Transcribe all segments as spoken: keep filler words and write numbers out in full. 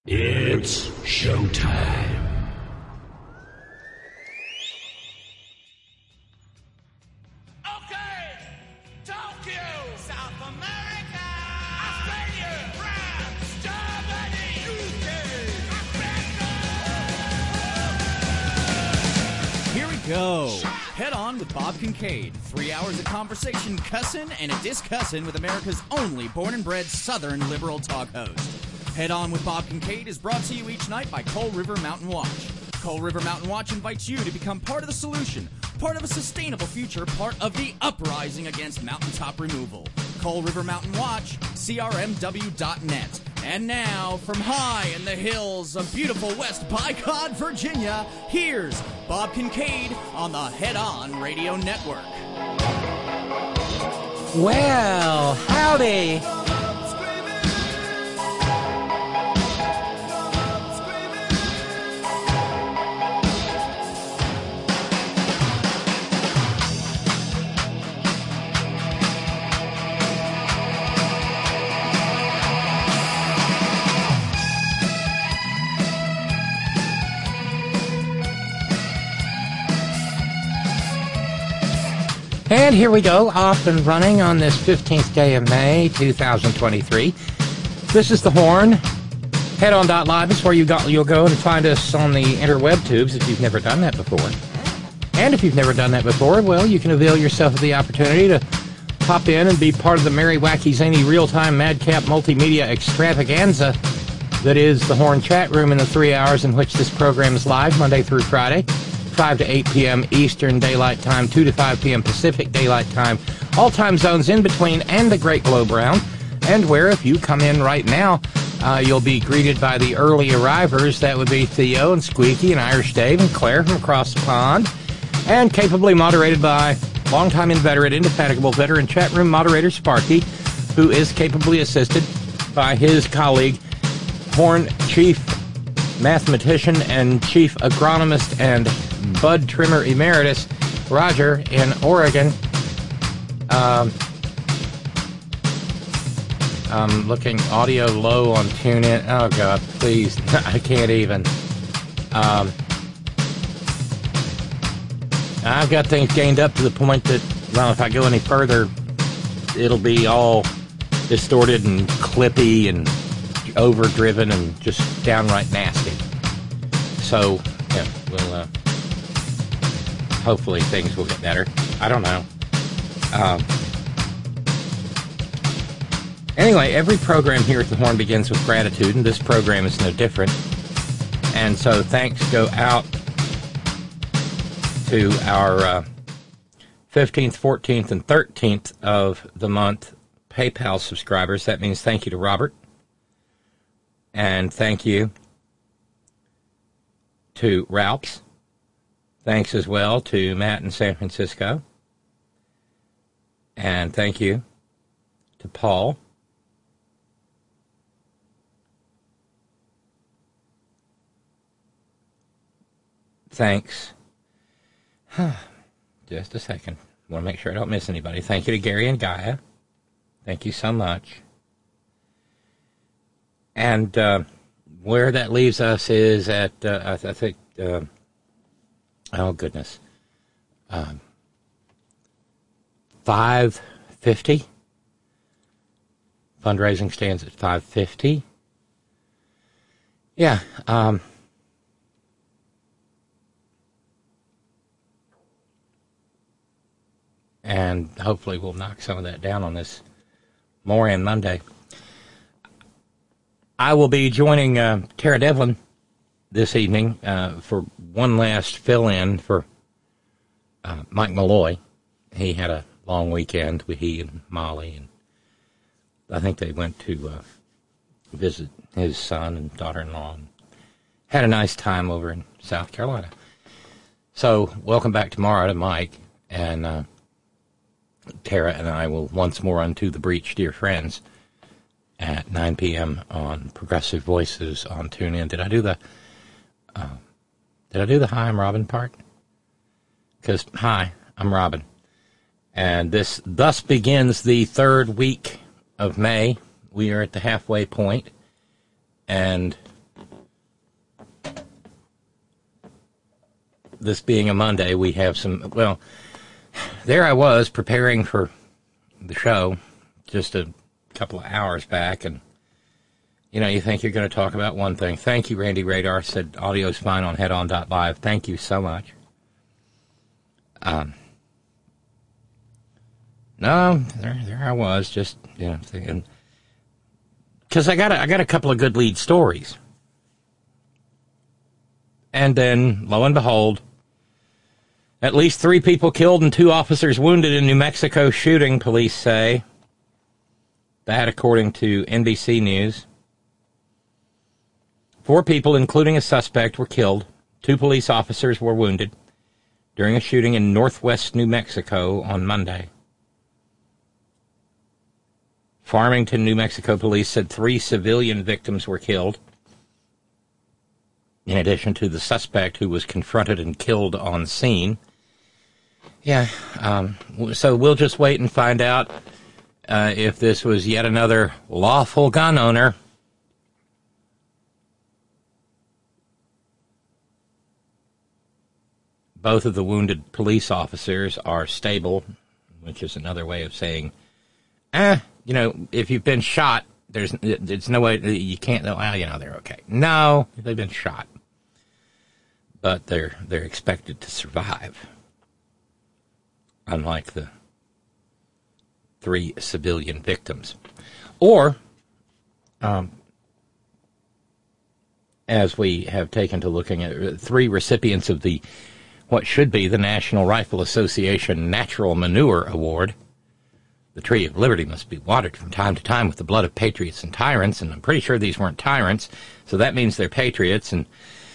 It's showtime. Okay, Tokyo, South America, Australia, France, Germany, U K, America. Here we go. Head On with Bob Kincaid. Three hours of conversation, cussin' and a discussin' with America's only born and bred Southern liberal talk host. Head On with Bob Kincaid is brought to you each night by Coal River Mountain Watch. Coal River Mountain Watch invites you to become part of the solution, part of a sustainable future, part of the uprising against mountaintop removal. Coal River Mountain Watch, C R M W dot net. And now, from high in the hills of beautiful West Bicod, Virginia, here's Bob Kincaid on the Head On Radio Network. Well, howdy. And here we go, off and running on this fifteenth day of May, two thousand twenty-three. This is The Horn. Head On dot live is where you got, you'll go and find us on the interweb tubes if you've never done that before. And if you've never done that before, well, you can avail yourself of the opportunity to pop in and be part of the merry, wacky, zany, real-time, madcap multimedia extravaganza that is The Horn chat room in the three hours in which this program is live, Monday through Friday. five to eight p.m. Eastern Daylight Time, two to five p.m. Pacific Daylight Time, all time zones in between and the Great Globe Round, and where if you come in right now, uh, you'll be greeted by the early arrivers. That would be Theo and Squeaky and Irish Dave and Claire from across the pond, and capably moderated by longtime inveterate, indefatigable veteran chat room moderator Sparky, who is capably assisted by his colleague, Horn Chief Mathematician and Chief Agronomist and Bud Trimmer Emeritus, Roger, in Oregon. Um, I'm looking audio low on TuneIn. Oh, God, please. I can't even. Um, I've got things gained up to the point that, well, if I go any further, it'll be all distorted and clippy and overdriven and just downright nasty. So, yeah, we'll, uh, hopefully things will get better. I don't know. Um, anyway, every program here at The Horn begins with gratitude, and this program is no different. And so thanks go out to our uh, fifteenth, fourteenth, and thirteenth of the month PayPal subscribers. That means thank you to Robert. And thank you to Ralphs. Thanks as well to Matt in San Francisco. And thank you to Paul. Thanks. Just a second. I want to make sure I don't miss anybody. Thank you to Gary and Gaia. Thank you so much. And uh, where that leaves us is at, uh, I, th- I think, uh, oh, goodness, um, five fifty. Fundraising stands at five fifty. Yeah. Um, and hopefully we'll knock some of that down on this Moran Monday. I will be joining uh, Tara Devlin this evening uh, for one last fill-in for uh, Mike Malloy. He had a long weekend with he and Molly, and I think they went to uh, visit his son and daughter-in-law and had a nice time over in South Carolina. So welcome back tomorrow to Mike, and uh, Tara and I will once more unto the breach, dear friends, at nine p.m. on Progressive Voices on TuneIn. Did I do the uh, did I do the hi, I'm Robin part? Because hi, I'm Robin. And this thus begins the third week of May. We are at the halfway point, and this being a Monday, we have some, well, there I was preparing for the show just a couple of hours back, and, you know, you think you're going to talk about one thing. Thank you, Randy Radar, said audio's fine on head on dot live. Thank you so much. Um, no, there, there I was, just, you know, thinking, because I got a, I got a couple of good lead stories. And then, lo and behold, at least three people killed and two officers wounded in New Mexico shooting, police say. That, according to N B C News. Four people, including a suspect, were killed. Two police officers were wounded during a shooting in northwest New Mexico on Monday. Farmington, New Mexico police said three civilian victims were killed, in addition to the suspect who was confronted and killed on scene. Yeah, um, so we'll just wait and find out uh, if this was yet another lawful gun owner. Both of the wounded police officers are stable, which is another way of saying, eh, you know, if you've been shot, there's it's no way, you can't, well, you know, they're okay. No, they've been shot. But they're they're expected to survive, unlike the three civilian victims. Or, um, as we have taken to looking at three recipients of the what should be the National Rifle Association Natural Manure Award. The Tree of Liberty must be watered from time to time with the blood of patriots and tyrants, and I'm pretty sure these weren't tyrants, so that means they're patriots, and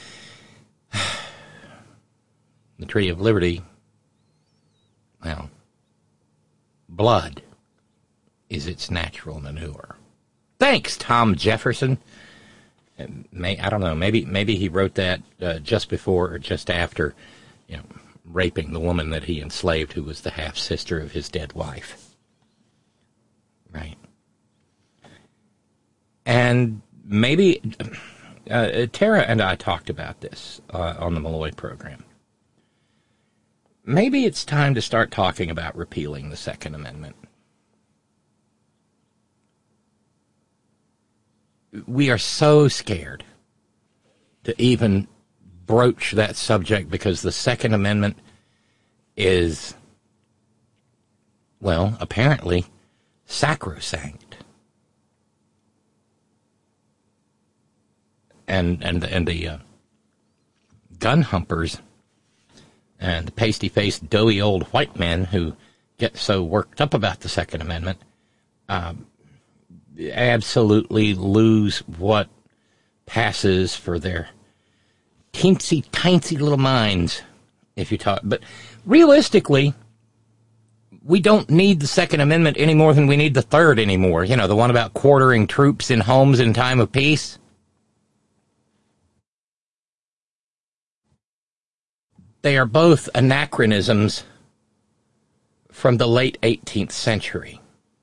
the Tree of Liberty, well, blood is its natural manure. Thanks, Tom Jefferson. May, I don't know, maybe maybe he wrote that uh, just before or just after, you know, raping the woman that he enslaved, who was the half-sister of his dead wife. Right. And maybe, uh, Tara and I talked about this uh, on the Malloy program. Maybe it's time to start talking about repealing the Second Amendment. We are so scared to even broach that subject because the Second Amendment is, well, apparently sacrosanct. And and and the uh, gun humpers and the pasty-faced, doughy old white men who get so worked up about the Second Amendment um, absolutely lose what passes for their teensy, tiny little minds, if you talk. But realistically, we don't need the Second Amendment any more than we need the Third anymore. You know, the one about quartering troops in homes in time of peace. They are both anachronisms from the late eighteenth century.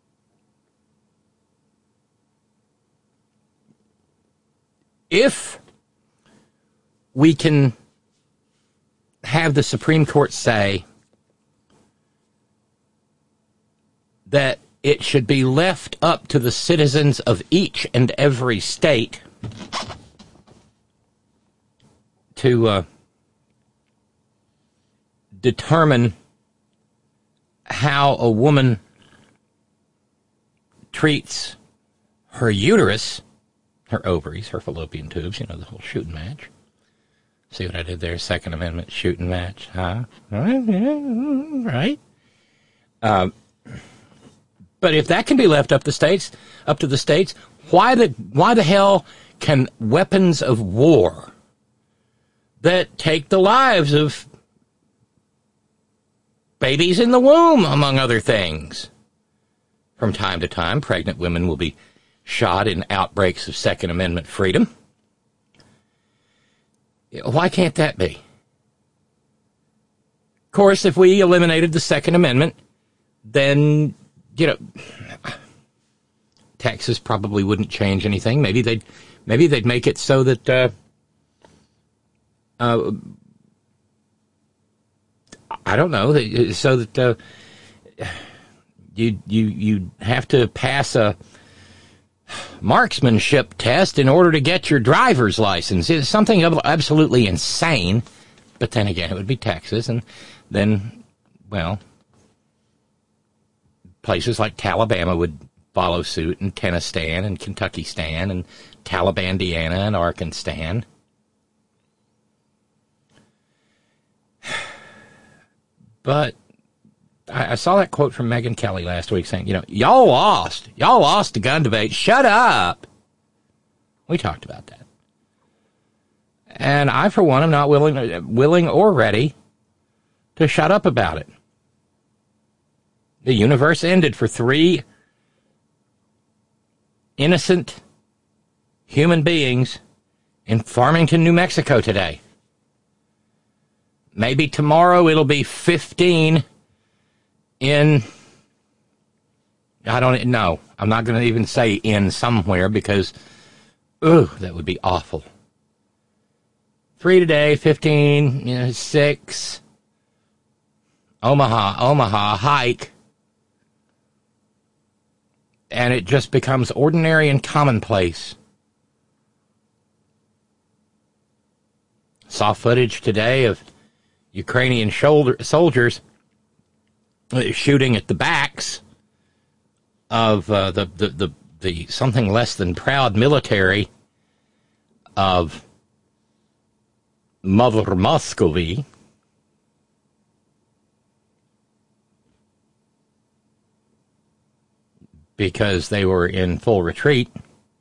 If we can have the Supreme Court say that it should be left up to the citizens of each and every state to uh, determine how a woman treats her uterus, her ovaries, her fallopian tubes, you know, the whole shooting match. See what I did there? Second Amendment shooting match, huh? Right? Um, but if that can be left up to states, up to the states, why the why the hell can weapons of war that take the lives of babies in the womb, among other things? From time to time, pregnant women will be shot in outbreaks of Second Amendment freedom. Why can't that be? Of course, if we eliminated the Second Amendment, then, you know, Texas probably wouldn't change anything. Maybe they'd, maybe they'd make it so that uh, uh, I don't know, so that uh, you you you have to pass a marksmanship test in order to get your driver's license. It's something absolutely insane. But then again, it would be Texas, and then, well, places like Alabama would follow suit, and Tennessee and Kentuckystan and Talibandiana and Arkansas. But I, I saw that quote from Megyn Kelly last week saying, you know, y'all lost. Y'all lost the gun debate. Shut up. We talked about that. And I, for one, am not willing, willing or ready to shut up about it. The universe ended for three innocent human beings in Farmington, New Mexico today. Maybe tomorrow it'll be fifteen in, I don't know. I'm not going to even say in somewhere because, ooh, that would be awful. Three today, fifteen, you know, six. Omaha, Omaha, hike. And it just becomes ordinary and commonplace. Saw footage today of Ukrainian shoulder, soldiers shooting at the backs of uh, the, the, the, the something less than proud military of Mother Muscovy. Because they were in full retreat.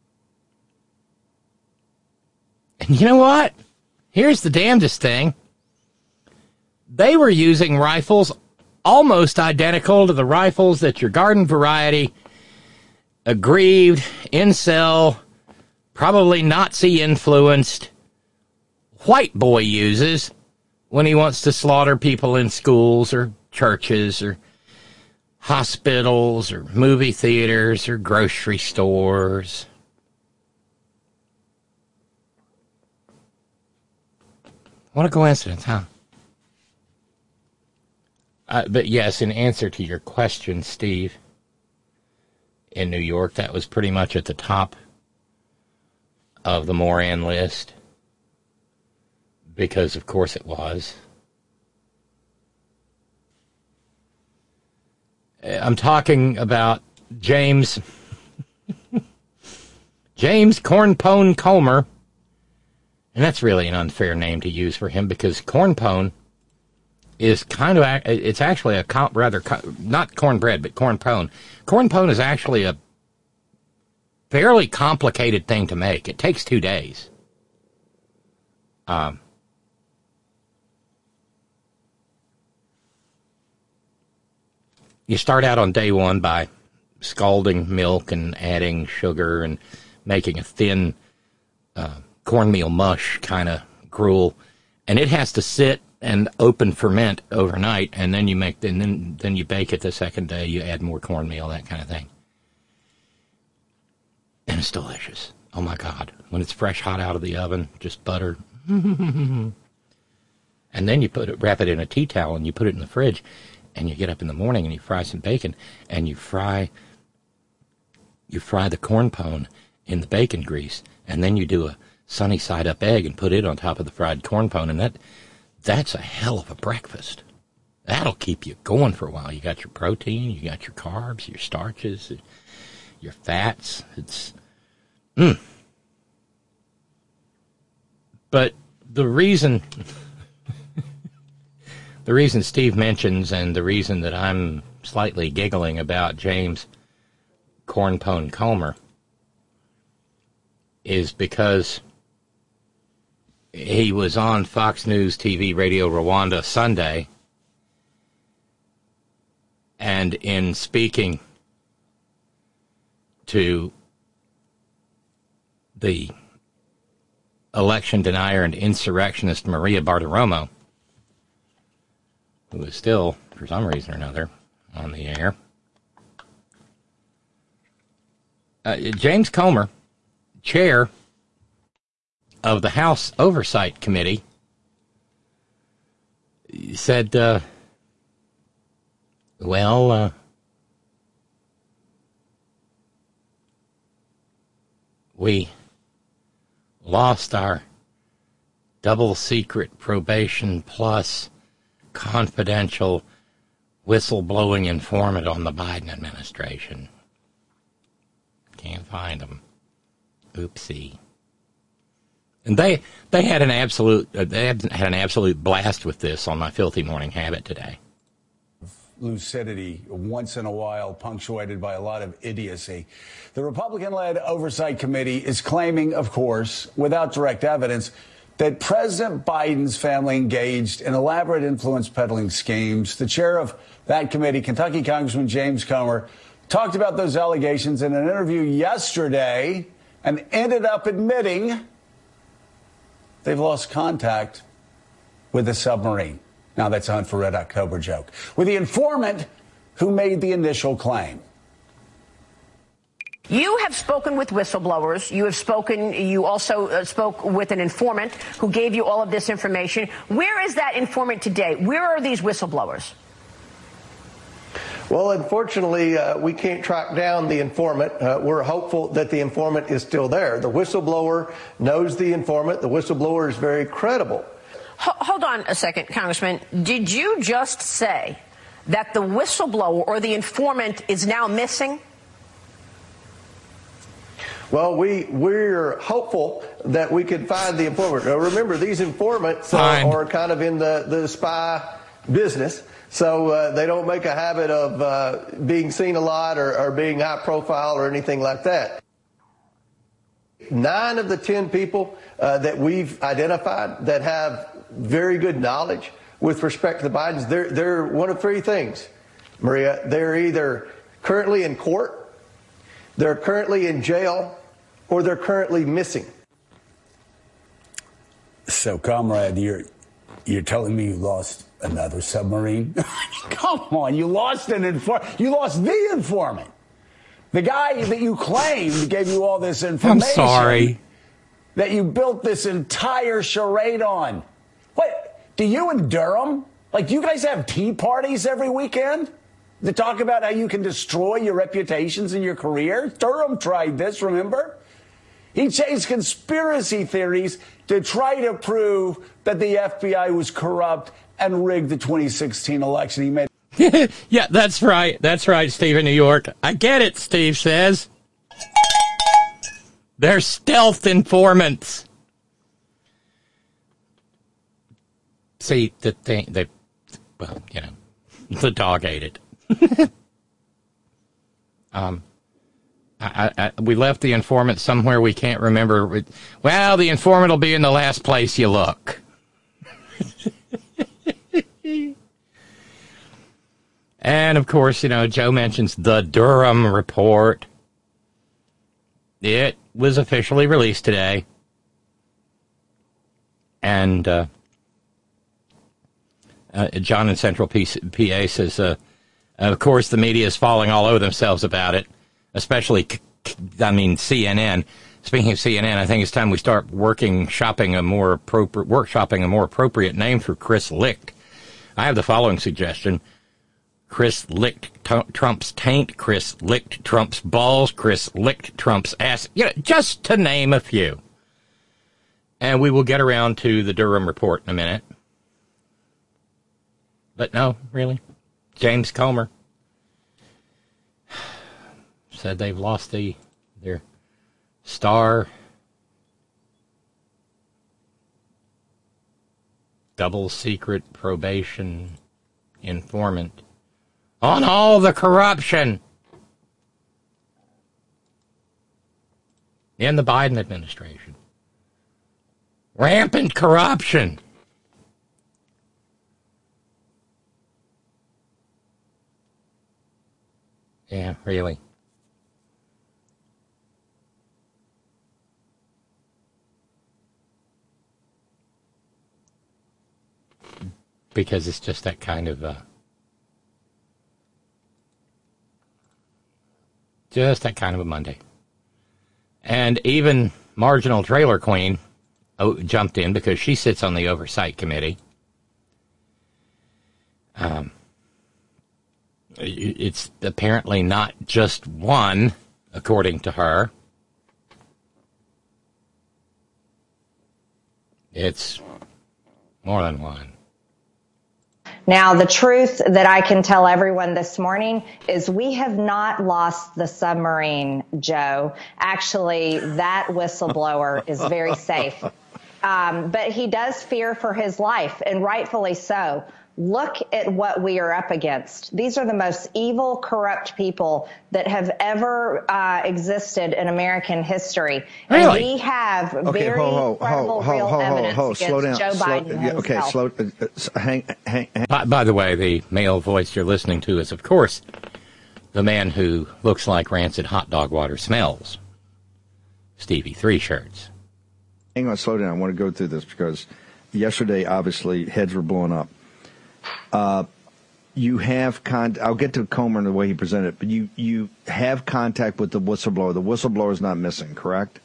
And you know what? Here's the damnedest thing. They were using rifles almost identical to the rifles that your garden variety, aggrieved, incel, probably Nazi-influenced white boy uses when he wants to slaughter people in schools or churches or hospitals or movie theaters or grocery stores. What a coincidence, huh? Uh, but yes, in answer to your question, Steve, in New York, that was pretty much at the top of the Moran list. Because, of course, it was. I'm talking about James James Cornpone Comer, and that's really an unfair name to use for him because cornpone is kind of, it's actually a rather, not cornbread, but cornpone. Cornpone is actually a fairly complicated thing to make. It takes two days. Um, You start out on day one by scalding milk and adding sugar and making a thin uh, cornmeal mush kind of gruel, and it has to sit and open ferment overnight, and then you make and then then you bake it the second day. You add more cornmeal, that kind of thing, and it's delicious. Oh my God! When it's fresh, hot out of the oven, just butter, and then you put it, wrap it in a tea towel, and you put it in the fridge. And you get up in the morning and you fry some bacon, and you fry you fry the cornpone in the bacon grease, and then you do a sunny side up egg and put it on top of the fried cornpone, and that that's a hell of a breakfast. That'll keep you going for a while. You got your protein, you got your carbs, your starches, your fats. It's mm. But the reason The reason Steve mentions, and the reason that I'm slightly giggling about James Cornpone Comer, is because he was on Fox News T V Radio Rwanda Sunday, and in speaking to the election denier and insurrectionist Maria Bartiromo, who is still, for some reason or another, on the air. Uh, James Comer, chair of the House Oversight Committee, said, uh, Well, uh, we lost our double secret probation plus confidential whistleblowing informant on the Biden administration. Can't find them. Oopsie. And they they had an absolute uh, they had, had an absolute blast with this on My Filthy Morning Habit today. Lucidity once in a while, punctuated by a lot of idiocy. The Republican-led Oversight Committee is claiming, of course, without direct evidence, that President Biden's family engaged in elaborate influence peddling schemes. The chair of that committee, Kentucky Congressman James Comer, talked about those allegations in an interview yesterday and ended up admitting they've lost contact with the submarine. Now, that's a Hunt for Red October joke. With the informant who made the initial claim. You have spoken with whistleblowers. You have spoken, you also uh, spoke with an informant who gave you all of this information. Where is that informant today? Where are these whistleblowers? Well, unfortunately, uh, we can't track down the informant. Uh, we're hopeful that the informant is still there. The whistleblower knows the informant. The whistleblower is very credible. Hold on a second, Congressman. Did you just say that the whistleblower or the informant is now missing? Well, we, we're hopeful that we can find the informant. Now, remember, these informants uh, are kind of in the, the spy business, so uh, they don't make a habit of uh, being seen a lot or, or being high profile or anything like that. Nine of the ten people uh, that we've identified that have very good knowledge with respect to the Bidens, they're, they're one of three things, Maria. They're either currently in court, they're currently in jail, or they're currently missing. So, comrade, you're, you're telling me you lost another submarine? Come on, you lost an informant. You lost the informant. The guy that you claimed gave you all this information. I'm sorry. That you built this entire charade on. What, do you and Durham, like, do you guys have tea parties every weekend to talk about how you can destroy your reputations and your career? Durham tried this, remember? He chased conspiracy theories to try to prove that the F B I was corrupt and rigged the twenty sixteen election. He made. Yeah, that's right. That's right, Steve in New York. I get it, Steve says. They're stealth informants. See, the thing, they, well, you know, the dog ate it. um, I, I, we left the informant somewhere we can't remember. Well, the informant will be in the last place you look. And, of course, you know, Joe mentions the Durham report. It was officially released today. And uh, uh, John in Central P A says, uh, of course, the media is falling all over themselves about it, especially, I mean, C N N. Speaking of C N N, I think it's time we start working, shopping a more appropriate, workshopping a more appropriate name for Chris Licht. I have the following suggestion. Chris licked t- Trump's taint, Chris licked Trump's balls, Chris licked Trump's ass. You know, just to name a few. And we will get around to the Durham report in a minute. But no, really. James Comer said they've lost the their star double secret probation informant on all the corruption in the Biden administration. Rampant corruption. Yeah, really. Because it's just that kind of uh, Just that kind of a Monday. And even Marginal Trailer Queen oh, jumped in because she sits on the Oversight Committee. Um, It's apparently not just one, according to her. It's more than one. Now, the truth that I can tell everyone this morning is we have not lost the submarine, Joe. Actually, that whistleblower is very safe. Um, but he does fear for his life, and rightfully so. Look at what we are up against. These are the most evil, corrupt people that have ever uh, existed in American history. Really? And we have Okay, very ho, ho, credible, ho, real ho, ho, evidence ho, against slow down. Joe slow, Biden yeah, himself. Okay, slow, uh, uh, hang, hang, hang. By, by the way, the male voice you're listening to is, of course, the man who looks like rancid hot dog water smells. Stevie Three Shirts. Hang on, slow down. I want to go through this because yesterday, obviously, heads were blowing up. Uh, you have con. I'll get to Comer and the way he presented it, but you, you have contact with the whistleblower. The whistleblower is not missing, correct?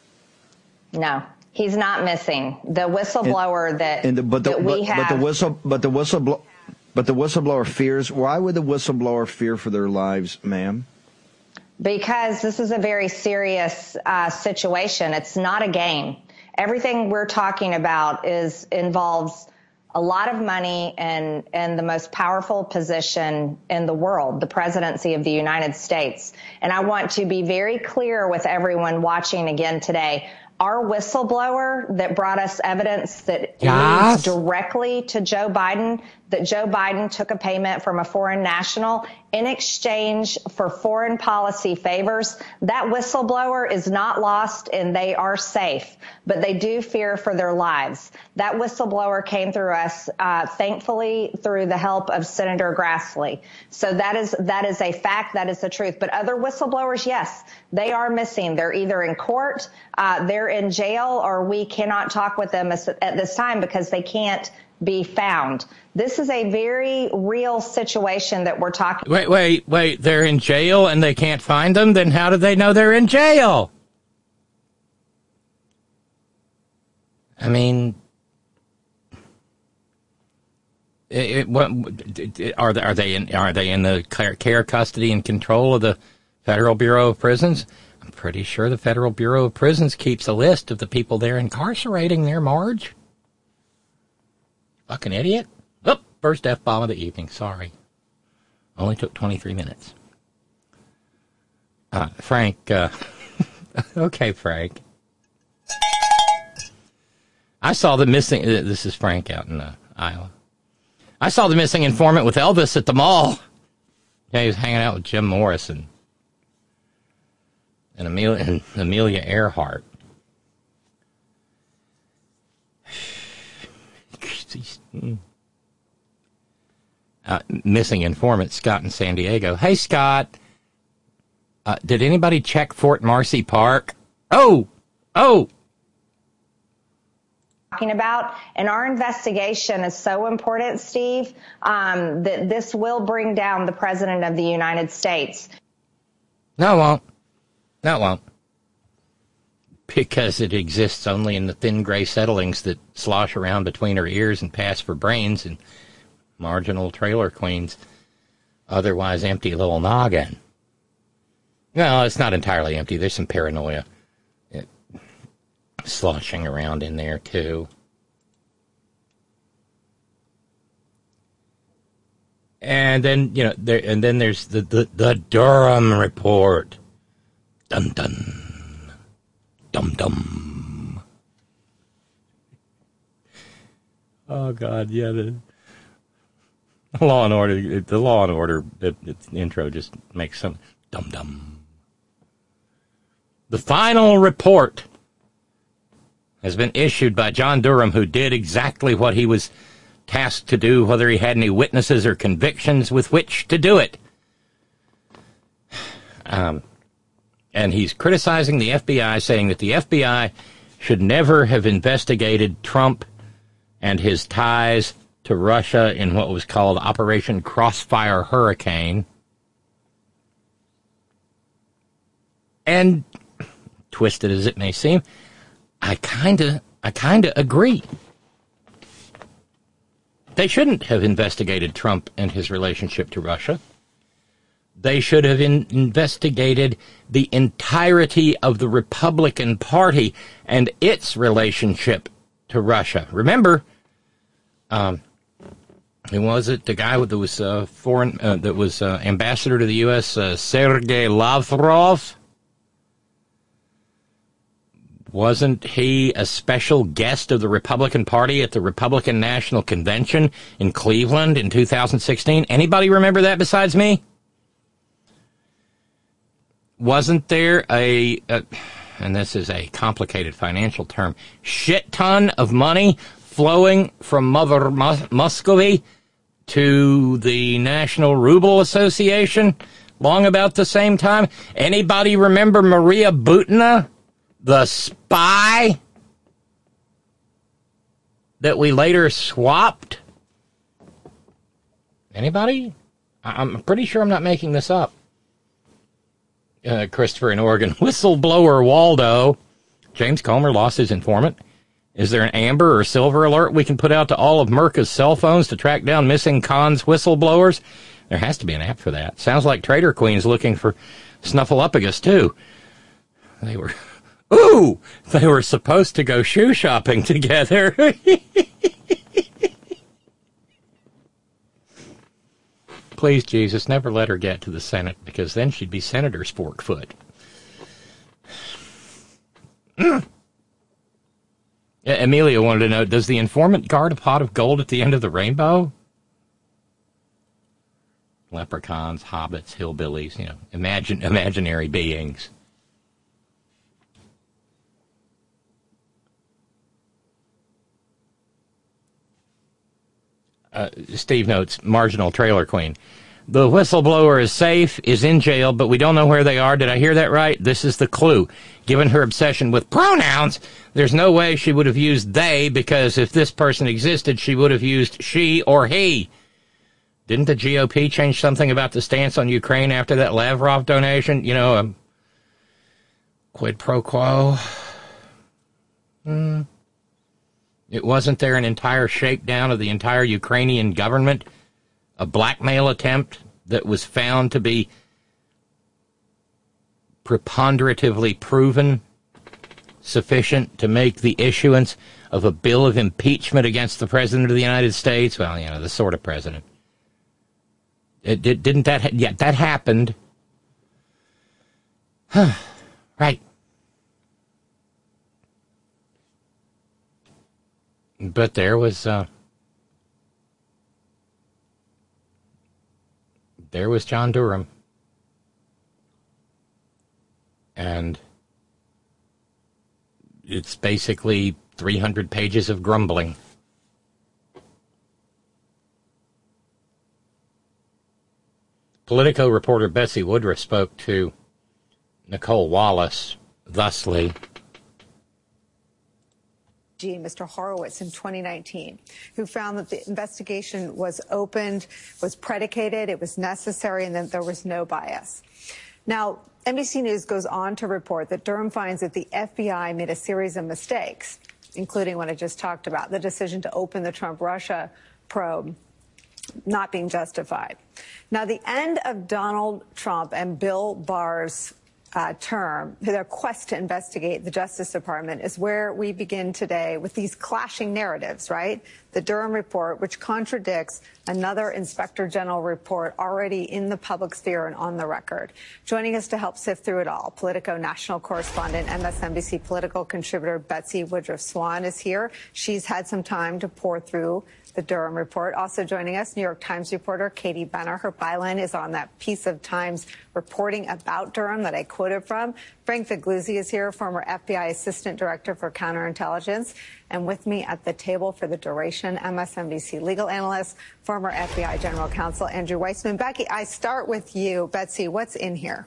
No, he's not missing. The whistleblower and, that, and the, but the, that we but, have. But the whistle, but the whistleblower, but the whistleblower fears. Why would the whistleblower fear for their lives, ma'am? Because this is a very serious uh, situation. It's not a game. Everything we're talking about is involves a lot of money and, and the most powerful position in the world, the presidency of the United States. And I want to be very clear with everyone watching again today. Our whistleblower that brought us evidence that Yes. leads directly to Joe Biden, that Joe Biden took a payment from a foreign national in exchange for foreign policy favors. That whistleblower is not lost and they are safe, but they do fear for their lives. That whistleblower came through us, uh, thankfully, through the help of Senator Grassley. So that is that is a fact. That is the truth. But other whistleblowers, yes, they are missing. They're either in court, uh, they're in jail, or we cannot talk with them at this time because they can't be found. This is a very real situation that we're talking. Wait, wait, wait. They're in jail and they can't find them? Then how do they know they're in jail? I mean, it, it, what, are they, are they in are they in the care, custody, and control of the Federal Bureau of Prisons? I'm pretty sure the Federal Bureau of Prisons keeps a list of the people they're incarcerating there, Marge. Fucking idiot. Oh, first F-bomb of the evening. Sorry. Only took twenty-three minutes. Uh, Frank, uh, okay, Frank. I saw the missing, uh, this is Frank out in uh, Iowa. I saw the missing informant with Elvis at the mall. Yeah, he was hanging out with Jim Morrison and Amelia, and Amelia Earhart. Uh, missing informant Scott in San Diego. Hey, Scott. Uh, did anybody check Fort Marcy Park? Oh, oh. Talking about, and our investigation is so important, Steve, um, that this will bring down the President of the United States. No, it won't. No, it won't. Because it exists only in the thin gray settlings that slosh around between her ears and pass for brains and marginal trailer queens, otherwise empty little noggin. Well, it's not entirely empty. There's some paranoia it, sloshing around in there, too. And then, you know, there, and then there's the, the, the Durham report. Dun dun. Dum dum. Oh God, yeah. The Law and Order, the Law and Order it, its intro just makes some dum dum. The final report has been issued by John Durham, who did exactly what he was tasked to do, whether he had any witnesses or convictions with which to do it. Um. And he's criticizing the F B I, saying that the F B I should never have investigated Trump and his ties to Russia in what was called Operation Crossfire Hurricane. And, twisted as it may seem, I kinda, I kinda agree. They shouldn't have investigated Trump and his relationship to Russia. They should have in- investigated the entirety of the Republican Party and its relationship to Russia. Remember, um, who was it? The guy that was uh, foreign, uh, that was uh, ambassador to the U S, uh, Sergei Lavrov. Wasn't he a special guest of the Republican Party at the Republican National Convention in Cleveland in two thousand sixteen? Anybody remember that besides me? Wasn't there a, a, and this is a complicated financial term, shit ton of money flowing from Mother Mus- Muscovy to the National Ruble Association long about the same time? Anybody remember Maria Butina, the spy that we later swapped? Anybody? I'm pretty sure I'm not making this up. Uh, Christopher in Oregon. Whistleblower Waldo. James Comer lost his informant. Is there an amber or silver alert we can put out to all of Merca's cell phones to track down missing cons whistleblowers? There has to be an app for that. Sounds like Trader Queen's looking for Snuffleupagus, too. They were... Ooh! They were supposed to go shoe shopping together. Please, Jesus, never let her get to the Senate, because then she'd be Senator Sporkfoot. Mm. Amelia wanted to know, does the informant guard a pot of gold at the end of the rainbow? Leprechauns, hobbits, hillbillies, you know, imagine imaginary beings. Uh, Steve notes, marginal trailer queen. The whistleblower is safe, is in jail, but we don't know where they are. Did I hear that right? This is the clue. Given her obsession with pronouns, there's no way she would have used they, because if this person existed, she would have used she or he. Didn't the G O P change something about the stance on Ukraine after that Lavrov donation? You know, um, quid pro quo. Hmm. It wasn't there an entire shakedown of the entire Ukrainian government? A blackmail attempt that was found to be preponderatively proven sufficient to make the issuance of a bill of impeachment against the President of the United States? Well, you know, the sort of president. It did, didn't that, ha- yeah, that happened. Right. But there was, uh, there was John Durham. And it's basically three hundred pages of grumbling. Politico reporter Betsy Woodruff spoke to Nicole Wallace thusly. Mister Horowitz in twenty nineteen, who found that the investigation was opened, was predicated, it was necessary, and that there was no bias. Now, N B C News goes on to report that Durham finds that the F B I made a series of mistakes, including what I just talked about, the decision to open the Trump-Russia probe not being justified. Now, the end of Donald Trump and Bill Barr's Uh, term, their quest to investigate the Justice Department, is where we begin today with these clashing narratives, right? The Durham report, which contradicts another Inspector General report already in the public sphere and on the record. Joining us to help sift through it all, Politico national correspondent, M S N B C political contributor Betsy Woodruff Swan is here. She's had some time to pour through the Durham report. Also joining us, New York Times reporter Katie Benner. Her byline is on that piece of Times reporting about Durham that I quoted from. Frank Figluzzi is here, former F B I Assistant Director for Counterintelligence. And with me at the table for the duration, M S N B C legal analyst, former F B I General Counsel Andrew Weissmann. Becky, I start with you. Betsy, what's in here?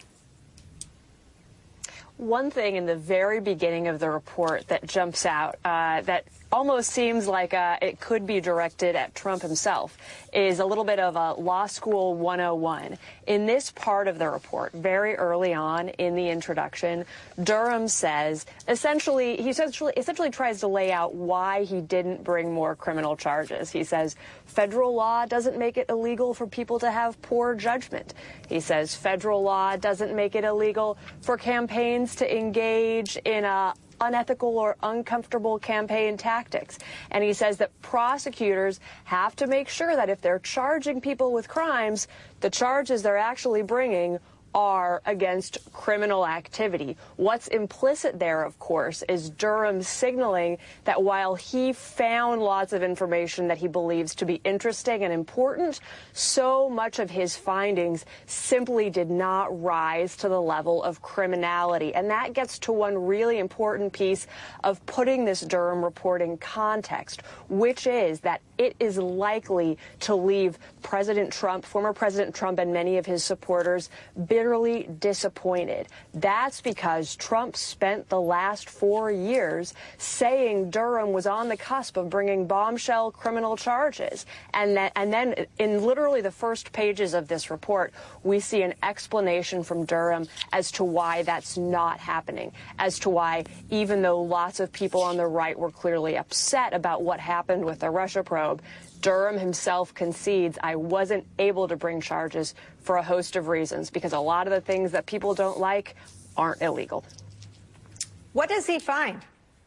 One thing in the very beginning of the report that jumps out, uh, that almost seems like uh, it could be directed at Trump himself, is a little bit of a law school one oh one. In this part of the report, very early on in the introduction, Durham says, essentially, he essentially, essentially tries to lay out why he didn't bring more criminal charges. He says, federal law doesn't make it illegal for people to have poor judgment. He says federal law doesn't make it illegal for campaigns to engage in a unethical or uncomfortable campaign tactics. And he says that prosecutors have to make sure that if they're charging people with crimes, the charges they're actually bringing are against criminal activity. What's implicit there, of course, is Durham signaling that while he found lots of information that he believes to be interesting and important, so much of his findings simply did not rise to the level of criminality. And that gets to one really important piece of putting this Durham report in context, which is that it is likely to leave President Trump, former President Trump, and many of his supporters bitterly disappointed. That's because Trump spent the last four years saying Durham was on the cusp of bringing bombshell criminal charges. And, that, and then in literally the first pages of this report, we see an explanation from Durham as to why that's not happening, as to why, even though lots of people on the right were clearly upset about what happened with the Russia probe, Durham himself concedes, I wasn't able to bring charges for a host of reasons, because a lot of the things that people don't like aren't illegal. What does he find?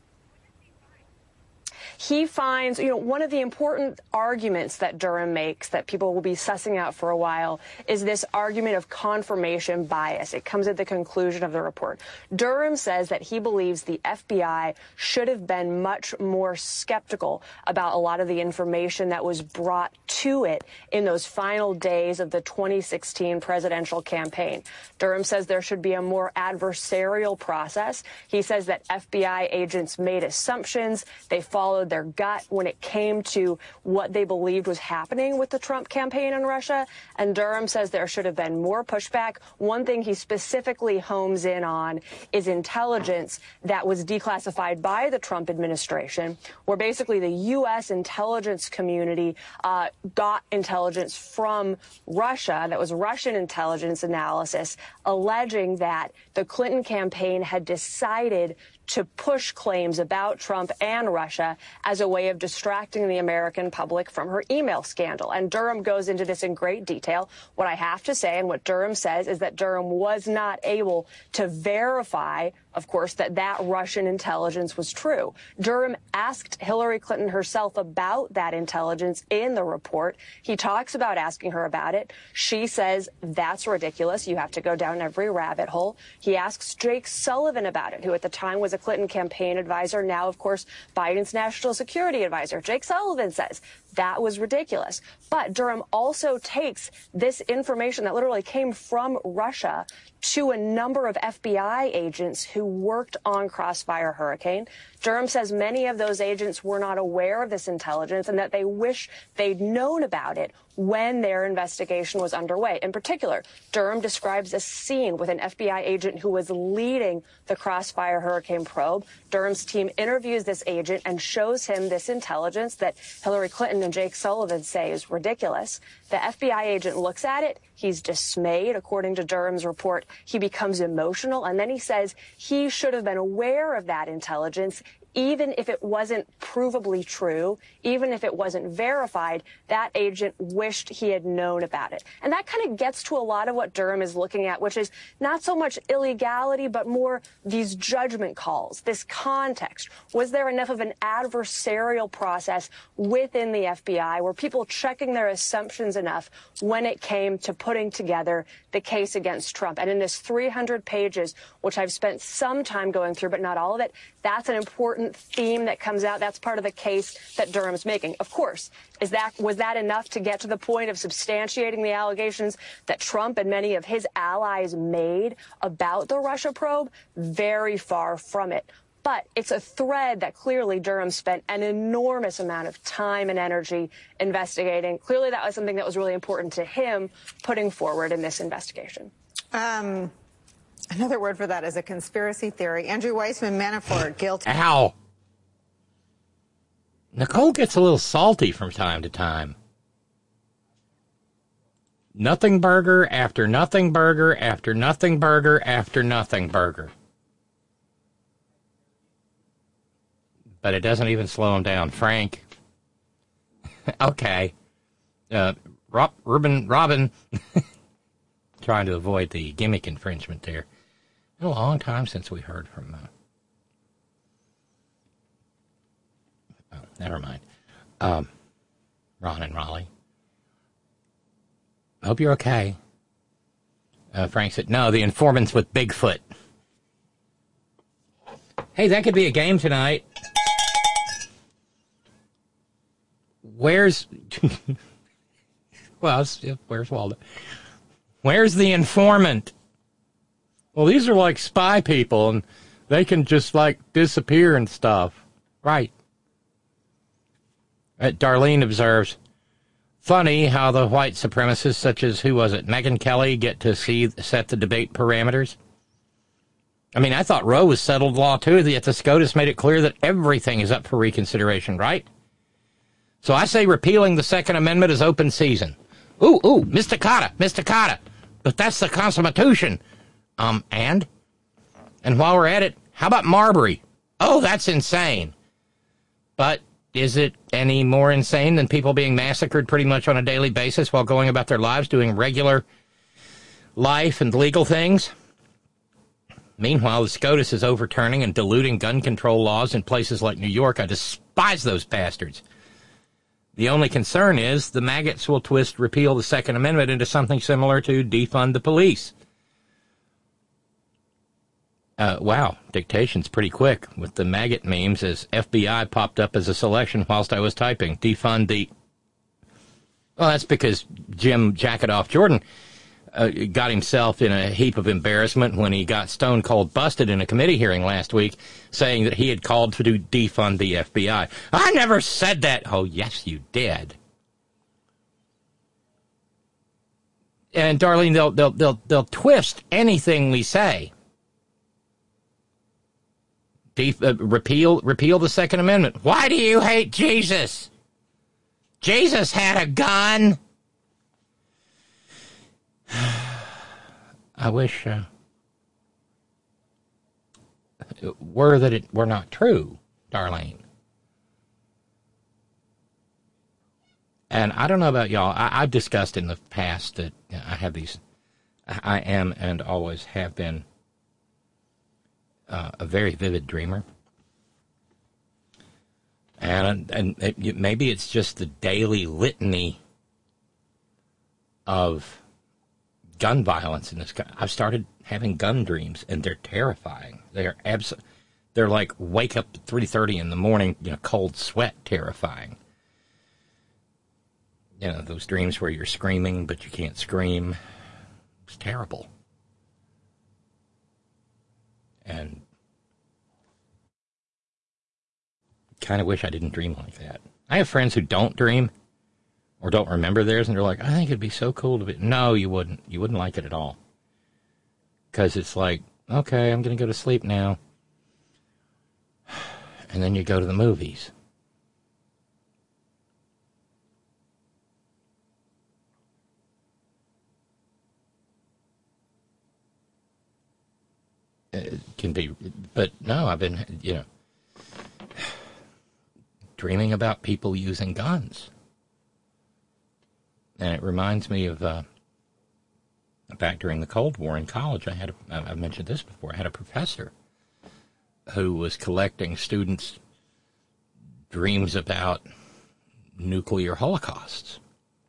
He finds, you know, one of the important arguments that Durham makes that people will be sussing out for a while is this argument of confirmation bias. It comes at the conclusion of the report. Durham says that he believes the F B I should have been much more skeptical about a lot of the information that was brought to it in those final days of the twenty sixteen presidential campaign. Durham says there should be a more adversarial process. He says that F B I agents made assumptions. They followed their gut when it came to what they believed was happening with the Trump campaign in Russia. And Durham says there should have been more pushback. One thing he specifically homes in on is intelligence that was declassified by the Trump administration, where basically the U S intelligence community uh, got intelligence from Russia, that was Russian intelligence analysis, alleging that the Clinton campaign had decided to push claims about Trump and Russia as a way of distracting the American public from her email scandal. And Durham goes into this in great detail. What I have to say, and what Durham says, is that Durham was not able to verify, of course, that that Russian intelligence was true. Durham asked Hillary Clinton herself about that intelligence in the report. He talks about asking her about it. She says, that's ridiculous. You have to go down every rabbit hole. He asks Jake Sullivan about it, who at the time was a Clinton campaign advisor, now, of course, Biden's national security advisor. Jake Sullivan says that was ridiculous. But Durham also takes this information that literally came from Russia to a number of F B I agents who worked on Crossfire Hurricane. Durham says many of those agents were not aware of this intelligence and that they wish they'd known about it when their investigation was underway. In particular, Durham describes a scene with an F B I agent who was leading the Crossfire Hurricane probe. Durham's team interviews this agent and shows him this intelligence that Hillary Clinton and Jake Sullivan say is ridiculous. The F B I agent looks at it. He's dismayed, according to Durham's report. He becomes emotional, and then he says he should have been aware of that intelligence, even if it wasn't provably true, even if it wasn't verified. That agent wished he had known about it. And that kind of gets to a lot of what Durham is looking at, which is not so much illegality, but more these judgment calls, this context. Was there enough of an adversarial process within the F B I? Were people checking their assumptions enough when it came to putting together the case against Trump? And in this three hundred pages, which I've spent some time going through, but not all of it, that's an important theme that comes out. That's part of the case that Durham's making. Of course, is that was that enough to get to the point of substantiating the allegations that Trump and many of his allies made about the Russia probe? Very far from it. But it's a thread that clearly Durham spent an enormous amount of time and energy investigating. Clearly, that was something that was really important to him putting forward in this investigation. Um, another word for that is a conspiracy theory. Andrew Weissmann, Manafort, guilty. Ow. Nicole gets a little salty from time to time. Nothing burger after nothing burger after nothing burger after nothing burger. But it doesn't even slow him down. Frank. Okay. Uh, Rob, Ruben, Robin. Trying to avoid the gimmick infringement there. Been a long time since we heard from... Uh, oh, never mind. Um, Ron and Raleigh. Hope you're okay. Uh, Frank said, no, the informants with Bigfoot. Hey, that could be a game tonight. Where's... well, it's, where's Waldo? Where's the informant? Well, these are like spy people, and they can just, like, disappear and stuff. Right. Uh, Darlene observes, funny how the white supremacists, such as, who was it, Megyn Kelly, get to see set the debate parameters. I mean, I thought Roe was settled law, too, yet the SCOTUS made it clear that everything is up for reconsideration, right? So I say repealing the Second Amendment is open season. Ooh, ooh, Mister Carter, Mister Carter. But that's the Constitution. Um, and? And while we're at it, how about Marbury? Oh, that's insane. But is it any more insane than people being massacred pretty much on a daily basis while going about their lives doing regular life and legal things? Meanwhile, the SCOTUS is overturning and diluting gun control laws in places like New York. I despise those bastards. The only concern is the maggots will twist repeal the Second Amendment into something similar to defund the police. Uh, wow, dictation's pretty quick with the maggot memes as F B I popped up as a selection whilst I was typing. Defund the... Well, that's because Jim Jacketoff Jordan uh, got himself in a heap of embarrassment when he got stone cold busted in a committee hearing last week, saying that he had called to do defund the F B I. I never said that. Oh, yes, you did. And Darlene, they'll they'll they'll they'll twist anything we say. Def, uh, repeal repeal the Second Amendment. Why do you hate Jesus? Jesus had a gun. I wish uh, were that it were not true, Darlene. And I don't know about y'all. I, I've discussed in the past that I have these. I am and always have been uh, a very vivid dreamer. And and it, maybe it's just the daily litany of gun violence in this country. I've started having gun dreams, and they're terrifying. They're abs- They're like wake up at three thirty in the morning, you know, cold sweat, terrifying. You know, those dreams where you're screaming, but you can't scream. It's terrible. And kind of wish I didn't dream like that. I have friends who don't dream or don't remember theirs, and they're like, I think it'd be so cool to be... No, you wouldn't. You wouldn't like it at all. Because it's like, okay, I'm going to go to sleep now. And then you go to the movies. It can be, but no, I've been, you know, dreaming about people using guns. And it reminds me of, uh, back during the Cold War in college, I had, a, I've mentioned this before, I had a professor who was collecting students' dreams about nuclear holocausts.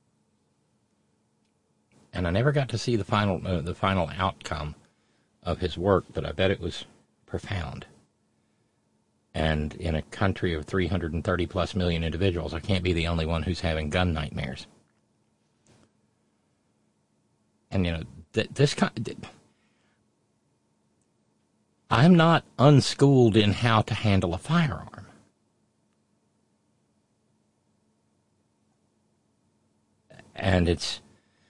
And I never got to see the final, uh, the final outcome of his work, but I bet it was profound. And in a country of three hundred thirty plus million individuals, I can't be the only one who's having gun nightmares. And, you know, th- this kind... Th- I'm not unschooled in how to handle a firearm. And it's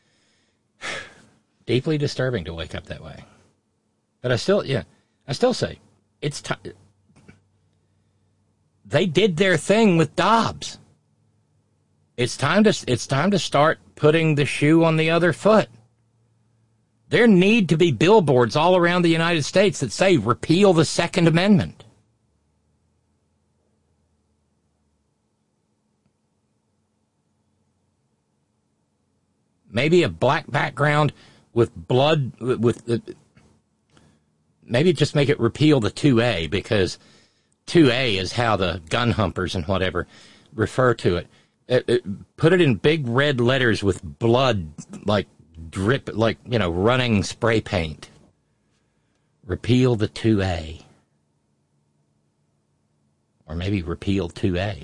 deeply disturbing to wake up that way. But I still, yeah, I still say, it's time. They did their thing with Dobbs. It's time to it's time to start putting the shoe on the other foot. There need to be billboards all around the United States that say repeal the Second Amendment. Maybe a black background with blood, with, with maybe just make it repeal the two A, because two A is how the gun humpers and whatever refer to it. It, it. Put it in big red letters with blood, like drip, like, you know, running spray paint. Repeal the two A. Or maybe repeal two A.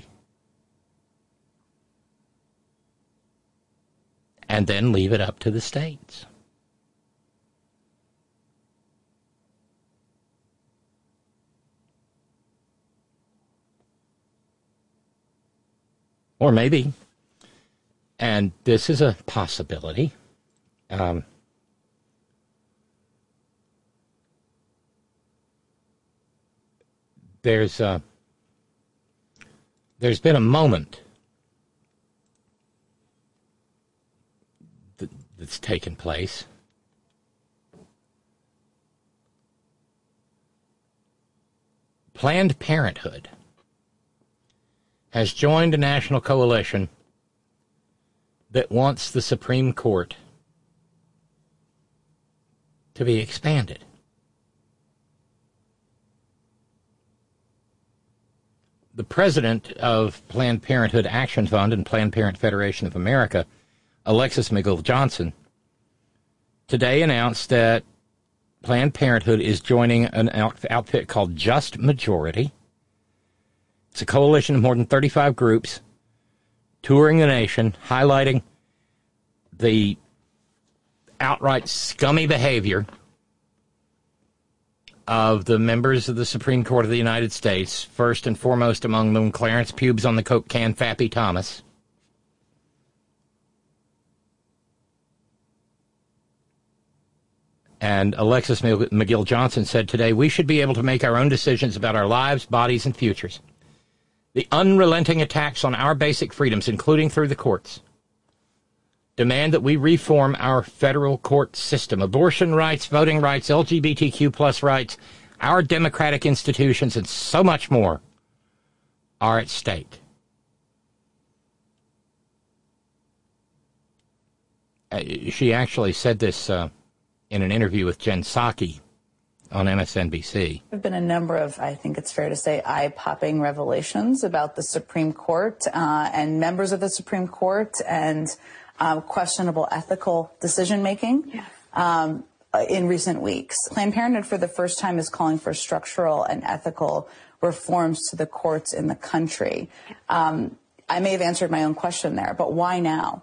And then leave it up to the states. Or maybe, and this is a possibility, um, there's a, there's been a moment that, that's taken place. Planned Parenthood has joined a national coalition that wants the Supreme Court to be expanded. The president of Planned Parenthood Action Fund and Planned Parenthood Federation of America, Alexis McGill Johnson, today announced that Planned Parenthood is joining an outfit called Just Majority. It's a coalition of more than thirty-five groups touring the nation, highlighting the outright scummy behavior of the members of the Supreme Court of the United States, first and foremost among them Clarence Pubes on the Coke can, Fappy Thomas. And Alexis McGill Johnson said today, we should be able to make our own decisions about our lives, bodies, and futures. The unrelenting attacks on our basic freedoms, including through the courts, demand that we reform our federal court system. Abortion rights, voting rights, L G B T Q plus rights, our democratic institutions, and so much more are at stake. Uh, she actually said this uh, in an interview with Jen Psaki on M S N B C. There have been a number of, I think it's fair to say, eye-popping revelations about the Supreme Court uh, and members of the Supreme Court and uh, questionable ethical decision-making yeah. um, in recent weeks. Planned Parenthood, for the first time, is calling for structural and ethical reforms to the courts in the country. Um, I may have answered my own question there, but why now?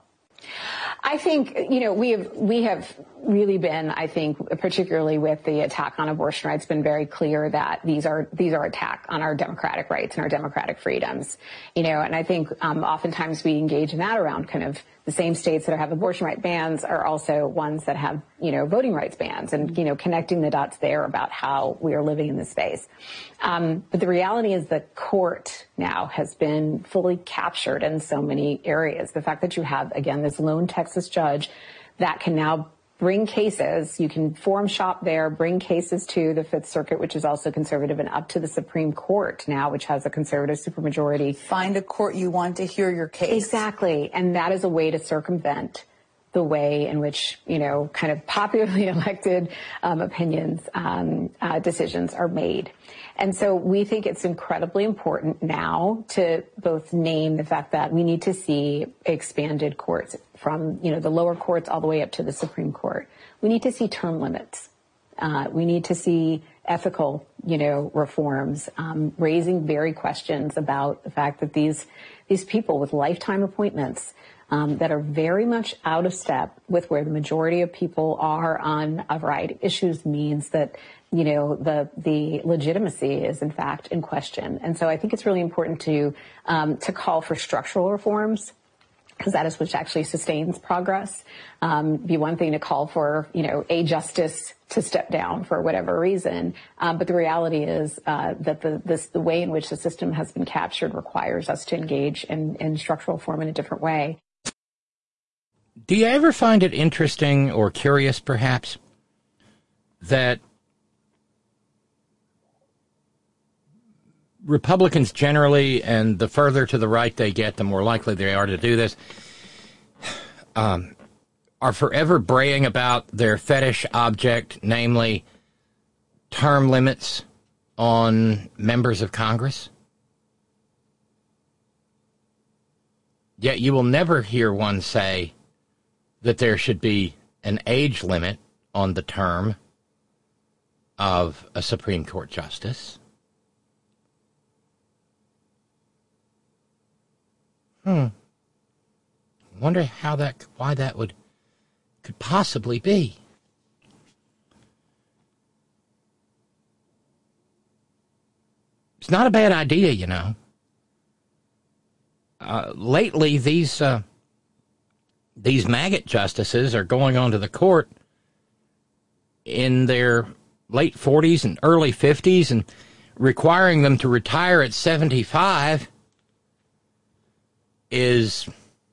I think, you know, we have we have really been, I think, particularly with the attack on abortion rights, been very clear that these are these are attack on our democratic rights and our democratic freedoms, you know, and I think um, oftentimes we engage in that around kind of the same states that have abortion right bans are also ones that have, you know, voting rights bans, and, you know, connecting the dots there about how we are living in this space. Um, but the reality is the court now has been fully captured in so many areas. The fact that you have, again, this lone Texas judge that can now bring cases, you can forum shop there, bring cases to the Fifth Circuit, which is also conservative, and up to the Supreme Court now, which has a conservative supermajority. Find a court you want to hear your case. Exactly. And that is a way to circumvent the way in which, you know, kind of popularly elected um, opinions, um, uh, decisions are made. And so we think it's incredibly important now to both name the fact that we need to see expanded courts from, you know, the lower courts all the way up to the Supreme Court. We need to see term limits. Uh, we need to see ethical, you know, reforms, um, raising very questions about the fact that these these people with lifetime appointments um, that are very much out of step with where the majority of people are on a variety of issues means that, you know, the the legitimacy is in fact in question. And so I think it's really important to um, to call for structural reforms, because that is which actually sustains progress. Um, be one thing to call for, you know, a justice to step down for whatever reason. Um, but the reality is uh, that the this the way in which the system has been captured requires us to engage in, in structural reform in a different way. Do you ever find it interesting or curious, perhaps, that Republicans generally, and the further to the right they get, the more likely they are to do this, um, are forever braying about their fetish object, namely term limits on members of Congress? Yet you will never hear one say that there should be an age limit on the term of a Supreme Court justice. Hmm. Wonder how that, why that would, could possibly be. It's not a bad idea, you know. Uh, lately, these uh, these maggot justices are going onto the court in their late forties and early fifties and requiring them to retire at seventy-five is,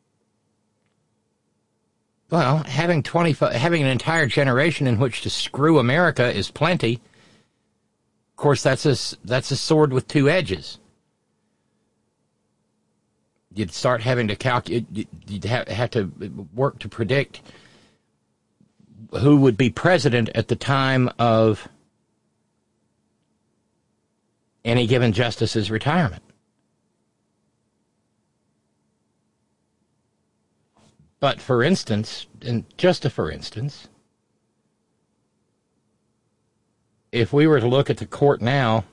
well, having twenty-five, having an entire generation in which to screw America is plenty. Of course, that's a, that's a sword with two edges. You'd start having to calculate, you'd have, have to work to predict who would be president at the time of any given justice's retirement. But for instance, and just a for instance, if we were to look at the court now,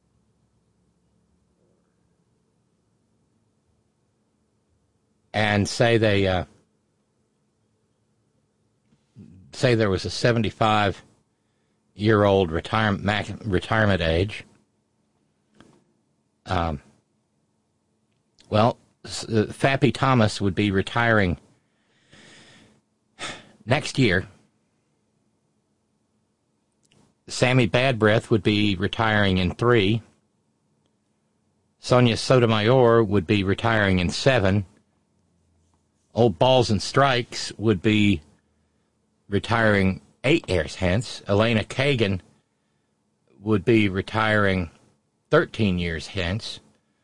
and say they uh, say there was a seventy-five-year-old retirement retirement age, um, well, Fappy Thomas would be retiring next year. Sammy Badbreath would be retiring in three. Sonia Sotomayor would be retiring in seven. Old Balls and Strikes would be retiring eight years hence. Elena Kagan would be retiring thirteen years hence.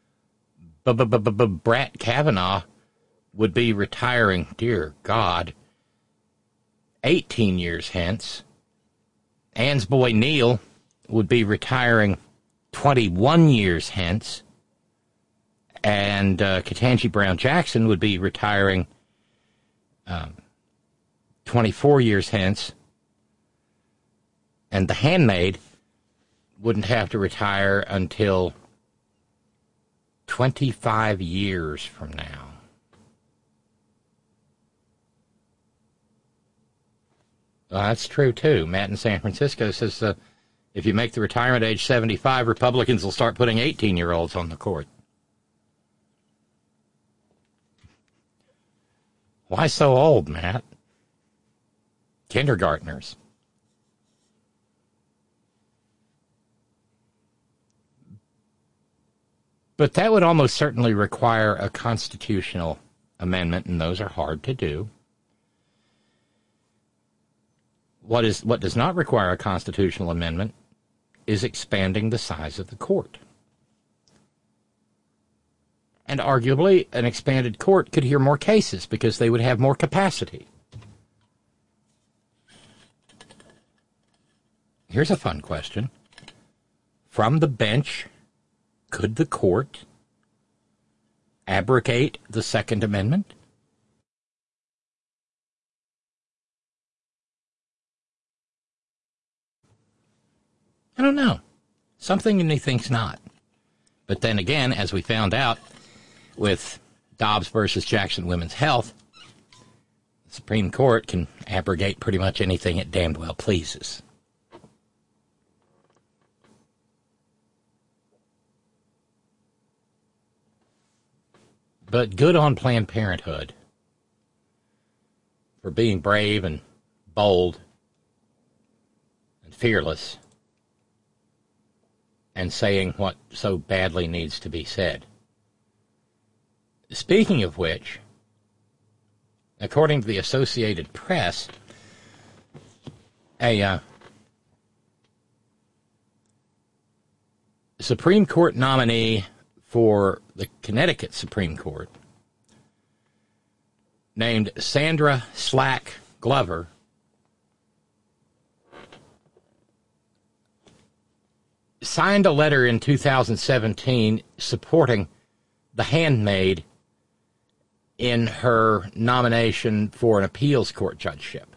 Brett Kavanaugh would be retiring, dear God, eighteen years hence. Ann's boy Neil would be retiring twenty-one years hence. And uh, Ketanji Brown Jackson would be retiring um, twenty-four years hence. And the handmaid wouldn't have to retire until twenty-five years from now. Well, that's true, too. Matt in San Francisco says uh, if you make the retirement age seventy-five, Republicans will start putting eighteen-year-olds on the court. Why so old, Matt? Kindergartners. But that would almost certainly require a constitutional amendment, and those are hard to do. What is what does not require a constitutional amendment is expanding the size of the court. And arguably, an expanded court could hear more cases because they would have more capacity. Here's a fun question. From the bench, could the court abrogate the Second Amendment? I don't know. Something in me thinks not. But then again, as we found out with Dobbs versus Jackson Women's Health, the Supreme Court can abrogate pretty much anything it damned well pleases. But good on Planned Parenthood for being brave and bold fearless and saying what so badly needs to be said. Speaking of which, according to the Associated Press, a uh, Supreme Court nominee for the Connecticut Supreme Court named Sandra Slack Glover signed a letter in two thousand seventeen supporting the handmaid in her nomination for an appeals court judgeship.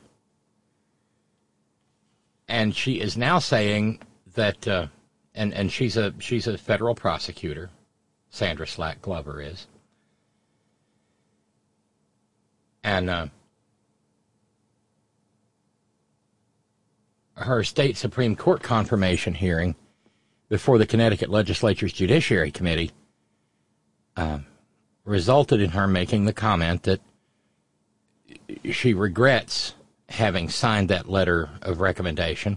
And she is now saying that, uh, and, and she's a she's a federal prosecutor, Sandra Slack Glover is. And uh, her state Supreme Court confirmation hearing before the Connecticut Legislature's Judiciary Committee uh, resulted in her making the comment that she regrets having signed that letter of recommendation.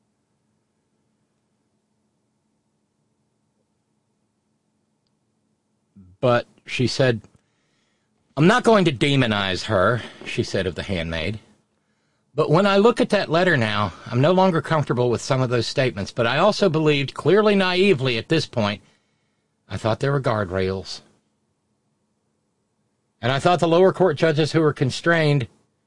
But she said, "I'm not going to demonize her," she said of the handmaid. "But when I look at that letter now, I'm no longer comfortable with some of those statements. But I also believed, clearly naively at this point, I thought there were guardrails. And I thought the lower court judges who were constrained,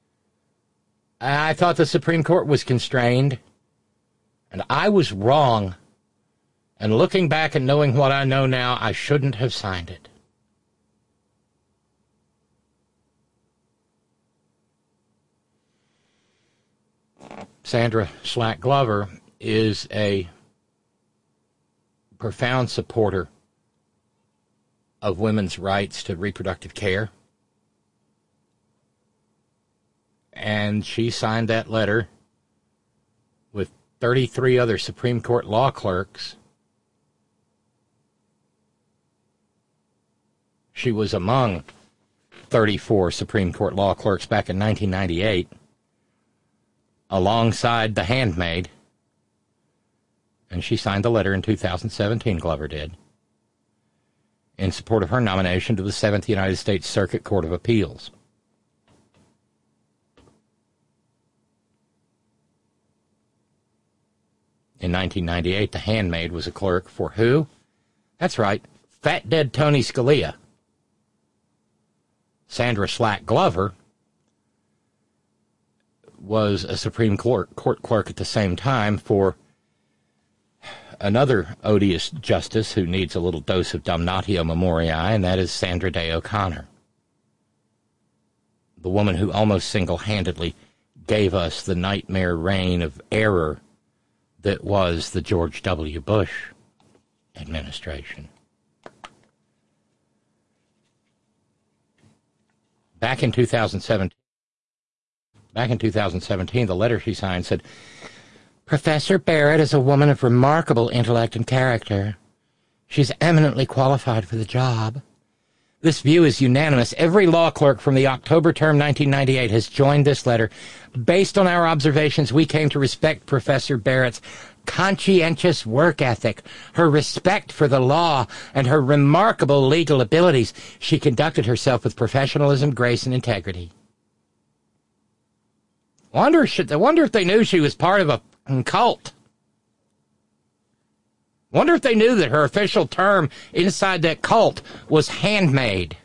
I thought the Supreme Court was constrained. And I was wrong. And looking back and knowing what I know now, I shouldn't have signed it." Sandra Slack Glover is a profound supporter of women's rights to reproductive care. And she signed that letter with thirty-three other Supreme Court law clerks. She was among thirty-four Supreme Court law clerks back in nineteen ninety-eight. Alongside the handmaid, and she signed the letter in two thousand seventeen, Glover did, in support of her nomination to the seventh United States Circuit Court of Appeals. In nineteen ninety-eight, the handmaid was a clerk for who? That's right, fat dead Tony Scalia. Sandra Slack Glover was a Supreme Court, court clerk at the same time for another odious justice who needs a little dose of damnatio memoriae, and that is Sandra Day O'Connor, the woman who almost single-handedly gave us the nightmare reign of error that was the George W. Bush administration. Back in two thousand seventeen, Back in two thousand seventeen, the letter she signed said, "Professor Barrett is a woman of remarkable intellect and character. She's eminently qualified for the job. This view is unanimous. Every law clerk from the October term nineteen ninety-eight has joined this letter. Based on our observations, we came to respect Professor Barrett's conscientious work ethic, her respect for the law, and her remarkable legal abilities. She conducted herself with professionalism, grace, and integrity." Wonder, I wonder if they knew she was part of a cult. Wonder if they knew that her official term inside that cult was handmaid.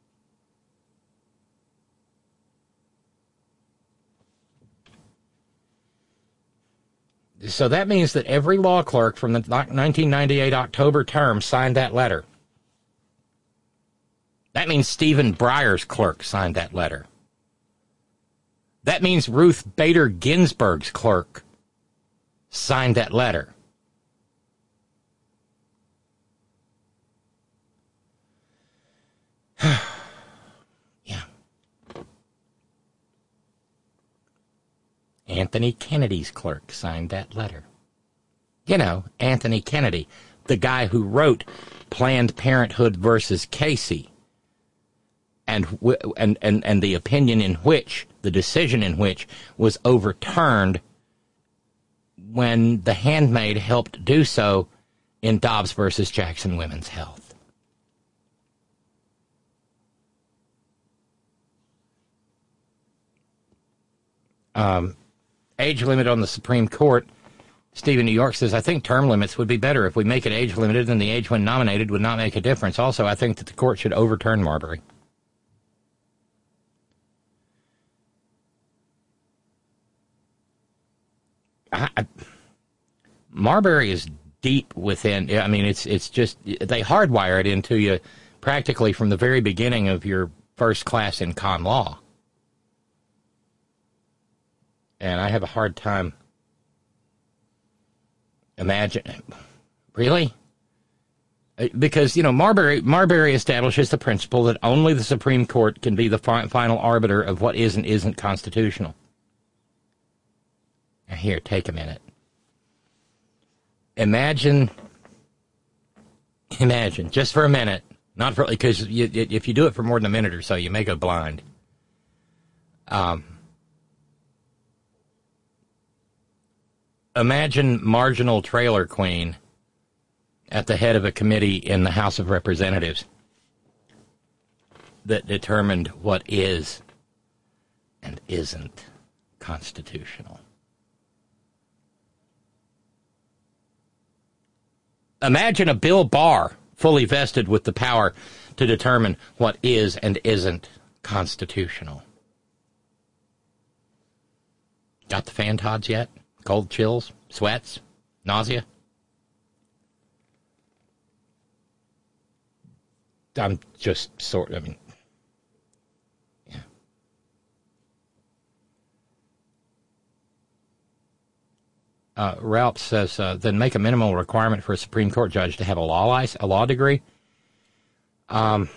So that means that every law clerk from the nineteen ninety-eight October term signed that letter. That means Stephen Breyer's clerk signed that letter. That means Ruth Bader Ginsburg's clerk signed that letter. Yeah. Anthony Kennedy's clerk signed that letter. You know, Anthony Kennedy, the guy who wrote Planned Parenthood versus Casey, and and and and the opinion in which, the decision in which, was overturned when The Handmaid helped do so in Dobbs versus Jackson Women's Health. Um, age limit on the Supreme Court. Stephen New York says, I think term limits would be better. If we make it age limited, then the age when nominated would not make a difference. Also, I think that the court should overturn Marbury. I, I, Marbury is deep within. I mean, it's it's just, they hardwire it into you practically from the very beginning of your first class in con law. And I have a hard time imagining. Really? Because, you know, Marbury, Marbury establishes the principle that only the Supreme Court can be the fi- final arbiter of what is and isn't constitutional. Now here, take a minute. Imagine, imagine, just for a minute, not for, because you, if you do it for more than a minute or so, you may go blind. Um, imagine marginal trailer queen at the head of a committee in the House of Representatives that determined what is and isn't constitutional. Imagine a Bill Barr fully vested with the power to determine what is and isn't constitutional. Got the fantods yet? Cold chills? Sweats? Nausea? I'm just sort of, I mean, yeah. Uh, Ralph says, uh, then make a minimal requirement for a Supreme Court judge to have a law license, a law degree. Um,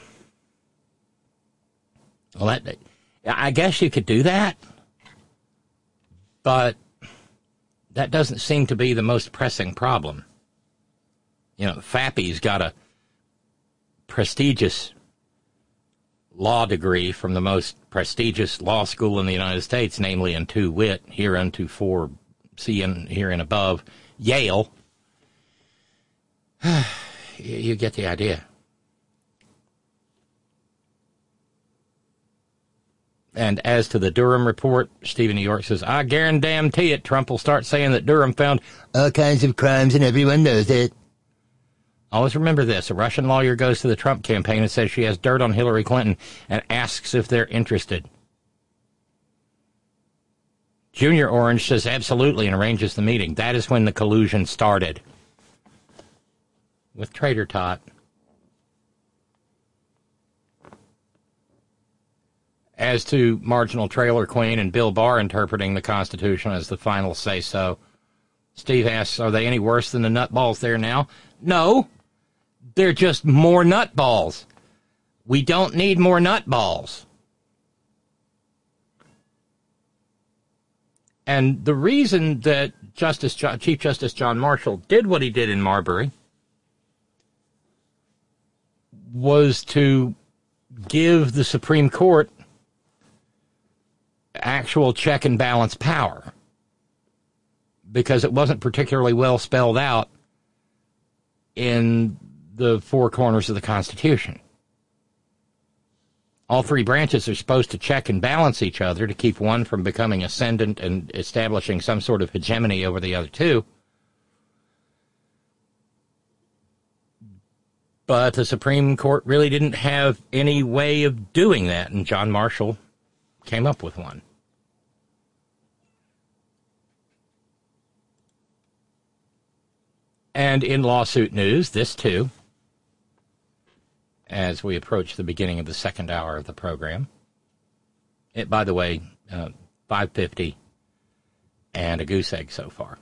well, that, I guess you could do that, but that doesn't seem to be the most pressing problem. You know, Fappy's got a prestigious law degree from the most prestigious law school in the United States, namely in two wit, hereunto for seeing here and above, Yale. You get the idea. And as to the Durham report, Stephen New York says, I guarantee it, Trump will start saying that Durham found all kinds of crimes and everyone knows it. Always remember this. A Russian lawyer goes to the Trump campaign and says she has dirt on Hillary Clinton and asks if they're interested. Junior Orange says absolutely and arranges the meeting. That is when the collusion started. With Trader Tot. As to marginal trailer queen and Bill Barr interpreting the Constitution as the final say-so, Steve asks, are they any worse than the nutballs there now? No. They're just more nutballs. We don't need more nutballs. And the reason that Justice John, Chief Justice John Marshall did what he did in Marbury was to give the Supreme Court actual check and balance power, because it wasn't particularly well spelled out in the four corners of the Constitution. All three branches are supposed to check and balance each other to keep one from becoming ascendant and establishing some sort of hegemony over the other two. But the Supreme Court really didn't have any way of doing that, and John Marshall came up with one. And in lawsuit news, this too, as we approach the beginning of the second hour of the program. It, by the way, uh, five fifty and a goose egg so far.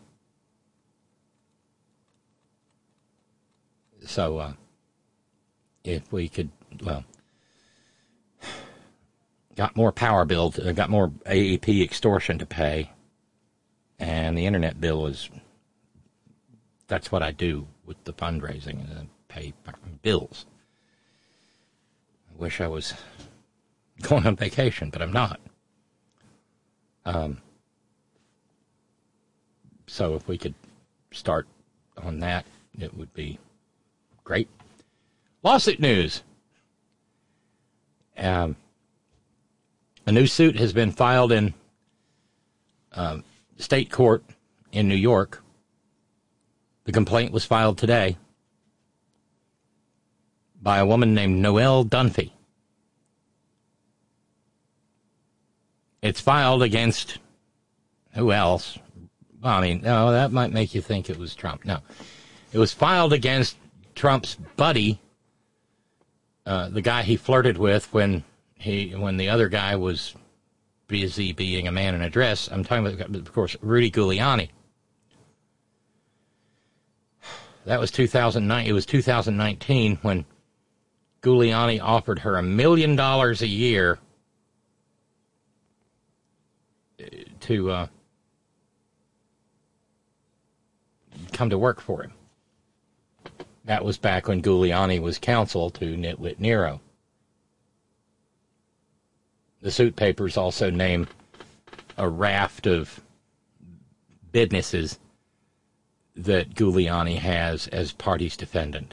So, uh, if we could, well, got more power bill, to, got more A E P extortion to pay, and the internet bill is, that's what I do with the fundraising, and uh, pay bills. I wish I was going on vacation, but I'm not. Um, so if we could start on that, it would be great. Lawsuit news. Um, a new suit has been filed in uh, state court in New York. The complaint was filed today by a woman named Noelle Dunphy. It's filed against who else? Well, I mean, no, that might make you think it was Trump. No. It was filed against Trump's buddy, uh, the guy he flirted with when he when the other guy was busy being a man in a dress. I'm talking about, of course, Rudy Giuliani. That was two thousand nine. It was two thousand nineteen when Giuliani offered her a million dollars a year to uh, come to work for him. That was back when Giuliani was counsel to Nitwit Nero. The suit papers also name a raft of businesses that Giuliani has as party's defendant.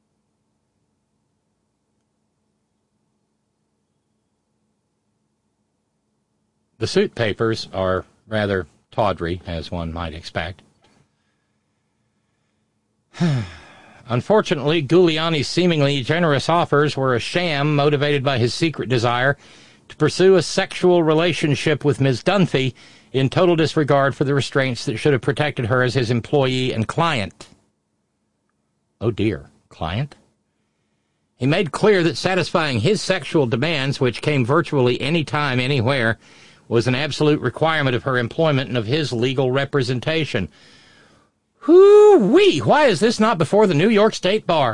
The suit papers are rather tawdry, as one might expect. Unfortunately, Giuliani's seemingly generous offers were a sham motivated by his secret desire to pursue a sexual relationship with Miz Dunphy in total disregard for the restraints that should have protected her as his employee and client. Oh dear, client? He made clear that satisfying his sexual demands, which came virtually any time, anywhere, was an absolute requirement of her employment and of his legal representation. Hoo-wee! Why is this not before the New York State Bar?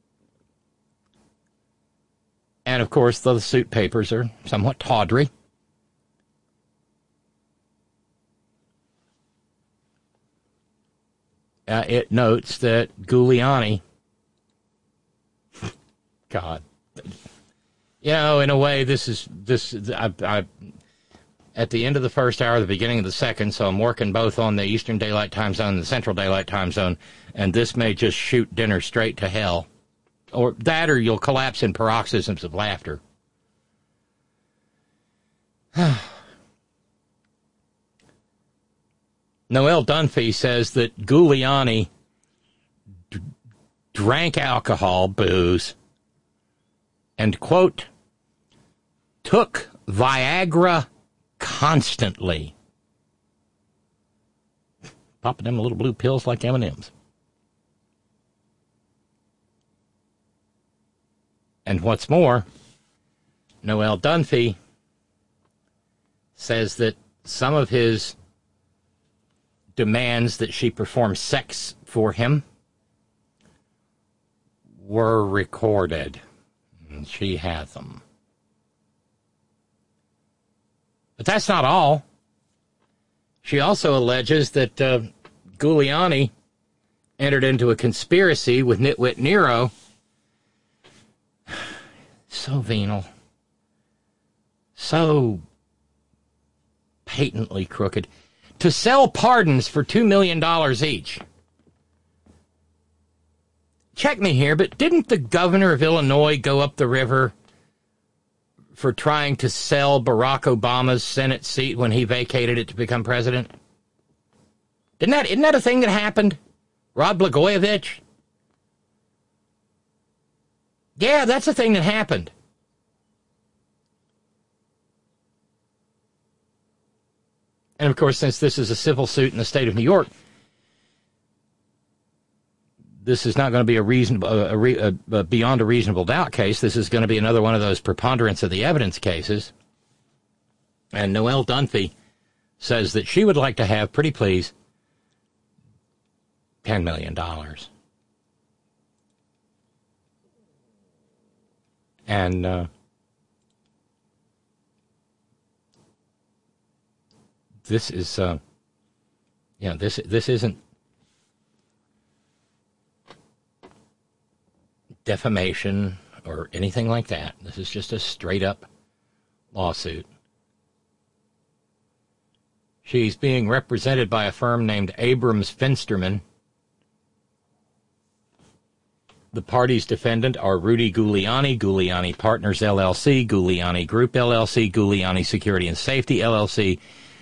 And, of course, the suit papers are somewhat tawdry. Uh, it notes that Giuliani, God, you know, in a way, this is, this, I, I, at the end of the first hour, the beginning of the second, so I'm working both on the Eastern Daylight Time Zone and the Central Daylight Time Zone, and this may just shoot dinner straight to hell. Or that, or you'll collapse in paroxysms of laughter. Noelle Dunphy says that Giuliani d- drank alcohol, booze, and, quote, took Viagra constantly. Popping them little blue pills like M and M's. And what's more, Noelle Dunphy says that some of his demands that she perform sex for him were recorded. And she had them. But that's not all. She also alleges that uh, Giuliani entered into a conspiracy with Nitwit Nero. So venal. So patently crooked. To sell pardons for two million dollars each. Check me here, but didn't the governor of Illinois go up the river for trying to sell Barack Obama's Senate seat when he vacated it to become president? Didn't that, isn't that a thing that happened? Rod Blagojevich? Yeah, that's a thing that happened. And, of course, since this is a civil suit in the state of New York, this is not going to be a reasonable, a, a, a beyond a reasonable doubt case. This is going to be another one of those preponderance of the evidence cases. And Noelle Dunphy says that she would like to have, pretty please, ten million dollars. And uh, this is, uh, you know, this this isn't defamation or anything like that. This is just a straight up lawsuit. She's being represented by a firm named Abrams Finsterman. The parties defendant are Rudy Giuliani, Giuliani Partners, L L C, Giuliani Group, L L C, Giuliani Security and Safety, L L C,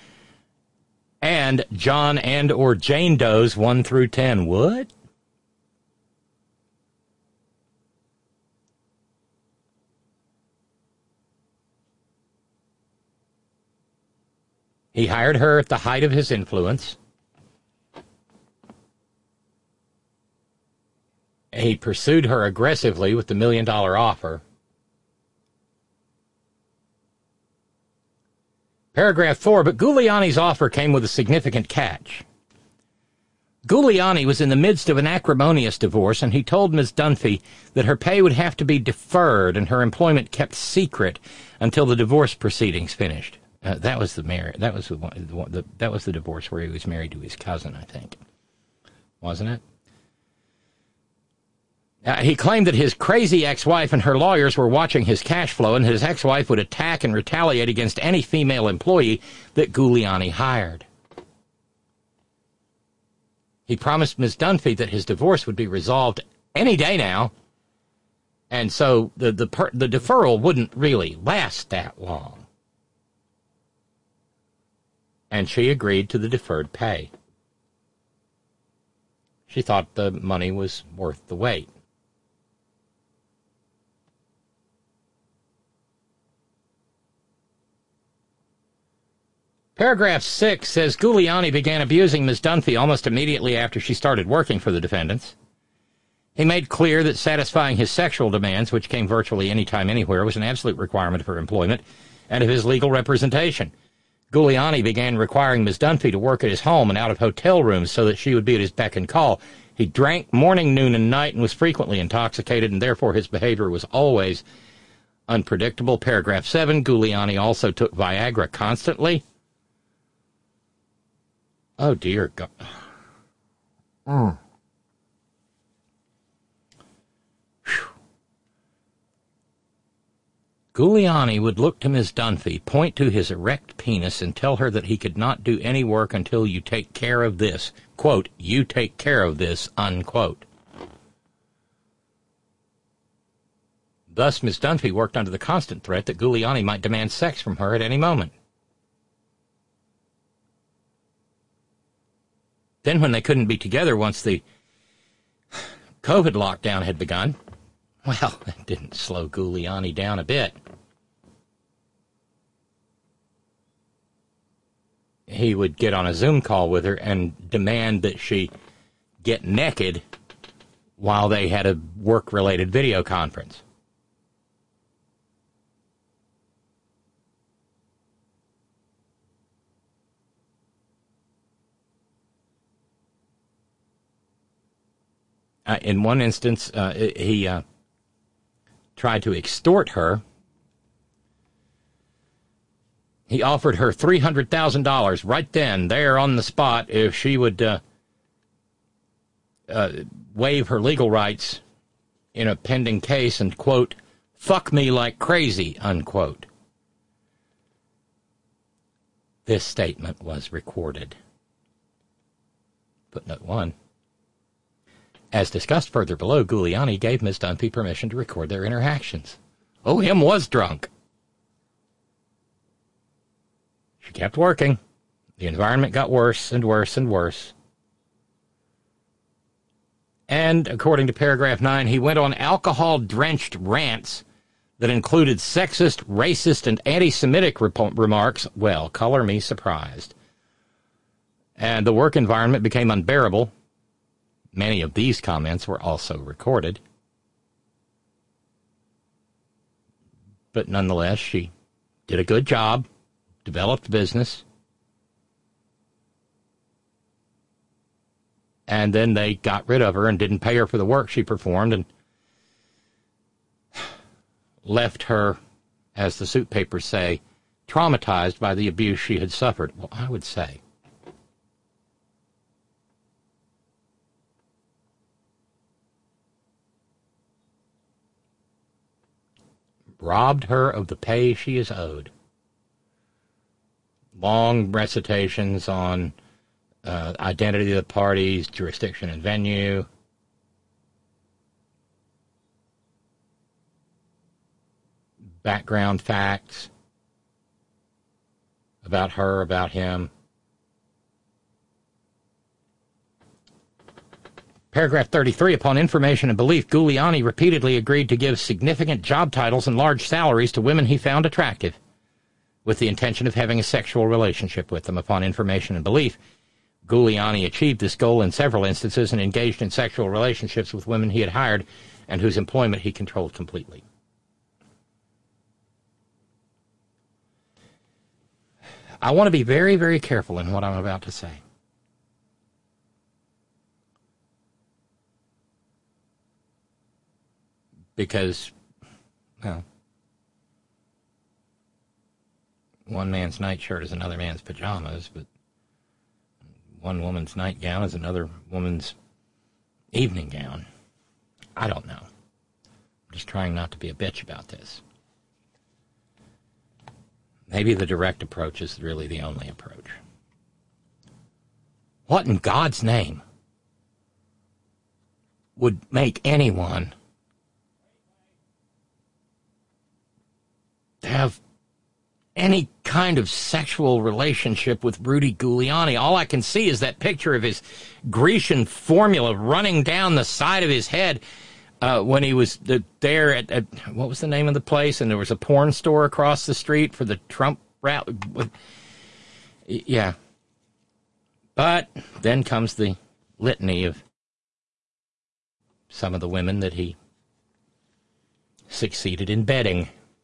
and John and or Jane Doe's one through ten. What? He hired her at the height of his influence. He pursued her aggressively with the million-dollar offer. Paragraph four, but Giuliani's offer came with a significant catch. Giuliani was in the midst of an acrimonious divorce, and he told Miz Dunphy that her pay would have to be deferred and her employment kept secret until the divorce proceedings finished. Uh, that was the marriage. That was the, one, the, one, the that was the divorce where he was married to his cousin, I think, wasn't it? Uh, he claimed that his crazy ex-wife and her lawyers were watching his cash flow, and his ex-wife would attack and retaliate against any female employee that Giuliani hired. He promised Miz Dunphy that his divorce would be resolved any day now, and so the the, per, the deferral wouldn't really last that long. And she agreed to the deferred pay. She thought the money was worth the wait. Paragraph six says Giuliani began abusing Miz Dunphy almost immediately after she started working for the defendants. He made clear that satisfying his sexual demands, which came virtually any time, anywhere, was an absolute requirement of her employment and of his legal representation. Giuliani began requiring Miz Dunphy to work at his home and out of hotel rooms so that she would be at his beck and call. He drank morning, noon, and night and was frequently intoxicated, and therefore his behavior was always unpredictable. Paragraph seven, Giuliani also took Viagra constantly. Oh, dear God. Mm. Giuliani would look to Miz Dunphy, point to his erect penis, and tell her that he could not do any work until you take care of this. Quote, you take care of this, unquote. Thus, Miz Dunphy worked under the constant threat that Giuliani might demand sex from her at any moment. Then, when they couldn't be together once the COVID lockdown had begun, well, that didn't slow Giuliani down a bit. He would get on a Zoom call with her and demand that she get naked while they had a work-related video conference. Uh, in one instance, uh, he uh, tried to extort her. He offered her three hundred thousand dollars right then, there on the spot, if she would uh, uh, waive her legal rights in a pending case and, quote, fuck me like crazy, unquote. This statement was recorded. Footnote one. As discussed further below, Giuliani gave Miz Dunphy permission to record their interactions. Oh, him was drunk. She kept working. The environment got worse and worse and worse. And, according to paragraph nine, he went on alcohol-drenched rants that included sexist, racist, and anti-Semitic rep- remarks. Well, color me surprised. And the work environment became unbearable. Many of these comments were also recorded. But nonetheless, she did a good job, developed business, and then they got rid of her and didn't pay her for the work she performed and left her, as the suit papers say, traumatized by the abuse she had suffered. Well, I would say. Robbed her of the pay she is owed. long recitations on uh, identity of the parties, jurisdiction and venue. Background facts about her, about him. Paragraph thirty-three, upon information and belief, Giuliani repeatedly agreed to give significant job titles and large salaries to women he found attractive, with the intention of having a sexual relationship with them. Upon information and belief, Giuliani achieved this goal in several instances and engaged in sexual relationships with women he had hired and whose employment he controlled completely. I want to be very, very careful in what I'm about to say. Because, well, one man's nightshirt is another man's pajamas, but one woman's nightgown is another woman's evening gown. I don't know. I'm just trying not to be a bitch about this. Maybe the direct approach is really the only approach. What in God's name would make anyone have any kind of sexual relationship with Rudy Giuliani? All I can see is that picture of his Grecian formula running down the side of his head uh, when he was the, there at, at, what was the name of the place? And there was a porn store across the street for the Trump rally. Yeah. But then comes the litany of some of the women that he succeeded in bedding.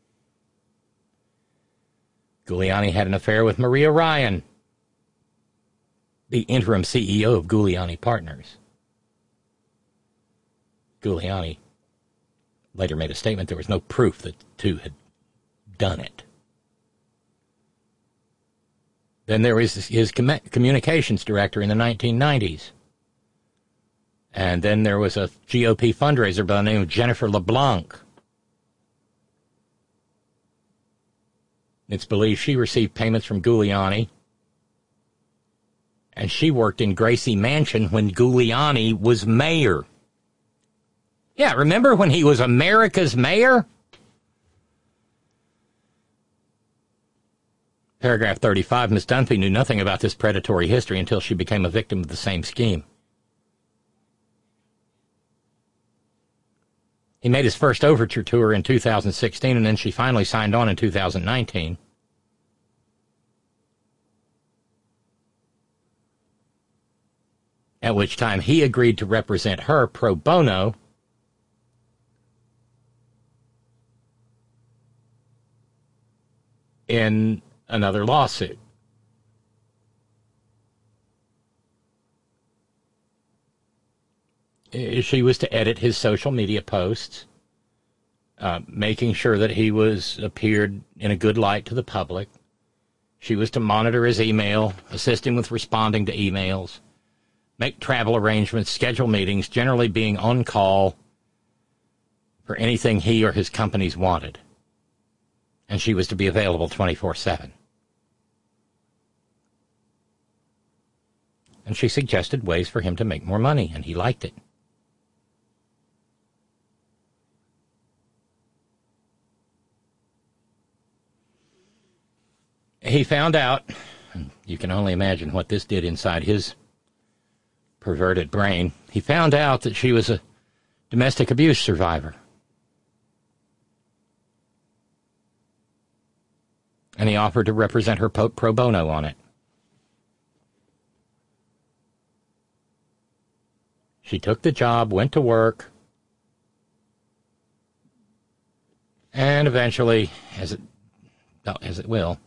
Giuliani had an affair with Maria Ryan, the interim C E O of Giuliani Partners. Giuliani later made a statement there was no proof that the two had done it. Then there was his communications director in the nineteen nineties. And then there was a G O P fundraiser by the name of Jennifer LeBlanc. It's believed she received payments from Giuliani, and she worked in Gracie Mansion when Giuliani was mayor. Yeah, remember when he was America's mayor? Paragraph thirty-five, Miss Dunphy knew nothing about this predatory history until she became a victim of the same scheme. He made his first overture tour in two thousand sixteen, and then she finally signed on in two thousand nineteen. At which time he agreed to represent her pro bono in another lawsuit. She was to edit his social media posts, uh, making sure that he was appeared in a good light to the public. She was to monitor his email, assist him with responding to emails, make travel arrangements, schedule meetings, generally being on call for anything he or his companies wanted. And she was to be available twenty-four seven. And she suggested ways for him to make more money, and he liked it. He found out, and you can only imagine what this did inside his perverted brain, he found out that she was a domestic abuse survivor. And he offered to represent her pro bono on it. She took the job, went to work, and eventually, as it, as it will,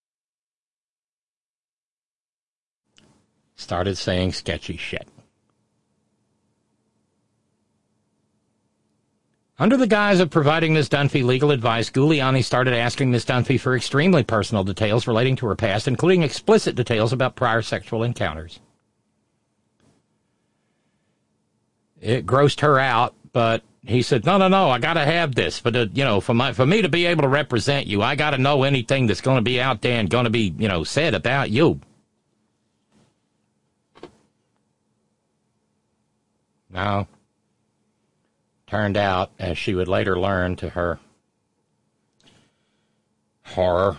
started saying sketchy shit. Under the guise of providing Miz Dunphy legal advice, Giuliani started asking Miz Dunphy for extremely personal details relating to her past, including explicit details about prior sexual encounters. It grossed her out, but he said, no, no, no, I got to have this. But, uh, you know, for my, for me to be able to represent you, I got to know anything that's going to be out there and going to be, you know, said about you. No. Turned out, as she would later learn to her horror,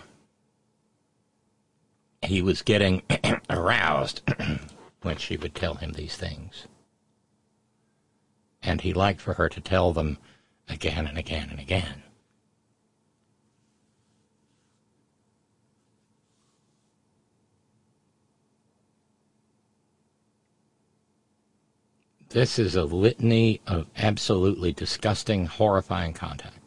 he was getting aroused when she would tell him these things. And he liked for her to tell them again and again and again. This is a litany of absolutely disgusting, horrifying contact.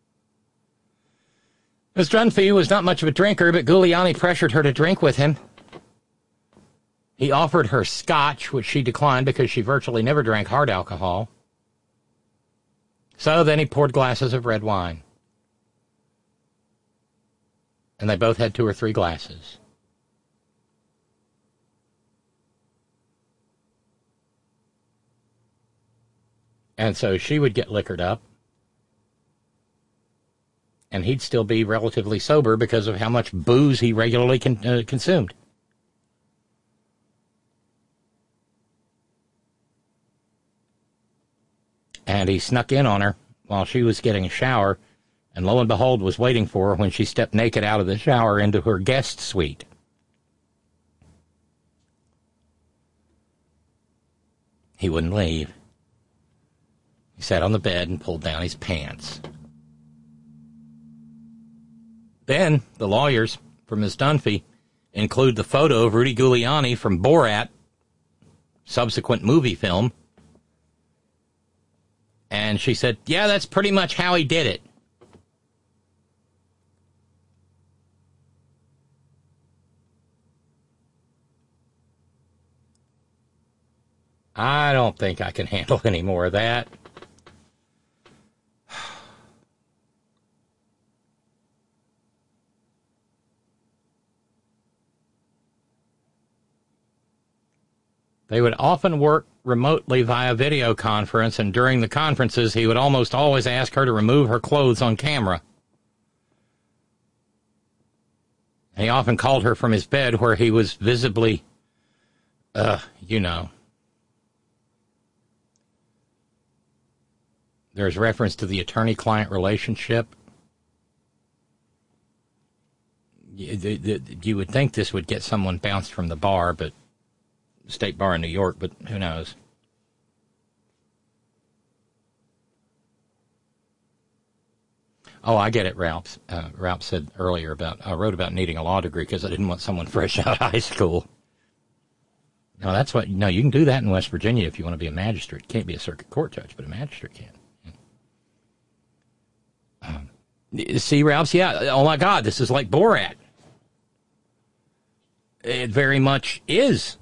Miz Dunphy was not much of a drinker, but Giuliani pressured her to drink with him. He offered her scotch, which she declined because she virtually never drank hard alcohol. So then he poured glasses of red wine. And they both had two or three glasses. And so she would get liquored up, and he'd still be relatively sober because of how much booze he regularly con- uh, consumed. And he snuck in on her while she was getting a shower, and lo and behold was waiting for her when she stepped naked out of the shower into her guest suite. He wouldn't leave. He sat on the bed and pulled down his pants. Then the lawyers for Miz Dunphy include the photo of Rudy Giuliani from Borat, subsequent movie film. And she said, yeah, that's pretty much how he did it. I don't think I can handle any more of that. They would often work remotely via video conference, and during the conferences, he would almost always ask her to remove her clothes on camera. He often called her from his bed where he was visibly, uh, you know. There's reference to the attorney-client relationship. You, the, the, you would think this would get someone bounced from the bar, but State Bar in New York, but who knows? Oh, I get it, Ralph. Uh, Ralph said earlier about, I wrote about needing a law degree because I didn't want someone fresh out of high school. No, that's what, no, you can do that in West Virginia if you want to be a magistrate. Can't be a circuit court judge, but a magistrate can. Um, see, Ralph, yeah, oh my God, this is like Borat. It very much is.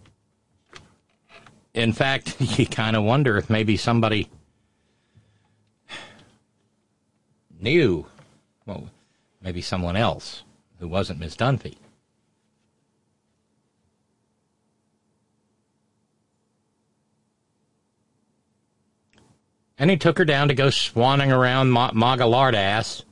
In fact, you kind of wonder if maybe somebody knew, well, maybe someone else who wasn't Miz Dunphy. And he took her down to go swanning around Ma- MAGA lard ass.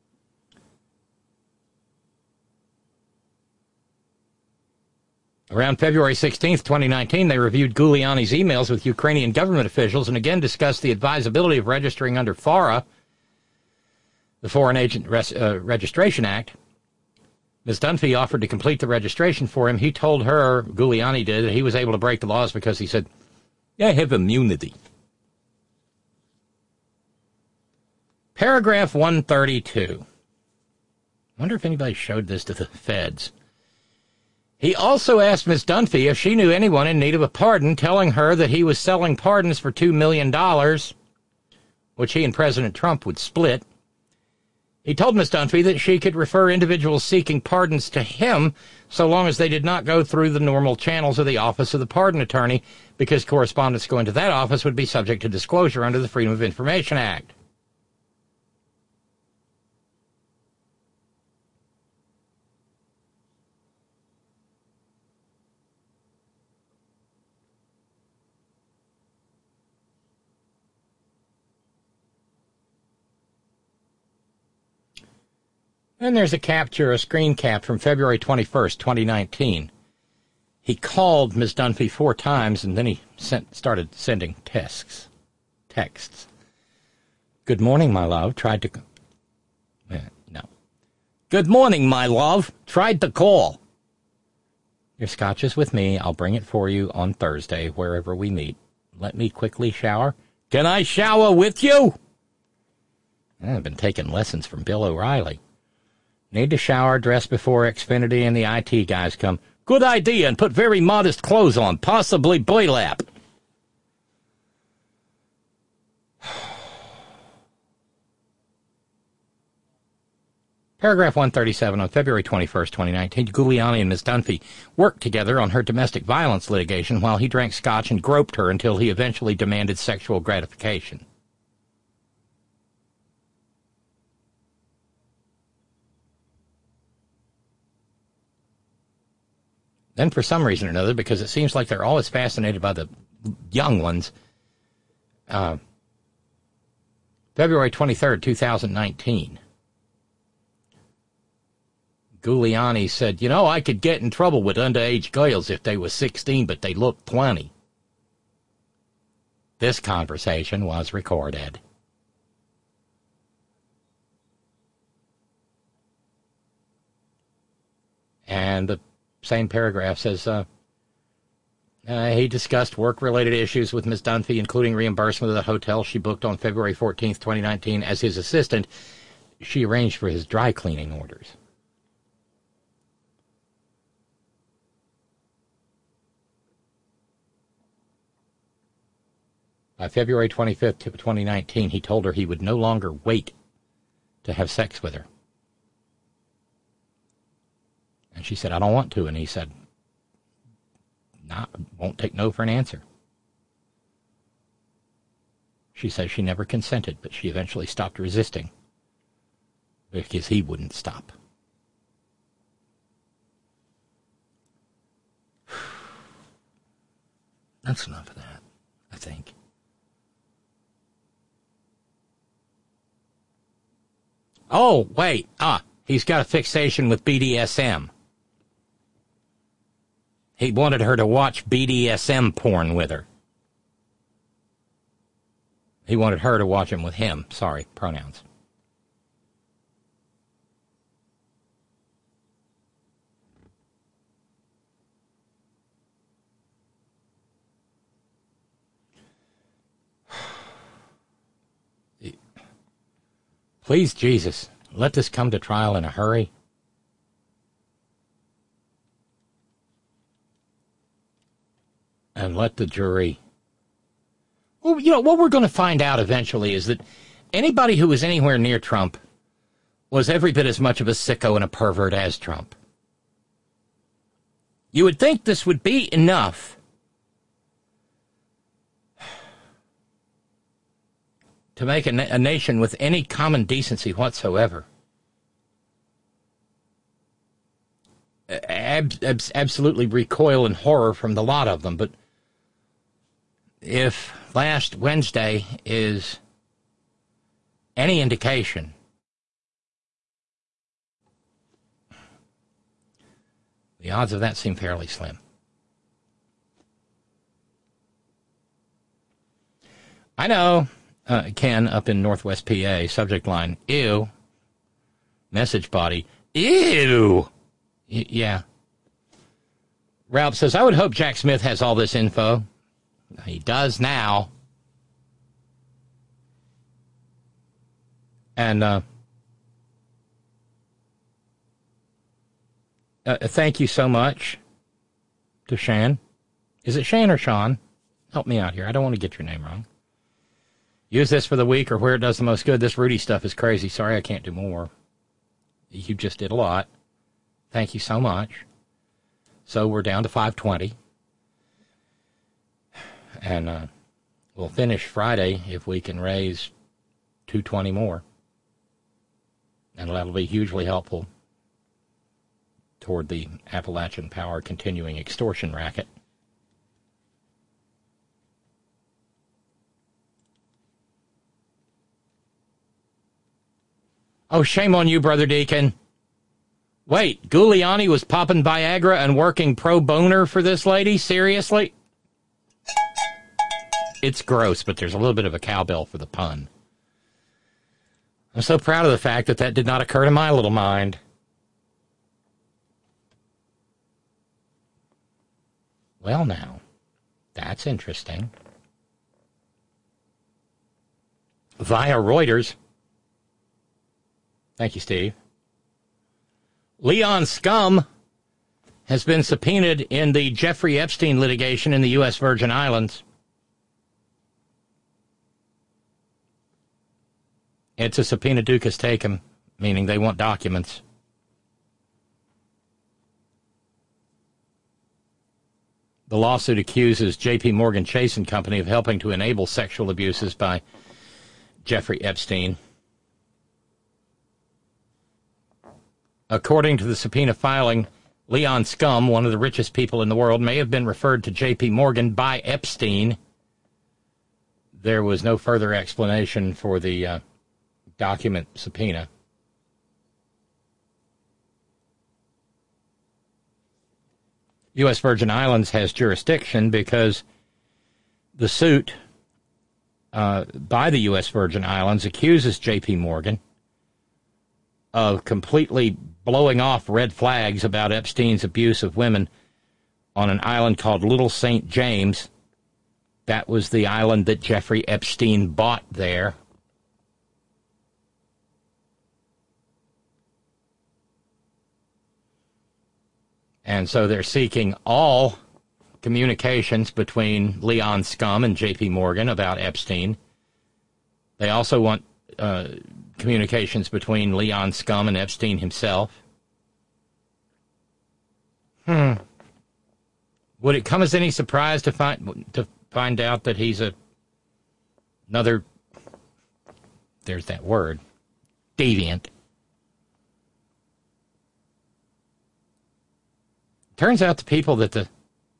Around February sixteenth, twenty nineteen, they reviewed Giuliani's emails with Ukrainian government officials and again discussed the advisability of registering under FARA, the Foreign Agent Res- uh, Registration Act. Miz Dunphy offered to complete the registration for him. He told her, Giuliani did, that he was able to break the laws because he said, I have immunity. Paragraph one thirty-two. I wonder if anybody showed this to the feds. He also asked Miz Dunphy if she knew anyone in need of a pardon, telling her that he was selling pardons for two million dollars, which he and President Trump would split. He told Miz Dunphy that she could refer individuals seeking pardons to him so long as they did not go through the normal channels of the Office of the Pardon Attorney, because correspondence going to that office would be subject to disclosure under the Freedom of Information Act. Then there's a capture, a screen cap from February twenty-first, twenty nineteen. He called Miz Dunphy four times, and then he sent, started sending texts. Texts. Good morning, my love. Tried to... Eh, no. Good morning, my love. Tried to call. Your scotch is with me. I'll bring it for you on Thursday, wherever we meet. Let me quickly shower. Can I shower with you? I've been taking lessons from Bill O'Reilly. Need to shower, dress before Xfinity and the I T guys come. Good idea, and put very modest clothes on, possibly burlap. Paragraph one thirty-seven, on February twenty-first, twenty nineteen, Giuliani and Miz Dunphy worked together on her domestic violence litigation while he drank scotch and groped her until he eventually demanded sexual gratification. Then for some reason or another, because it seems like they're always fascinated by the young ones, uh, February twenty-third, twenty nineteen, Giuliani said, you know, I could get in trouble with underage girls if they were sixteen, but they looked twenty. This conversation was recorded. And the same paragraph says, uh, uh, he discussed work-related issues with Miz Dunphy, including reimbursement of the hotel she booked on February fourteenth, twenty nineteen. As his assistant, she arranged for his dry cleaning orders. By February twenty-fifth, twenty nineteen, he told her he would no longer wait to have sex with her. And she said, I don't want to. And he said, nah, won't take no for an answer. She says she never consented, but she eventually stopped resisting because he wouldn't stop. That's enough of that, I think. Oh, wait. Ah, he's got a fixation with B D S M. He wanted her to watch B D S M porn with her. He wanted her to watch him with him. Sorry, pronouns. Please, Jesus, let this come to trial in a hurry. And let the jury... Well, you know, what we're going to find out eventually is that anybody who was anywhere near Trump was every bit as much of a sicko and a pervert as Trump. You would think this would be enough to make a, na- a nation with any common decency whatsoever ab- ab- absolutely recoil in horror from the lot of them. But if last Wednesday is any indication, the odds of that seem fairly slim. I know, uh, Ken, up in Northwest P A, subject line, ew, message body, ew, y- yeah. Ralph says, I would hope Jack Smith has all this info. He does now. And uh, uh, thank you so much to Shan. Is it Shan or Sean? Help me out here. I don't want to get your name wrong. Use this for the week or where it does the most good. This Rudy stuff is crazy. Sorry I can't do more. You just did a lot. Thank you so much. So we're down to five twenty. And uh, we'll finish Friday if we can raise two twenty more. And that'll be hugely helpful toward the Appalachian Power continuing extortion racket. Oh, shame on you, Brother Deacon. Wait, Giuliani was popping Viagra and working pro boner for this lady? Seriously? It's gross, but there's a little bit of a cowbell for the pun. I'm so proud of the fact that that did not occur to my little mind. Well, now, that's interesting. Via Reuters. Thank you, Steve. Leon Scum has been subpoenaed in the Jeffrey Epstein litigation in the U S Virgin Islands. It's a subpoena ducus tecum, meaning they want documents. The lawsuit accuses J P. Morgan Chase and Company of helping to enable sexual abuses by Jeffrey Epstein. According to the subpoena filing, Leon Scum, one of the richest people in the world, may have been referred to J P. Morgan by Epstein. There was no further explanation for the uh, document subpoena. U S. Virgin Islands has jurisdiction because the suit uh, by the U S. Virgin Islands accuses J P. Morgan of completely blowing off red flags about Epstein's abuse of women on an island called Little Saint James. That was the island that Jeffrey Epstein bought there. And so they're seeking all communications between Leon Scum and J P. Morgan about Epstein. They also want uh, communications between Leon Scum and Epstein himself. Hmm. Would it come as any surprise to find to find out that he's a another, there's that word, deviant? Turns out the people that the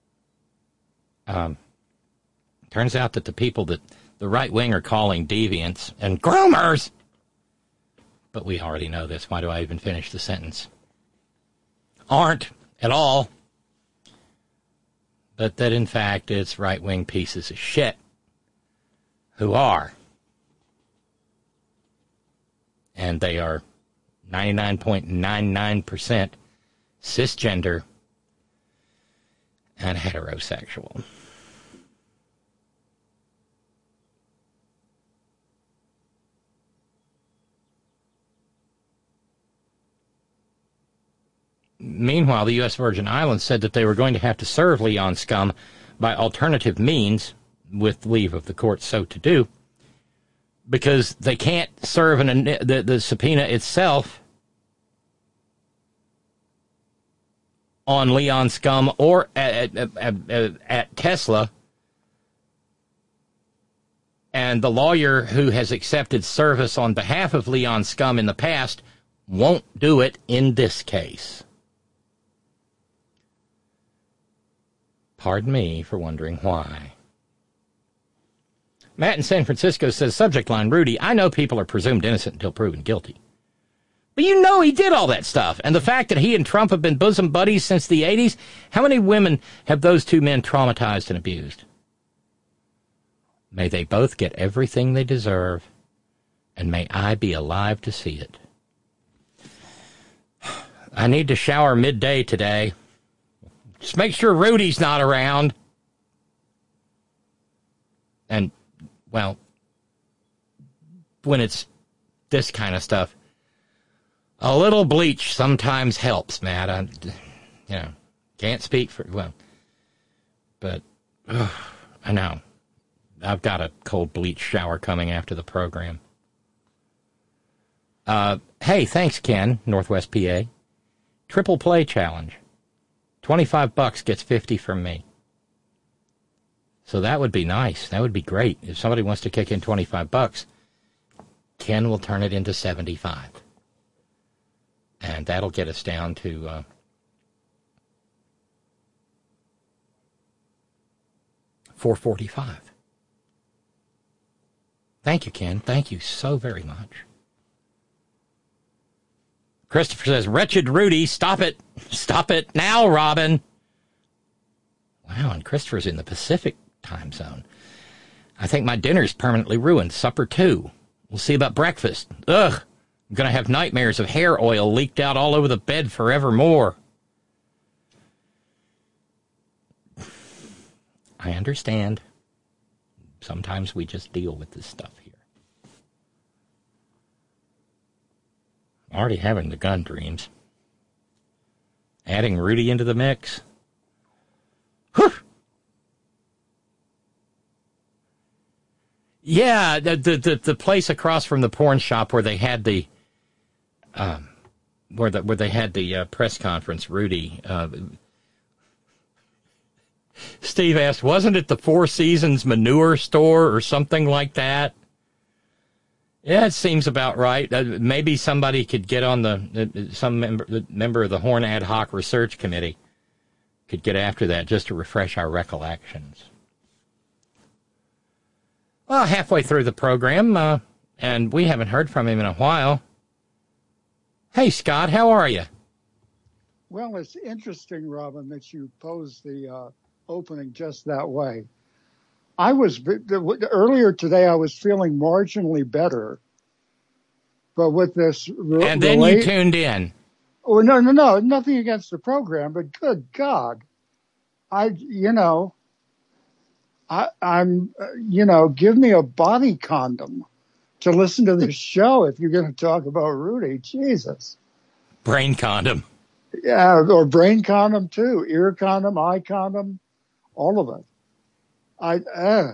um, turns out that the people that the right wing are calling deviants and groomers, but we already know this. Why do I even finish the sentence? Aren't at all. But that in fact it's right wing pieces of shit who are, and they are ninety-nine point nine nine percent cisgender and heterosexual. Meanwhile, the U S. Virgin Islands said that they were going to have to serve Leon Scum by alternative means, with leave of the court so to do, because they can't serve an, the, the subpoena itself on Leon Scum or at, at, at, at Tesla. And the lawyer who has accepted service on behalf of Leon Scum in the past won't do it in this case. Pardon me for wondering why. Matt in San Francisco says, subject line, Rudy, I know people are presumed innocent until proven guilty. But you know he did all that stuff. And the fact that he and Trump have been bosom buddies since the eighties, how many women have those two men traumatized and abused? May they both get everything they deserve, and may I be alive to see it. I need to shower midday today. Just make sure Rudy's not around. And, well, when it's this kind of stuff, a little bleach sometimes helps, Matt. I, you know, can't speak for, well, but ugh, I know. I've got a cold bleach shower coming after the program. Uh, hey, thanks, Ken, Northwest P A. Triple play challenge. twenty-five bucks gets fifty from me. So that would be nice. That would be great. If somebody wants to kick in twenty-five bucks, Ken will turn it into seventy-five. And that'll get us down to uh, four forty-five. Thank you, Ken. Thank you so very much. Christopher says, wretched Rudy, stop it. Stop it now, Robin. Wow, and Christopher's in the Pacific time zone. I think my dinner's permanently ruined. Supper, too. We'll see about breakfast. Ugh. I'm going to have nightmares of hair oil leaked out all over the bed forevermore. I understand. Sometimes we just deal with this stuff here. Already having the gun dreams. Adding Rudy into the mix. Whew. Yeah, the, the the the place across from the porn shop where they had the um where the where they had the uh, press conference. Rudy, uh, Steve asked, wasn't it the Four Seasons manure store or something like that? Yeah, it seems about right. Uh, maybe somebody could get on the uh, some member the member of the Horn Ad Hoc Research Committee could get after that just to refresh our recollections. Well, halfway through the program, uh, and we haven't heard from him in a while. Hey, Scott, how are you? Well, it's interesting, Robin, that you posed the uh, opening just that way. I was, earlier today, I was feeling marginally better, but with this... Re- and then relate- you tuned in. Oh, no, no, no, nothing against the program, but good God. I, you know... I, I'm, uh, you know, give me a body condom to listen to this show if you're going to talk about Rudy. Jesus. Brain condom. Yeah, or brain condom too. Ear condom, eye condom, all of it. I, uh,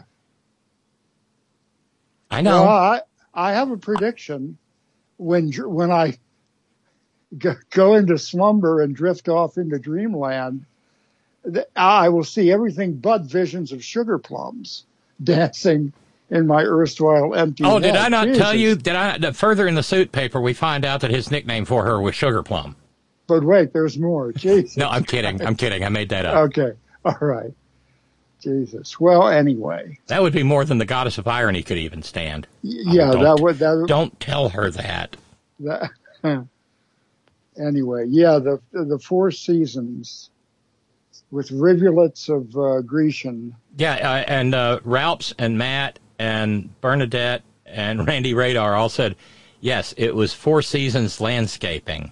I know. Well, I, I have a prediction when when I go into slumber and drift off into dreamland. I will see everything but visions of sugar plums dancing in my erstwhile empty Oh, head. did I not Jesus. tell you? Did I? That further in the suit paper, we find out that his nickname for her was Sugar Plum. But wait, there's more. Jesus. No, I'm kidding. I'm kidding. I made that up. Okay. All right. Jesus. Well, anyway. That would be more than the goddess of irony could even stand. Yeah, oh, that would. That would, don't tell her that. that anyway, yeah, the the Four Seasons. With rivulets of uh, Grecian. Yeah, uh, and uh, Ralphs and Matt and Bernadette and Randy Radar all said, yes, it was Four Seasons Landscaping.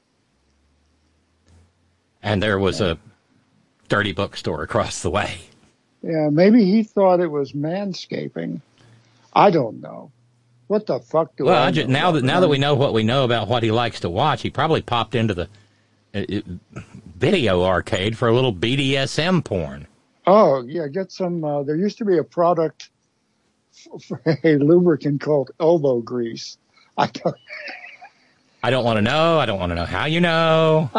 And there was yeah. a dirty bookstore across the way. Yeah, maybe he thought it was manscaping. I don't know. What the fuck do well, I, I just, know? Now that, now that we know what we know about what he likes to watch, he probably popped into the... Uh, video arcade for a little B D S M porn. Oh, yeah, get some, uh, there used to be a product for a lubricant called elbow grease. I don't, I don't want to know. I don't want to know how you know.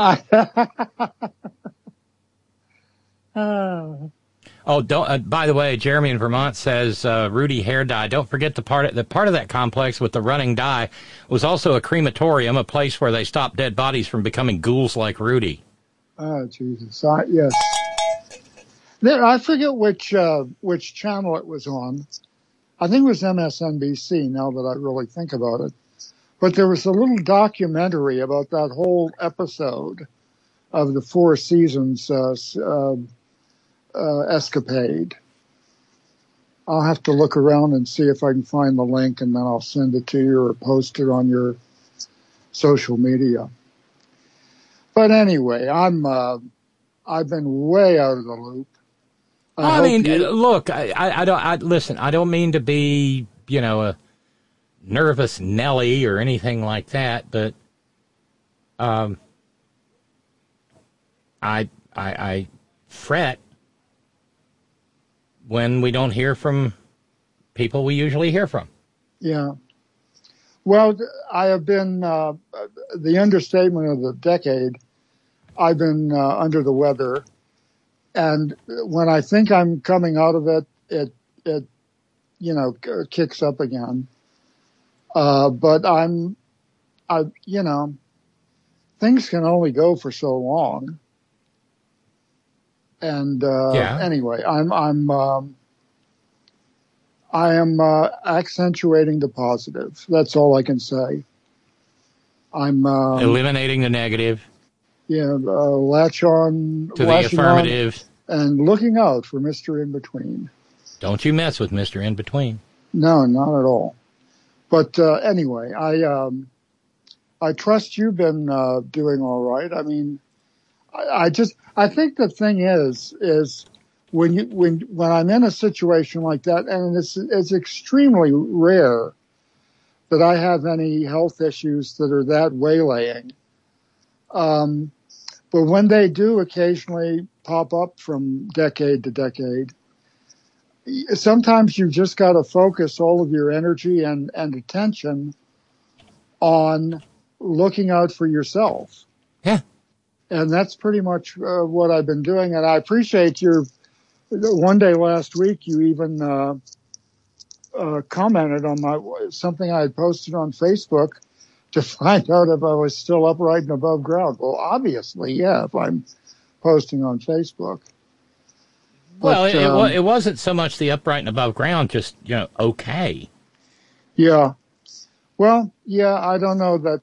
oh. Oh, don't. Uh, by the way, Jeremy in Vermont says uh, Rudy hair dye. Don't forget the part. The part of that complex with the running dye was also a crematorium, a place where they stopped dead bodies from becoming ghouls like Rudy. Oh Jesus! I, yes. There, I forget which uh, which channel it was on. I think it was M S N B C. Now that I really think about it, but there was a little documentary about that whole episode of the Four Seasons. Uh, uh, Uh, escapade. I'll have to look around and see if I can find the link, and then I'll send it to you or post it on your social media. But anyway, I'm uh, I've been way out of the loop. I, I mean, you... look, I, I, I don't I, listen. I don't mean to be, you know, a nervous Nelly or anything like that, but um, I I, I fret when we don't hear from people we usually hear from. Yeah. Well, I have been, uh, the understatement of the decade, I've been uh, under the weather. And when I think I'm coming out of it, it, it, you know, kicks up again. Uh, but I'm, I, you know, things can only go for so long. And, uh, yeah. anyway, I'm, I'm, um, I am, uh, accentuating the positive. That's all I can say. I'm um, eliminating the negative. Yeah, uh, latch on to the affirmative and looking out for Mister In Between. Don't you mess with Mister In Between. No, not at all. But uh, anyway, I um, I trust you've been uh, doing all right. I mean, I, I just I think the thing is is when you when when I'm in a situation like that, and it's it's extremely rare that I have any health issues that are that waylaying. Um, but when they do occasionally pop up from decade to decade, sometimes you just got to focus all of your energy and, and attention on looking out for yourself. Yeah. And that's pretty much uh, what I've been doing. And I appreciate your, one day last week, you even, uh, uh, commented on my, something I had posted on Facebook to find out if I was still upright and above ground. Well, obviously, yeah, if I'm posting on Facebook. Well, But, it, um, it, it wasn't so much the upright and above ground, just, you know, okay. Yeah. Well, yeah, I don't know that.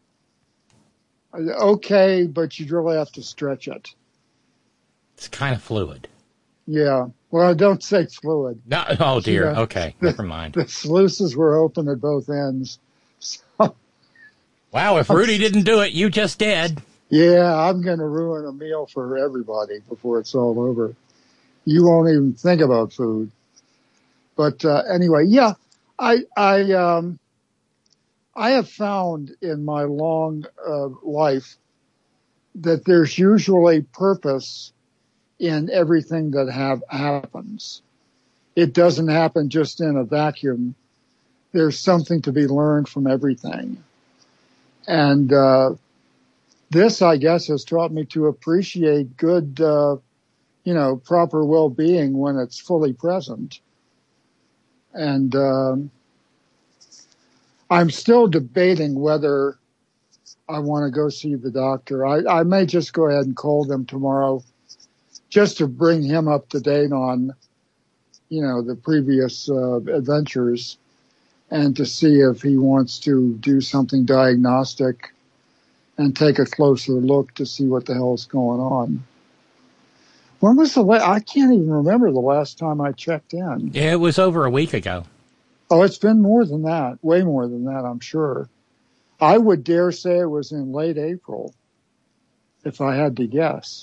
Okay, but you'd really have to stretch it. It's kind of fluid. Yeah. Well, don't say fluid. No, oh, dear. You know, okay, the, never mind. The sluices were open at both ends. So, wow, if Rudy didn't do it, you just did. Yeah, I'm going to ruin a meal for everybody before it's all over. You won't even think about food. But uh, anyway, yeah, I I um I have found in my long uh, life that there's usually purpose in everything that have happens. It doesn't happen just in a vacuum. There's something to be learned from everything. And uh this, I guess, has taught me to appreciate good, uh, you know, proper well-being when it's fully present. And um, I'm still debating whether I want to go see the doctor. I, I may just go ahead and call them tomorrow just to bring him up to date on, you know, the previous uh, adventures and to see if he wants to do something diagnostic and take a closer look to see what the hell's going on. When was the last, I can't even remember the last time I checked in. Yeah, it was over a week ago. Oh, it's been more than that, way more than that, I'm sure. I would dare say it was in late April, if I had to guess.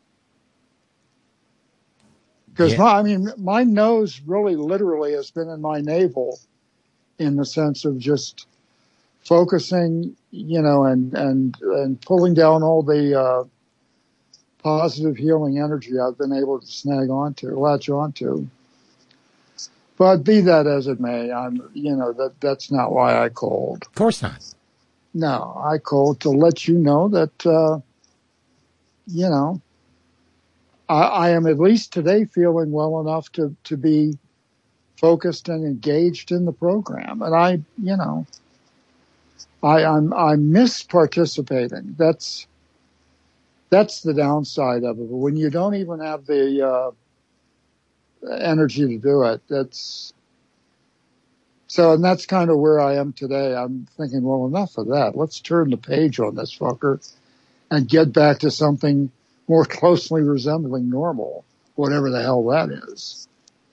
Because, Yeah. I mean, my nose really literally has been in my navel in the sense of just focusing, you know, and, and, and pulling down all the, uh, positive healing energy I've been able to snag onto, latch onto. But be that as it may, I'm, you know, that, that's not why I called. Of course not. No, I called to let you know that, uh, you know, I, I am at least today feeling well enough to, to be focused and engaged in the program. And I, you know, I, I'm, I miss participating. That's, that's the downside of it. But when you don't even have the, uh, energy to do it, that's, so, and that's kind of where I am today. I'm thinking, well, enough of that. Let's turn the page on this fucker and get back to something more closely resembling normal, whatever the hell that is.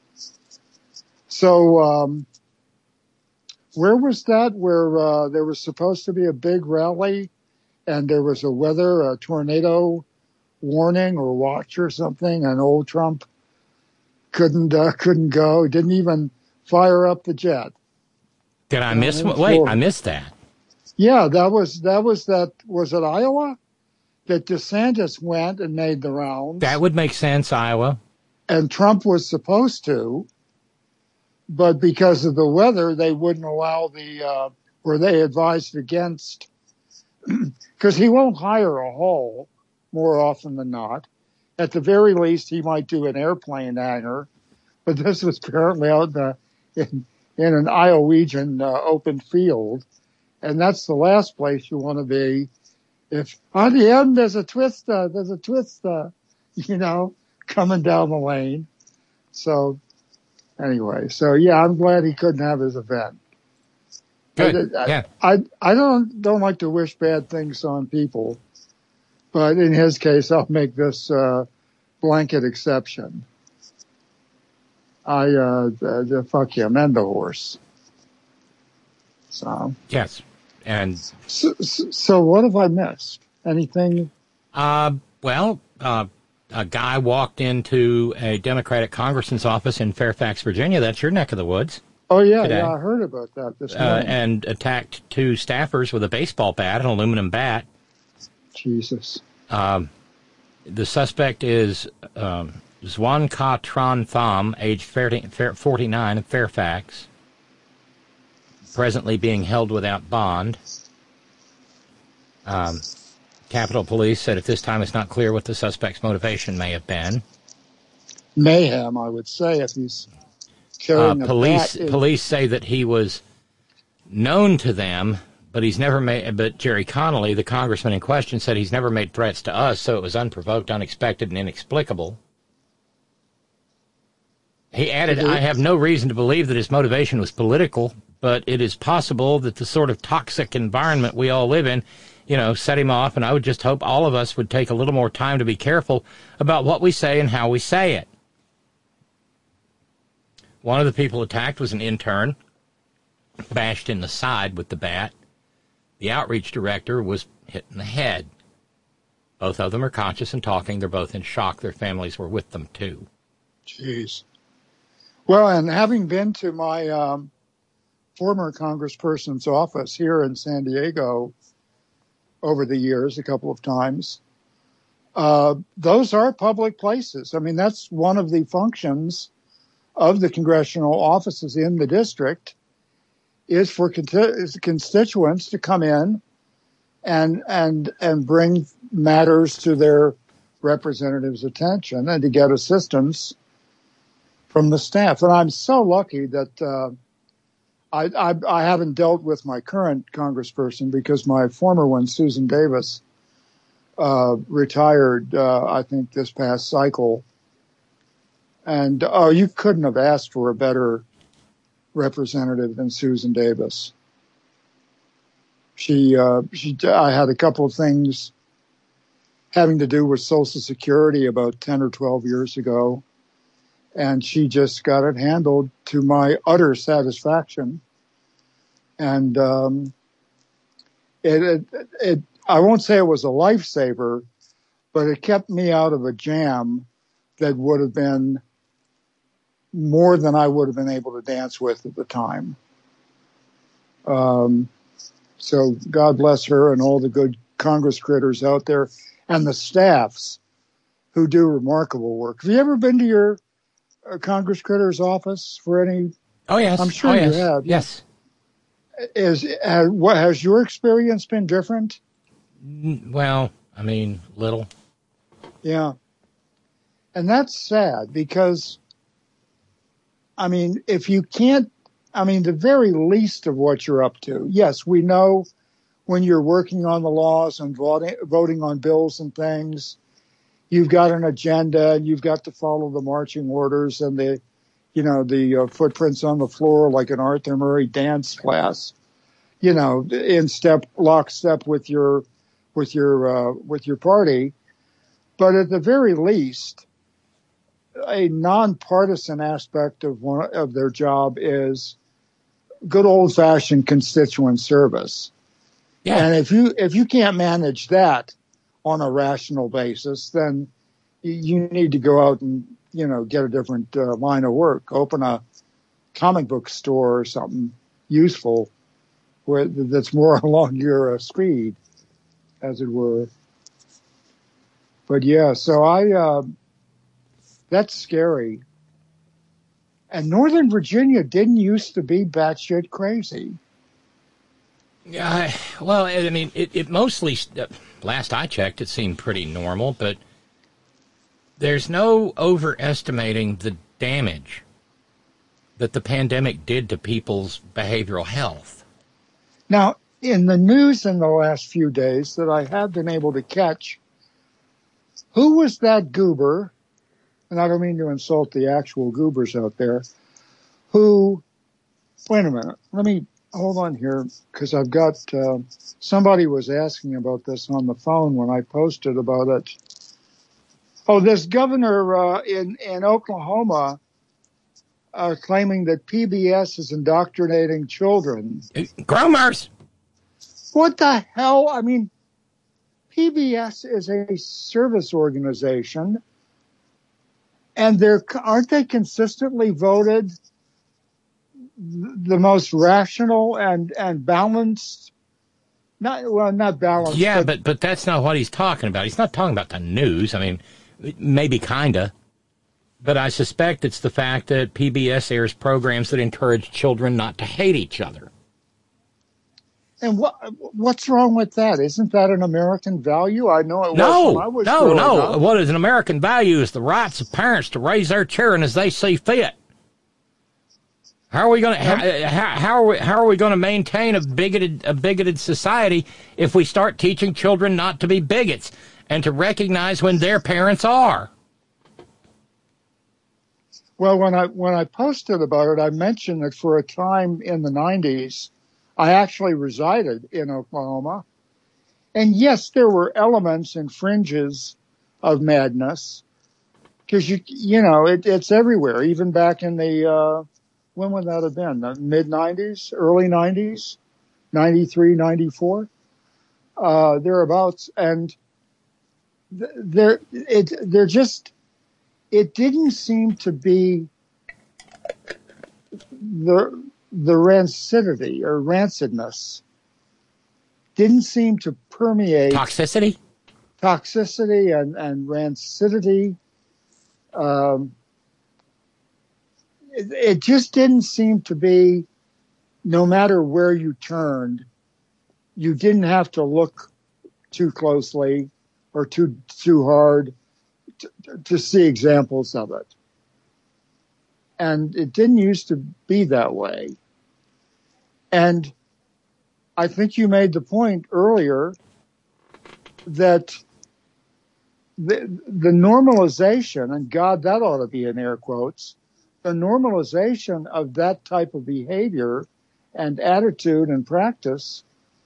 So, um, where was that where uh, there was supposed to be a big rally and there was a weather, a tornado warning or watch or something, and old Trump couldn't uh, couldn't go, didn't even fire up the jet. Did I Down miss in one? Wait, Florida. I missed that. Yeah, that was that was that was it Iowa that DeSantis went and made the rounds. That would make sense, Iowa. And Trump was supposed to, but because of the weather, they wouldn't allow the, uh, or they advised against, because he won't hire a hall more often than not. At the very least, he might do an airplane hangar, but this was apparently out in, the, in, in an Iowegian uh, open field, and that's the last place you want to be. If on the end there's a twister, there's a twister, you know, coming down the lane. So anyway, so yeah, I'm glad he couldn't have his event. Good. I, yeah. I I don't don't like to wish bad things on people, but in his case, I'll make this uh, blanket exception. I uh, the, the fuck him and the horse. So yes, and so, so what have I missed? Anything? Uh, well, uh, a guy walked into a Democratic congressman's office in Fairfax, Virginia. That's your neck of the woods. Oh, yeah, today. yeah, I heard about that this uh, morning. and attacked two staffers with a baseball bat, an aluminum bat. Jesus. Um, the suspect is um, Xuan Ka Tran Pham, age forty-nine, of Fairfax, presently being held without bond. Um, Capitol Police said at this time it's not clear what the suspect's motivation may have been. Mayhem, I would say, if he's Uh, carrying a police bat in- police say that he was known to them, but he's never made. But Jerry Connolly, the congressman in question, said he's never made threats to us, so it was unprovoked, unexpected, and inexplicable. He added, "I have no reason to believe that his motivation was political, but it is possible that the sort of toxic environment we all live in, you know, set him off. And I would just hope all of us would take a little more time to be careful about what we say and how we say it." One of the people attacked was an intern, bashed in the side with the bat. The outreach director was hit in the head. Both of them are conscious and talking. They're both in shock. Their families were with them, too. Jeez. Well, and having been to my um, former congressperson's office here in San Diego over the years, a couple of times, uh, those are public places. I mean, that's one of the functions of the congressional offices in the district, is for constituents to come in and and and bring matters to their representatives' attention and to get assistance from the staff. And I'm so lucky that uh, I, I I haven't dealt with my current congressperson, because my former one, Susan Davis, uh, retired, uh, I think, this past cycle. And, oh, you couldn't have asked for a better representative than Susan Davis. She, uh, she, I had a couple of things having to do with Social Security about ten or twelve years ago, and she just got it handled to my utter satisfaction. And, um, it, it, it, I won't say it was a lifesaver, but it kept me out of a jam that would have been more than I would have been able to dance with at the time. Um, so God bless her and all the good Congress critters out there and the staffs who do remarkable work. Have you ever been to your uh, Congress critter's office for any? Oh, yes. I'm sure oh, you yes. have. Yes. Is, has, what, has your experience been different? Well, I mean, little. Yeah. And that's sad because, I mean, if you can't, I mean, the very least of what you're up to. Yes, we know when you're working on the laws and voting, voting on bills and things, you've got an agenda and you've got to follow the marching orders and the, you know, the uh, footprints on the floor like an Arthur Murray dance class, you know, in step, lockstep with your, with your, uh, with your party. But at the very least, a nonpartisan aspect of one of their job is good old-fashioned constituent service. Yeah. And if you if you can't manage that on a rational basis, then you need to go out and, you know, get a different uh, line of work, open a comic book store or something useful where that's more along your uh, speed, as it were. But yeah, so I. Uh, That's scary. And Northern Virginia didn't used to be batshit crazy. Yeah, well, I mean, it, it mostly, last I checked, it seemed pretty normal, but there's no overestimating the damage that the pandemic did to people's behavioral health. Now, in the news in the last few days that I have been able to catch, who was that goober? And I don't mean to insult the actual goobers out there, who, wait a minute, let me, hold on here, because I've got, uh, somebody was asking about this on the phone when I posted about it. Oh, this governor uh, in, in Oklahoma uh, claiming that P B S is indoctrinating children. Groomers! What the hell? I mean, P B S is a service organization, and they're, aren't they consistently voted the most rational and, and balanced? Not, well, not balanced. Yeah, but, but that's not what he's talking about. He's not talking about the news. I mean, maybe kinda. But I suspect it's the fact that P B S airs programs that encourage children not to hate each other. And what what's wrong with that? Isn't that an American value? I know it was no, when I was no, growing no. up. What is an American value is the rights of parents to raise their children as they see fit. How are we going to how, how, how are we how are we going to maintain a bigoted a bigoted society if we start teaching children not to be bigots and to recognize when their parents are? Well, when I when I posted about it, I mentioned that for a time in the nineties, I actually resided in Oklahoma, and yes, there were elements and fringes of madness because you you know it, it's everywhere. Even back in the uh, when would that have been? The mid nineties, early nineties, ninety-three, ninety-four, uh, thereabouts, and th- there it there just. It didn't seem to be the the rancidity or rancidness didn't seem to permeate toxicity, toxicity and and rancidity. Um, it, it just didn't seem to be. No matter where you turned, you didn't have to look too closely or too too hard To, to see examples of it. And it didn't used to be that way. And I think you made the point earlier that the, the normalization, and God, that ought to be in air quotes, the normalization of that type of behavior and attitude and practice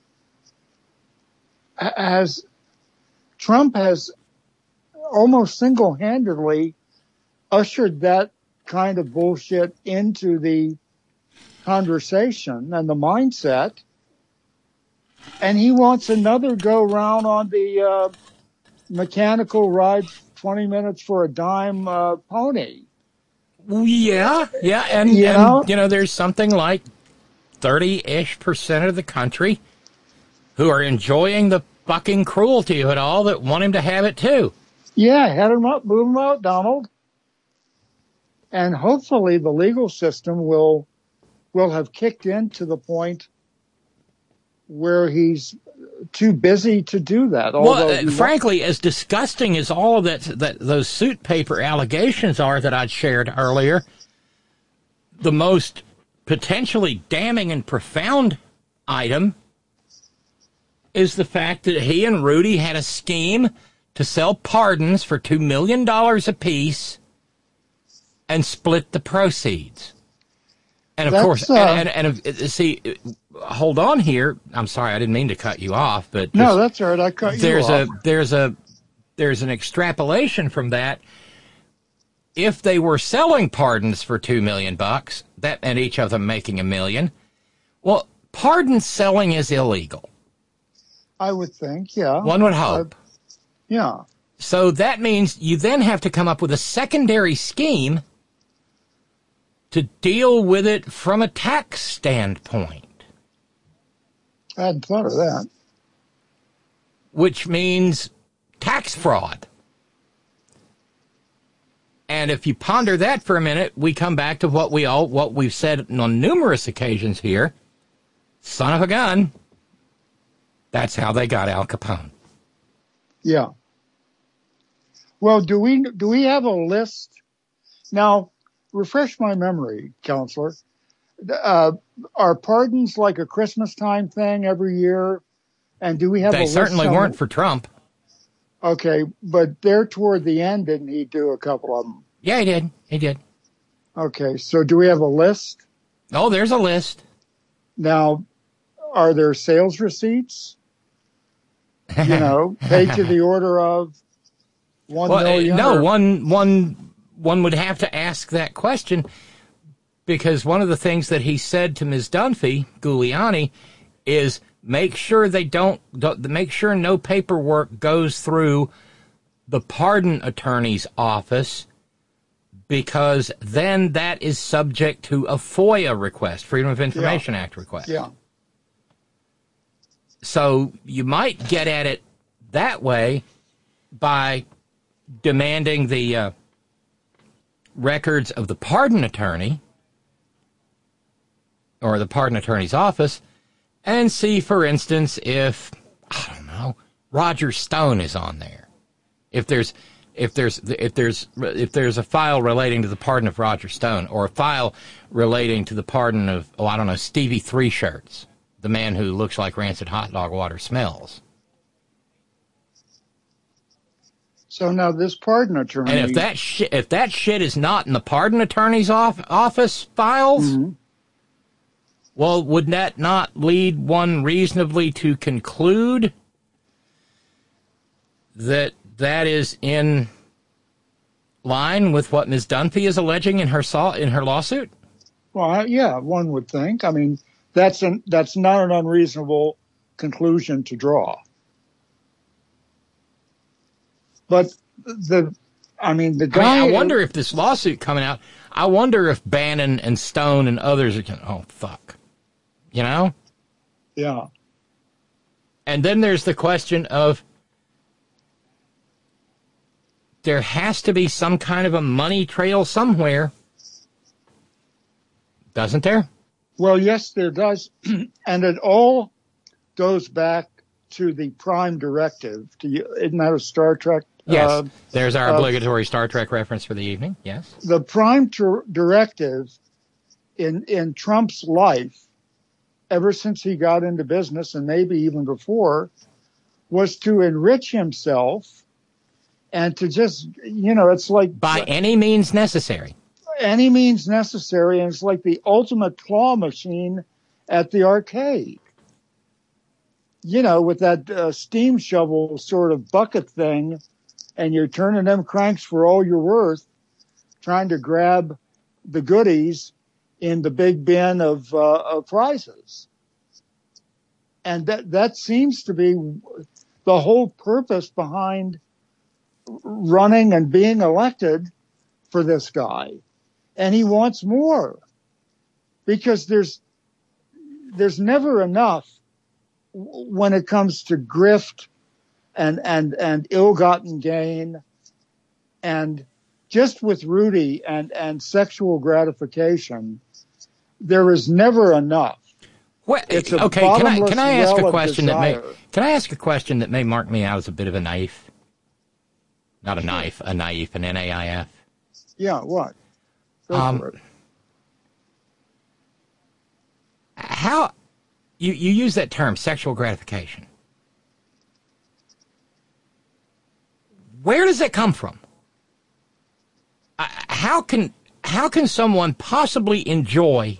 has, Trump has almost single-handedly ushered that kind of bullshit into the conversation and the mindset. And he wants another go round on the uh, mechanical ride twenty minutes for a dime uh, pony. Yeah, yeah. And, you and know? you know, there's something like thirty-ish percent of the country who are enjoying the fucking cruelty of it all that want him to have it too. Yeah, head him up, move him out, Donald. And hopefully the legal system will will have kicked in to the point where he's too busy to do that. Well, uh, frankly, as disgusting as all of that, that those suit paper allegations are that I'd shared earlier, the most potentially damning and profound item is the fact that he and Rudy had a scheme to sell pardons for two million dollars apiece and split the proceeds. And of That's, course, uh, and, and, and uh, see, hold on here. I'm sorry, I didn't mean to cut you off, but no, that's all right. I cut you there's off. a there's a there's an extrapolation from that. If they were selling pardons for two million bucks, that and each of them making a million, well, pardon selling is illegal. I would think, yeah. One would hope. Uh, yeah. So that means you then have to come up with a secondary scheme to deal with it from a tax standpoint. I hadn't thought of that. Which means tax fraud. And if you ponder that for a minute, we come back to what we all what we've said on numerous occasions here. Son of a gun. That's how they got Al Capone. Yeah. Well, do we do we have a list? Now, refresh my memory, Counselor. Uh, are pardons like a Christmas time thing every year? And do we have they a list? They certainly on weren't it? for Trump. Okay, but there toward the end, didn't he do a couple of them? Yeah, he did. He did. Okay, so do we have a list? Oh, there's a list. Now, are there sales receipts? You know, paid to the order of one well, million. No, or, one one one would have to ask that question, because one of the things that he said to Miz Dunphy, Giuliani, is make sure they don't, don't make sure no paperwork goes through the pardon attorney's office, because then that is subject to a FOIA request, Freedom of Information yeah. Act request. Yeah. So you might get at it that way by demanding the uh, records of the pardon attorney or the pardon attorney's office, and see, for instance, if, I don't know, Roger Stone is on there. If there's if there's if there's if there's a file relating to the pardon of Roger Stone, or a file relating to the pardon of, oh, I don't know, Stevie Three Shirts, the man who looks like rancid hot dog water smells. So now this pardon attorney, and if that shit if that shit is not in the pardon attorney's off, office files, mm-hmm. well, would that not lead one reasonably to conclude that that is in line with what Miz Dunphy is alleging in her saw in her lawsuit? Well, yeah, one would think. I mean, that's an that's not an unreasonable conclusion to draw. But the, I mean, the guy. I, mean, I wonder if this lawsuit coming out. I wonder if Bannon and Stone and others are. Oh fuck, you know. Yeah. And then there's the question of, there has to be some kind of a money trail somewhere, doesn't there? Well, yes, there does. And it all goes back to the Prime Directive. Do you, isn't that a Star Trek? Yes. Uh, There's our uh, obligatory Star Trek reference for the evening. Yes. The Prime ter- Directive in, in Trump's life, ever since he got into business, and maybe even before, was to enrich himself and to just, you know, it's like... By any means necessary. Any means necessary, and it's like the ultimate claw machine at the arcade. You know, with that uh, steam shovel sort of bucket thing, and you're turning them cranks for all you're worth, trying to grab the goodies in the big bin of, uh, of prizes. And that, that seems to be the whole purpose behind running and being elected for this guy. And he wants more, because there's, there's never enough when it comes to grift and, and, and ill-gotten gain. And just with Rudy and, and sexual gratification, there is never enough. Well, it's a okay, can I, can I ask well a question that may, desire. can I ask a question that may mark me out as a bit of a naif? Not a knife, a naif, an N A I F. Yeah, what? Go um, for it. How, you, you use that term, sexual gratification. Where does that come from? Uh, how can, how can someone possibly enjoy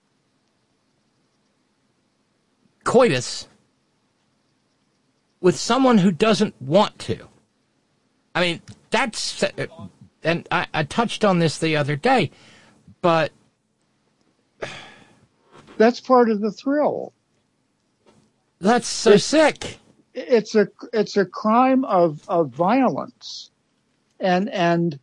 coitus with someone who doesn't want to? I mean, that's, and I, I touched on this the other day, but that's part of the thrill. That's so it's, sick. It's a, it's a crime of, of violence. And, and,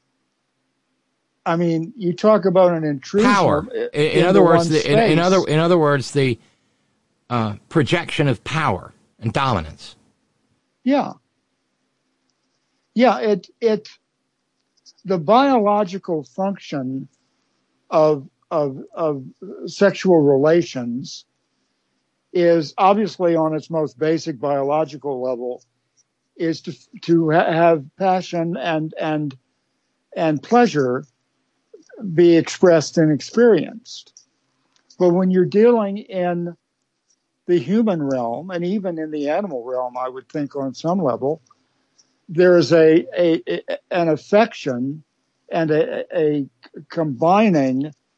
I mean, you talk about an intrusion. Power. In, in other words, the, in, in other, in other words, the, uh, projection of power and dominance. Yeah. Yeah, it, it, the biological function of, of, of sexual relations is obviously on its most basic biological level is to, to ha- have passion and, and, and pleasure be expressed and experienced. But when you're dealing in the human realm, and even in the animal realm, I would think on some level, there is a, a, a an affection and a, a combining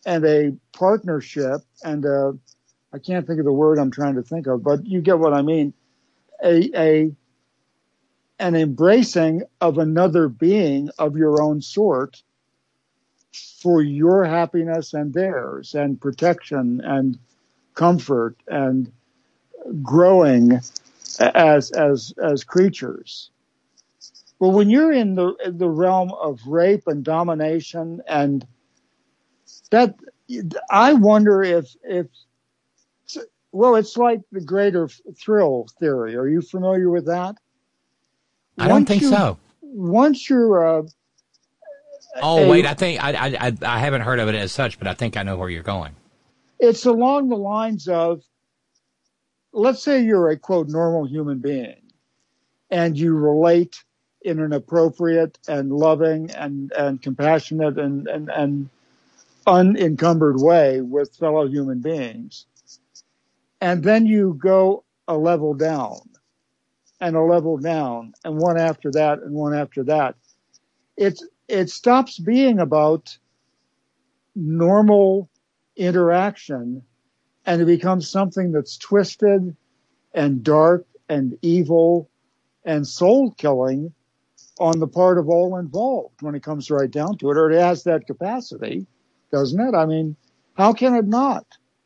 and a partnership and a, I can't think of the word I'm trying to think of, but you get what I mean. A, a, an embracing of another being of your own sort for your happiness and theirs, and protection and comfort and growing as as as creatures. Well, when you're in the in the realm of rape and domination, and that, I wonder if if well, it's like the greater thrill theory. Are you familiar with that? I don't Once think you- so. Once you're uh, Oh, a- wait, I think I, I I I haven't heard of it as such, but I think I know where you're going. it's along the lines of, let's say you're a, quote, normal human being, and you relate in an appropriate and loving and, and compassionate and, and, and unencumbered way with fellow human beings. And then you go a level down and a level down and one after that and one after that. It's, it stops being about normal interaction, and it becomes something that's twisted and dark and evil and soul killing on the part of all involved when it comes right down to it, or it has that capacity, doesn't it? I mean, how can it not?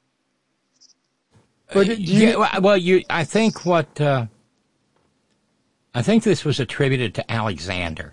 But do you, Yeah, well, well, you. I think what uh, I think this was attributed to Alexander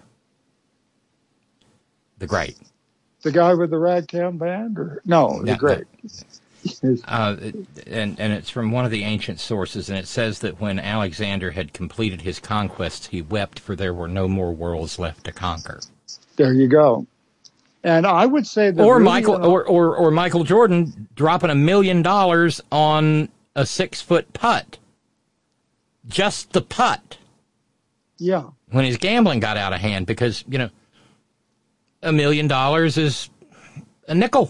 the Great. the guy with the ragtime band, or no, the No, great. Uh, and and it's from one of the ancient sources, and it says that when Alexander had completed his conquests, he wept, for there were no more worlds left to conquer. There you go. And I would say that Or really, Michael, uh, or, or or Michael Jordan dropping a million dollars on a six foot putt, just the putt, yeah. when his gambling got out of hand, because you know a million dollars is a nickel.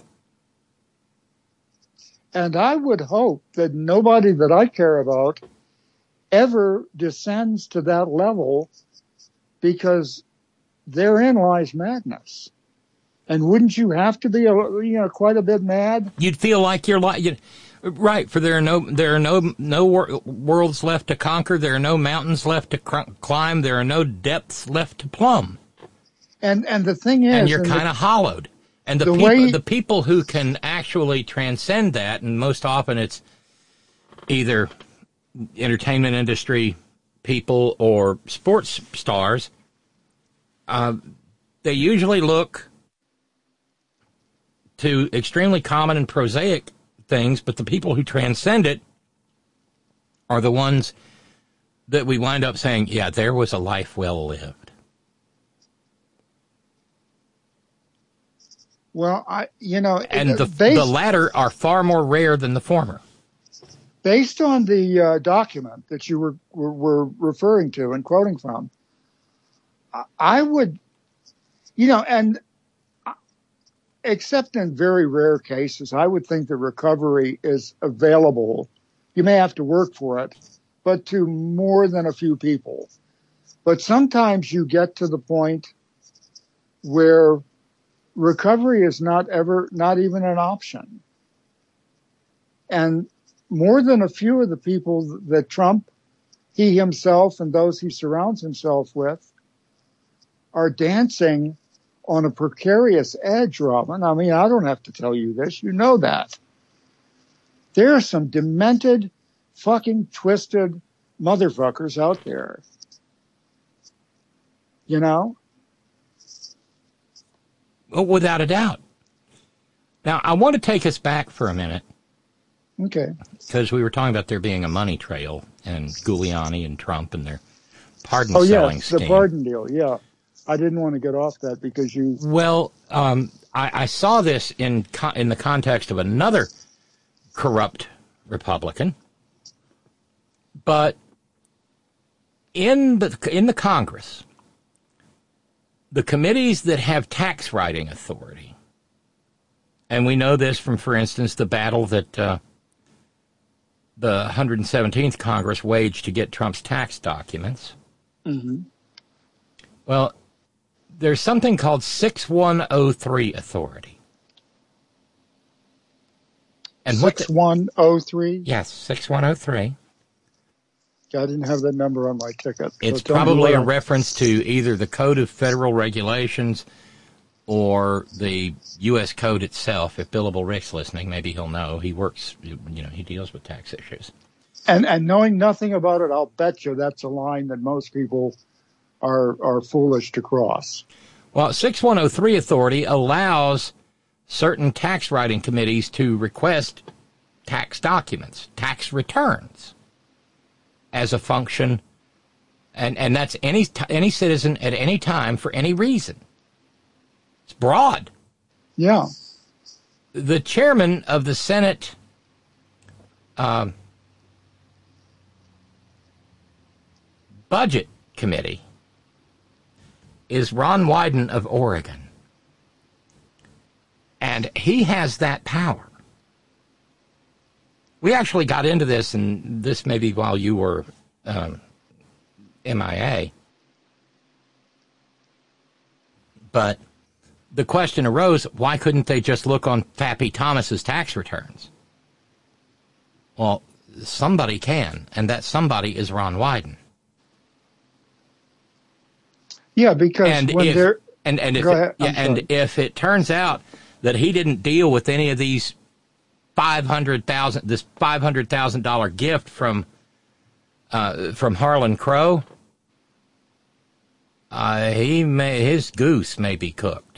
And I would hope that nobody that I care about ever descends to that level, because therein lies madness. And wouldn't you have to be, a, you know, quite a bit mad? You'd feel like you're like, you, right? For there are no there are no no wor- worlds left to conquer. There are no mountains left to cr- climb. There are no depths left to plumb. And and the thing is, And you're and kind the- of hollowed. And the, the people, way- the people who can actually transcend that, and most often it's either entertainment industry people or sports stars, uh, they usually look to extremely common and prosaic things, but the people who transcend it are the ones that we wind up saying, yeah, there was a life well lived. well, I, you know, And the, based, the latter are far more rare than the former. based on the uh, document that you were, were were referring to and quoting from, I- I would, you know, and except in very rare cases, I would think the recovery is available. You may have to work for it, but to more than a few people. But sometimes you get to the point where recovery is not ever, not even an option. And more than a few of the people that Trump, he himself and those he surrounds himself with, are dancing on a precarious edge, Robin. I mean, I don't have to tell you this. You know that. There are some demented, fucking twisted motherfuckers out there. You know? Oh, without a doubt. Now, I want to take us back for a minute, Okay. because we were talking about there being a money trail and Giuliani and Trump and their pardon Oh, selling yes, scheme. the pardon deal. Yeah. I didn't want to get off that because you... Well, um, I, I saw this in co- in the context of another corrupt Republican, but in the in the Congress, the committees that have tax writing authority, and we know this from, for instance, the battle that uh, the one hundred seventeenth Congress waged to get Trump's tax documents. Mm-hmm. Well, there's something called six one oh three authority. And what six one oh three? Yes, six one oh three. I didn't have that number on my ticket. It's so probably a I'm... reference to either the Code of Federal Regulations or the U S Code itself. If Billable Rick's listening, maybe he'll know. He works, you know, he deals with tax issues. And and knowing nothing about it, I'll bet you that's a line that most people are are foolish to cross. Well, six one oh three authority allows certain tax writing committees to request tax documents, tax returns, as a function, and, and that's any any citizen at any time for any reason. It's broad. Yeah. The chairman of the Senate um, Budget Committee is Ron Wyden of Oregon, and he has that power. We actually got into this, and this may be while you were um, M I A. But the question arose, why couldn't they just look on Fappy Thomas's tax returns? Well, somebody can, and that somebody is Ron Wyden. Yeah, because and when if, they're... And, and, if Go it, ahead. yeah, and if it turns out that he didn't deal with any of these five hundred thousand this five hundred thousand dollar gift from uh, from Harlan Crow, uh, he may his goose may be cooked.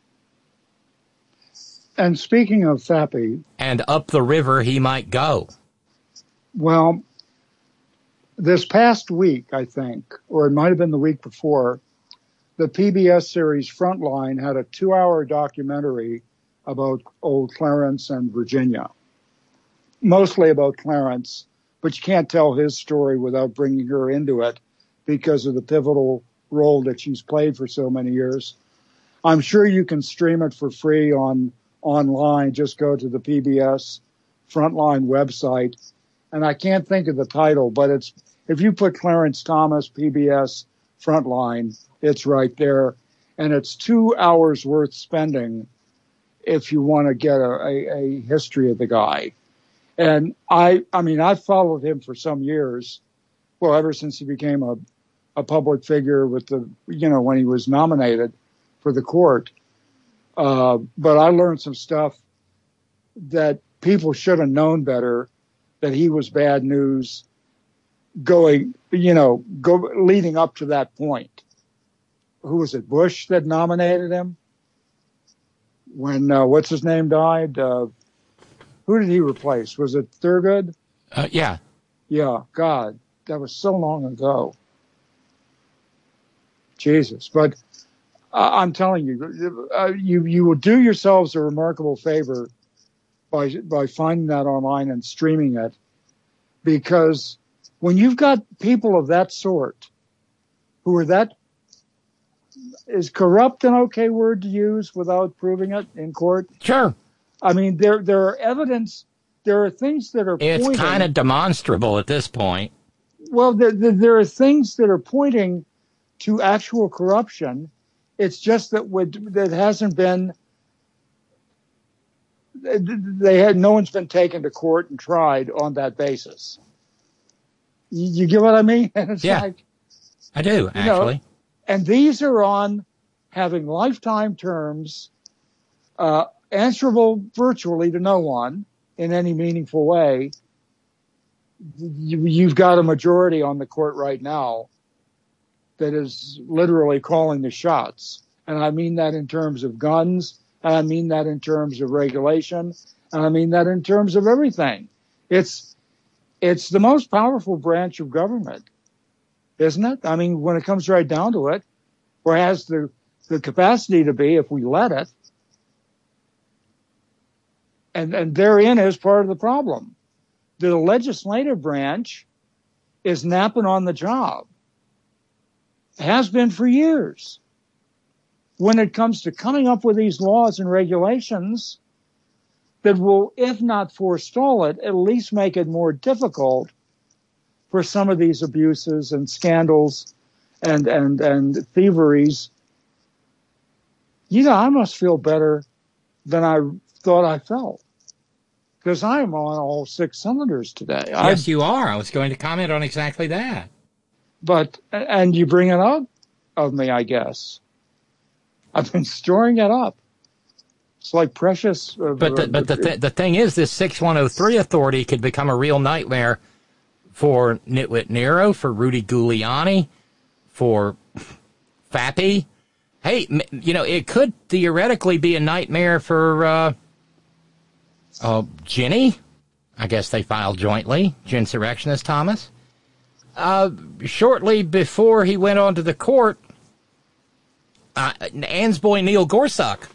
And speaking of Fappy, and up the river he might go. Well, this past week, I think, or it might have been the week before, the P B S series Frontline had a two-hour documentary about old Clarence and Virginia, mostly about Clarence, but you can't tell his story without bringing her into it because of the pivotal role that she's played for so many years. I'm sure you can stream it for free on online. Just go to the P B S Frontline website, and I can't think of the title, but it's if you put Clarence Thomas P B S Frontline, it's right there, and it's two hours worth spending if you want to get a, a, a history of the guy. And I, I mean, I've followed him for some years. Well, ever since he became a, a public figure with the, you know, when he was nominated for the court. Uh, but I learned some stuff that people should have known better, that he was bad news going, you know, go leading up to that point. Who was it? Bush that nominated him? When, uh, what's his name died? Uh, who did he replace? Was it Thurgood? Uh, yeah. Yeah, God, that was so long ago. Jesus. But uh, I'm telling you, uh, you, you will do yourselves a remarkable favor by, by finding that online and streaming it. Because when you've got people of that sort who are that, is corrupt an okay word to use without proving it in court? Sure. I mean, there there are evidence, there are things that are It's pointing. kind of demonstrable at this point. Well, there, there, there are things that are pointing to actual corruption. It's just that would, that hasn't been, they had, no one's been taken to court and tried on that basis. You, you get what I mean? It's yeah, like, I do, actually. Know, and these are on having lifetime terms, uh, answerable virtually to no one in any meaningful way. You, you've got a majority on the court right now that is literally calling the shots. And I mean that in terms of guns, and I mean that in terms of regulation, and I mean that in terms of everything. It's, it's the most powerful branch of government, isn't it? I mean, when it comes right down to it, or has the, the capacity to be if we let it. And, and therein is part of the problem. The legislative branch is napping on the job. Has been for years. When it comes to coming up with these laws and regulations that will, if not forestall it, at least make it more difficult for some of these abuses and scandals and, and, and thieveries. You know, I must feel better than I thought I felt. because I'm on all six cylinders today. Yes, I, you are. I was going to comment on exactly that. But, and you bring it up of me, I guess. I've been storing it up. It's like precious. Uh, but the, but the, th- the thing is, this six one oh three authority could become a real nightmare for Nitwit Nero, for Rudy Giuliani, for Fappy. Hey, you know, it could theoretically be a nightmare for uh, uh, Ginny. I guess they filed jointly, Ginsurrectionist Thomas. Uh, shortly before he went on to the court, uh, Ann's boy Neil Gorsuch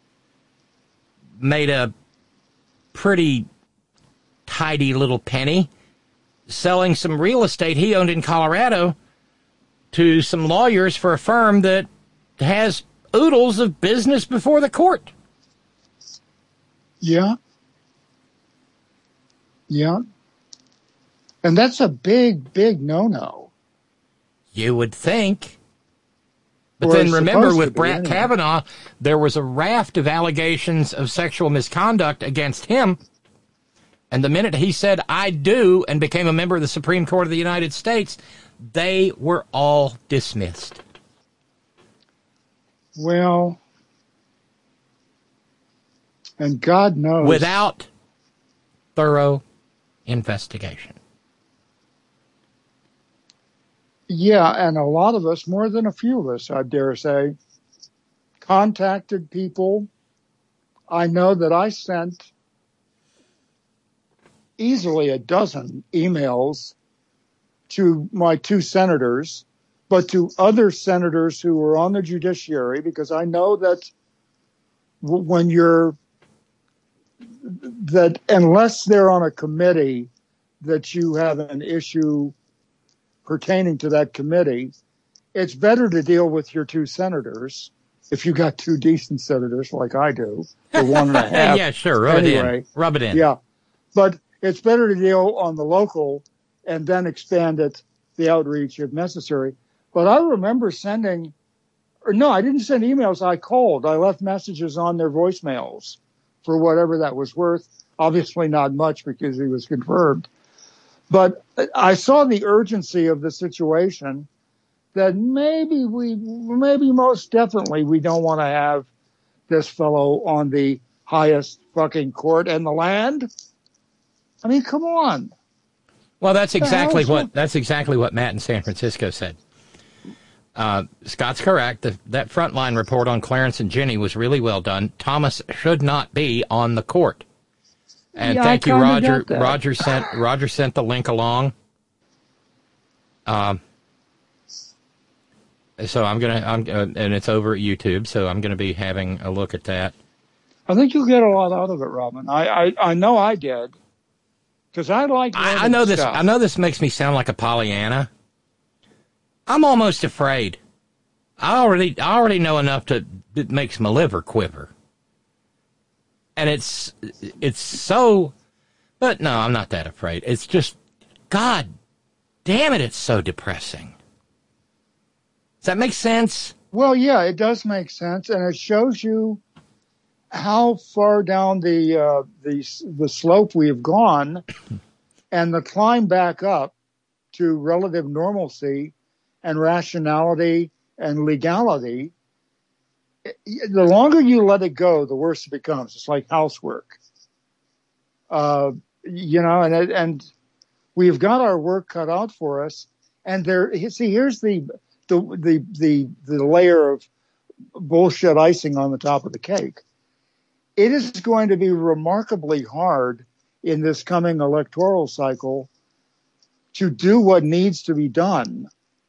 made a pretty tidy little penny selling some real estate he owned in Colorado to some lawyers for a firm that has oodles of business before the court. Yeah. Yeah. And that's a big, big no-no. You would think. But Or then it's remember, supposed with to be, Brett anyway. Kavanaugh, there was a raft of allegations of sexual misconduct against him. And the minute he said, I do, and became a member of the Supreme Court of the United States, they were all dismissed. Well, and God knows. Without thorough investigation. Yeah, and a lot of us, more than a few of us, I dare say, contacted people. I know that I sent easily a dozen emails to my two senators, but to other senators who were on the judiciary, because I know that w- when you're, that unless they're on a committee that you have an issue pertaining to that committee, it's better to deal with your two senators, if you got two decent senators like I do, or one and a half. Yeah, sure, rub anyway, it in. Rub it in. Yeah, but it's better to deal on the local and then expand it, the outreach if necessary. But I remember sending, or no, I didn't send emails. I called. I left messages on their voicemails for whatever that was worth. Obviously not much because he was confirmed. But I saw the urgency of the situation, that maybe we, maybe most definitely we don't want to have this fellow on the highest fucking court in the land. I mean, come on. Well, that's What the exactly hell's what wrong? that's exactly what Matt in San Francisco said. Uh, Scott's correct. The, that frontline report on Clarence and Ginny was really well done. Thomas should not be on the court. And Yeah, thank I you, kinda Roger. got that. Roger sent Roger sent the link along. Um. So I'm gonna I'm uh, and it's over at YouTube. So I'm gonna be having a look at that. I think you'll get a lot out of it, Robin. I, I, I know I did. Because I like I, I know this. stuff. I know this makes me sound like a Pollyanna. I'm almost afraid. I already, I already know enough to it makes my liver quiver. And it's, it's so. But no, I'm not that afraid. It's just, God damn it! It's so depressing. Does that make sense? Well, yeah, it does make sense, and it shows you how far down the uh, the the slope we have gone, and the climb back up to relative normalcy and rationality and legality. The longer you let it go, the worse it becomes. It's like housework, uh, you know. And it, and we've got our work cut out for us. And there, see, here's the the the the, the layer of bullshit icing on the top of the cake. It is going to be remarkably hard in this coming electoral cycle to do what needs to be done,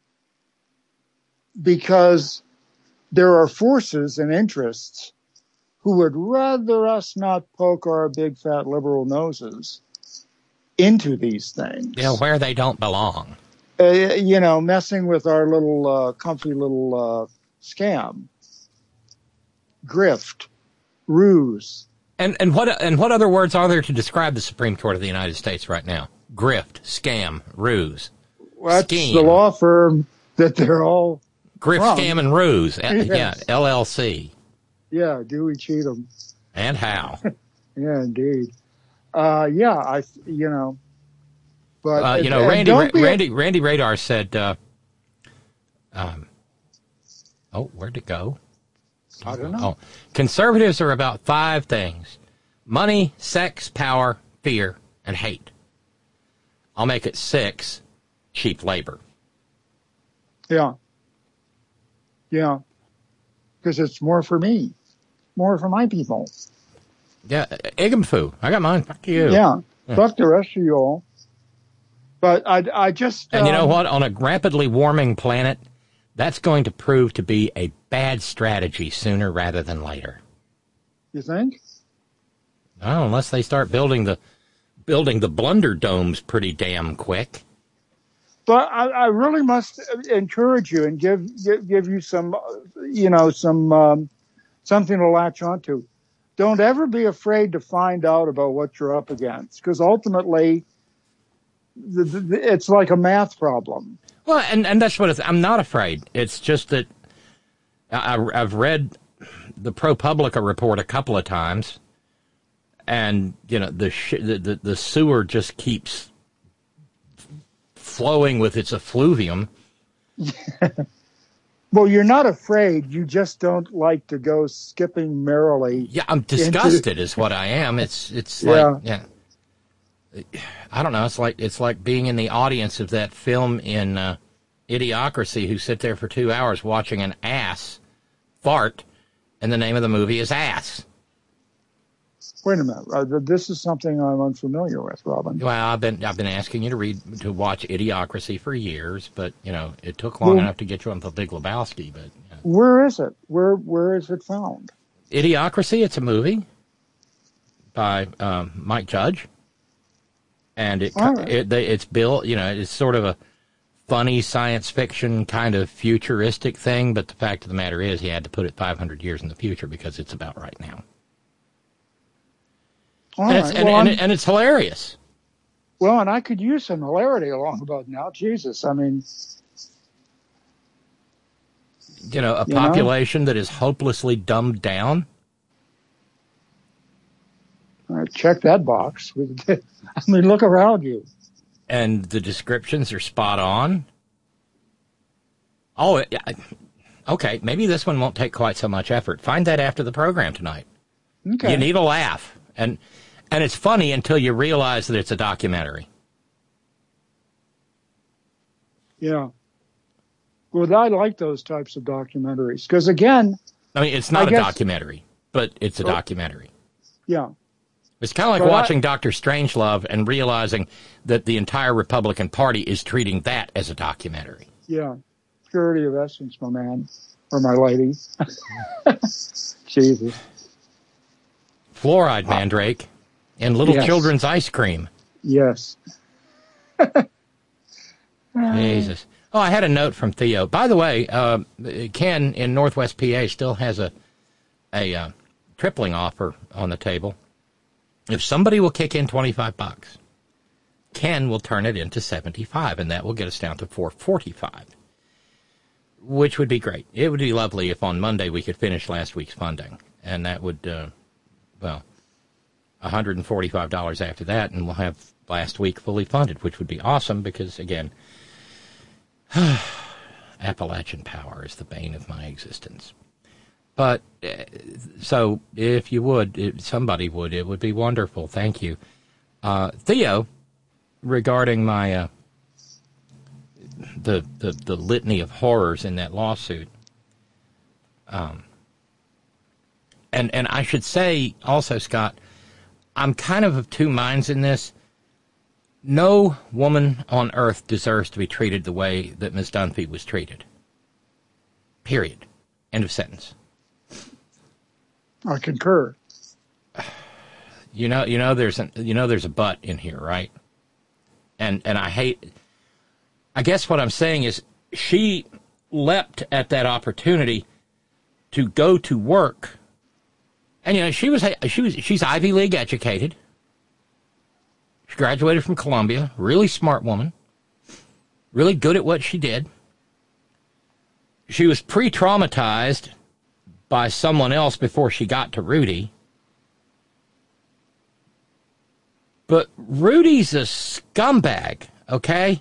because there are forces and interests who would rather us not poke our big fat liberal noses into these things. You know, where they don't belong. Uh, you know, messing with our little uh, comfy little uh, scam, grift, ruse. And and what and what other words are there to describe the Supreme Court of the United States right now? Grift, scam, ruse, That's scheme. the law firm that they're all Grift, from. scam, and ruse. Uh, Yes. Yeah, L L C. Yeah, Dewey Cheatham. And how? Yeah, indeed. Uh, yeah, I, you know, but Uh, you and- know, and Randy, don't be- Randy, Randy Radar said, uh, um, oh, where'd it go? I don't know. Oh, conservatives are about five things: money, sex, power, fear, and hate. I'll make it six: cheap labor. Yeah. Yeah. Because it's more for me, more for my people. Yeah, Igamfu. I got mine. Fuck you. Yeah. Fuck the rest of you all. But I, I just. And you know um, what? On a rapidly warming planet, that's going to prove to be a bad strategy sooner rather than later. You think? Oh, unless they start building the building the blunder domes pretty damn quick. But I, I really must encourage you and give give, give you some, uh, you know, some um, something to latch onto. Don't ever be afraid to find out about what you're up against, because ultimately, the, the, it's like a math problem. Well, and, and that's what it's, I'm not afraid. It's just that I, I've read the ProPublica report a couple of times, and you know the sh- the, the the sewer just keeps flowing with its effluvium. Well, you're not afraid. You just don't like to go skipping merrily. Yeah, I'm disgusted is what I am. It's it's Yeah. like yeah. I don't know. It's like it's like being in the audience of that film in uh, Idiocracy, who sit there for two hours watching an ass fart, and the name of the movie is Ass. Wait a minute. Uh, this is something I'm unfamiliar with, Robin. Well, I've been I've been asking you to read to watch Idiocracy for years, but you know it took long Well- enough to get you on the Big Lebowski. But Where is it? Where Where is it found? Idiocracy, it's a movie by um, Mike Judge, and it, All right. it they, it's built. You know, it's sort of a funny science fiction kind of futuristic thing. But the fact of the matter is, he had to put it five hundred years in the future because it's about right now. All and, it's, right. and, Well, and, I'm- it- and it's hilarious. Well, and I could use some hilarity along about now. Jesus, I mean, You know, a You know? population that is hopelessly dumbed down. all right, check that box. I mean, look around you. And the descriptions are spot on. Oh, it- I- okay. Maybe this one won't take quite so much effort. Find that after the program tonight. Okay. You need a laugh, and and it's funny until you realize that it's a documentary. Yeah. Well, I like those types of documentaries because, again, I mean, it's not I a guess- documentary, but it's a Oh. documentary. yeah. It's kind of like But I- watching Doctor Strangelove and realizing that the entire Republican Party is treating that as a documentary. Yeah. Purity of essence, my man. Or my lady. Jesus. Fluoride mandrake and little Yes. children's ice cream. Yes. Jesus. Oh, I had a note from Theo. By the way, uh, Ken in Northwest P A still has a a uh, tripling offer on the table. If somebody will kick in twenty-five bucks, Ken will turn it into seventy-five, and that will get us down to four forty-five, which would be great. It would be lovely if on Monday we could finish last week's funding, and that would, uh, well, one hundred forty-five dollars after that, and we'll have last week fully funded, which would be awesome because, again, Appalachian power is the bane of my existence. But, uh, so, if you would, if somebody would, it would be wonderful. Thank you. Uh, Theo, regarding my, uh, the, the, the litany of horrors in that lawsuit, um, and, and I should say also, Scott, I'm kind of of two minds in this. No woman on earth deserves to be treated the way that Miz Dunphy was treated. Period. End of sentence. I concur. You know, you know, there's an, you know, there's a but in here, right? And and I hate. I guess what I'm saying is she leapt at that opportunity to go to work, and you know she was she was she's Ivy League educated. She graduated from Columbia, really smart woman, really good at what she did. She was pre-traumatized by someone else before she got to Rudy. But Rudy's a scumbag, okay?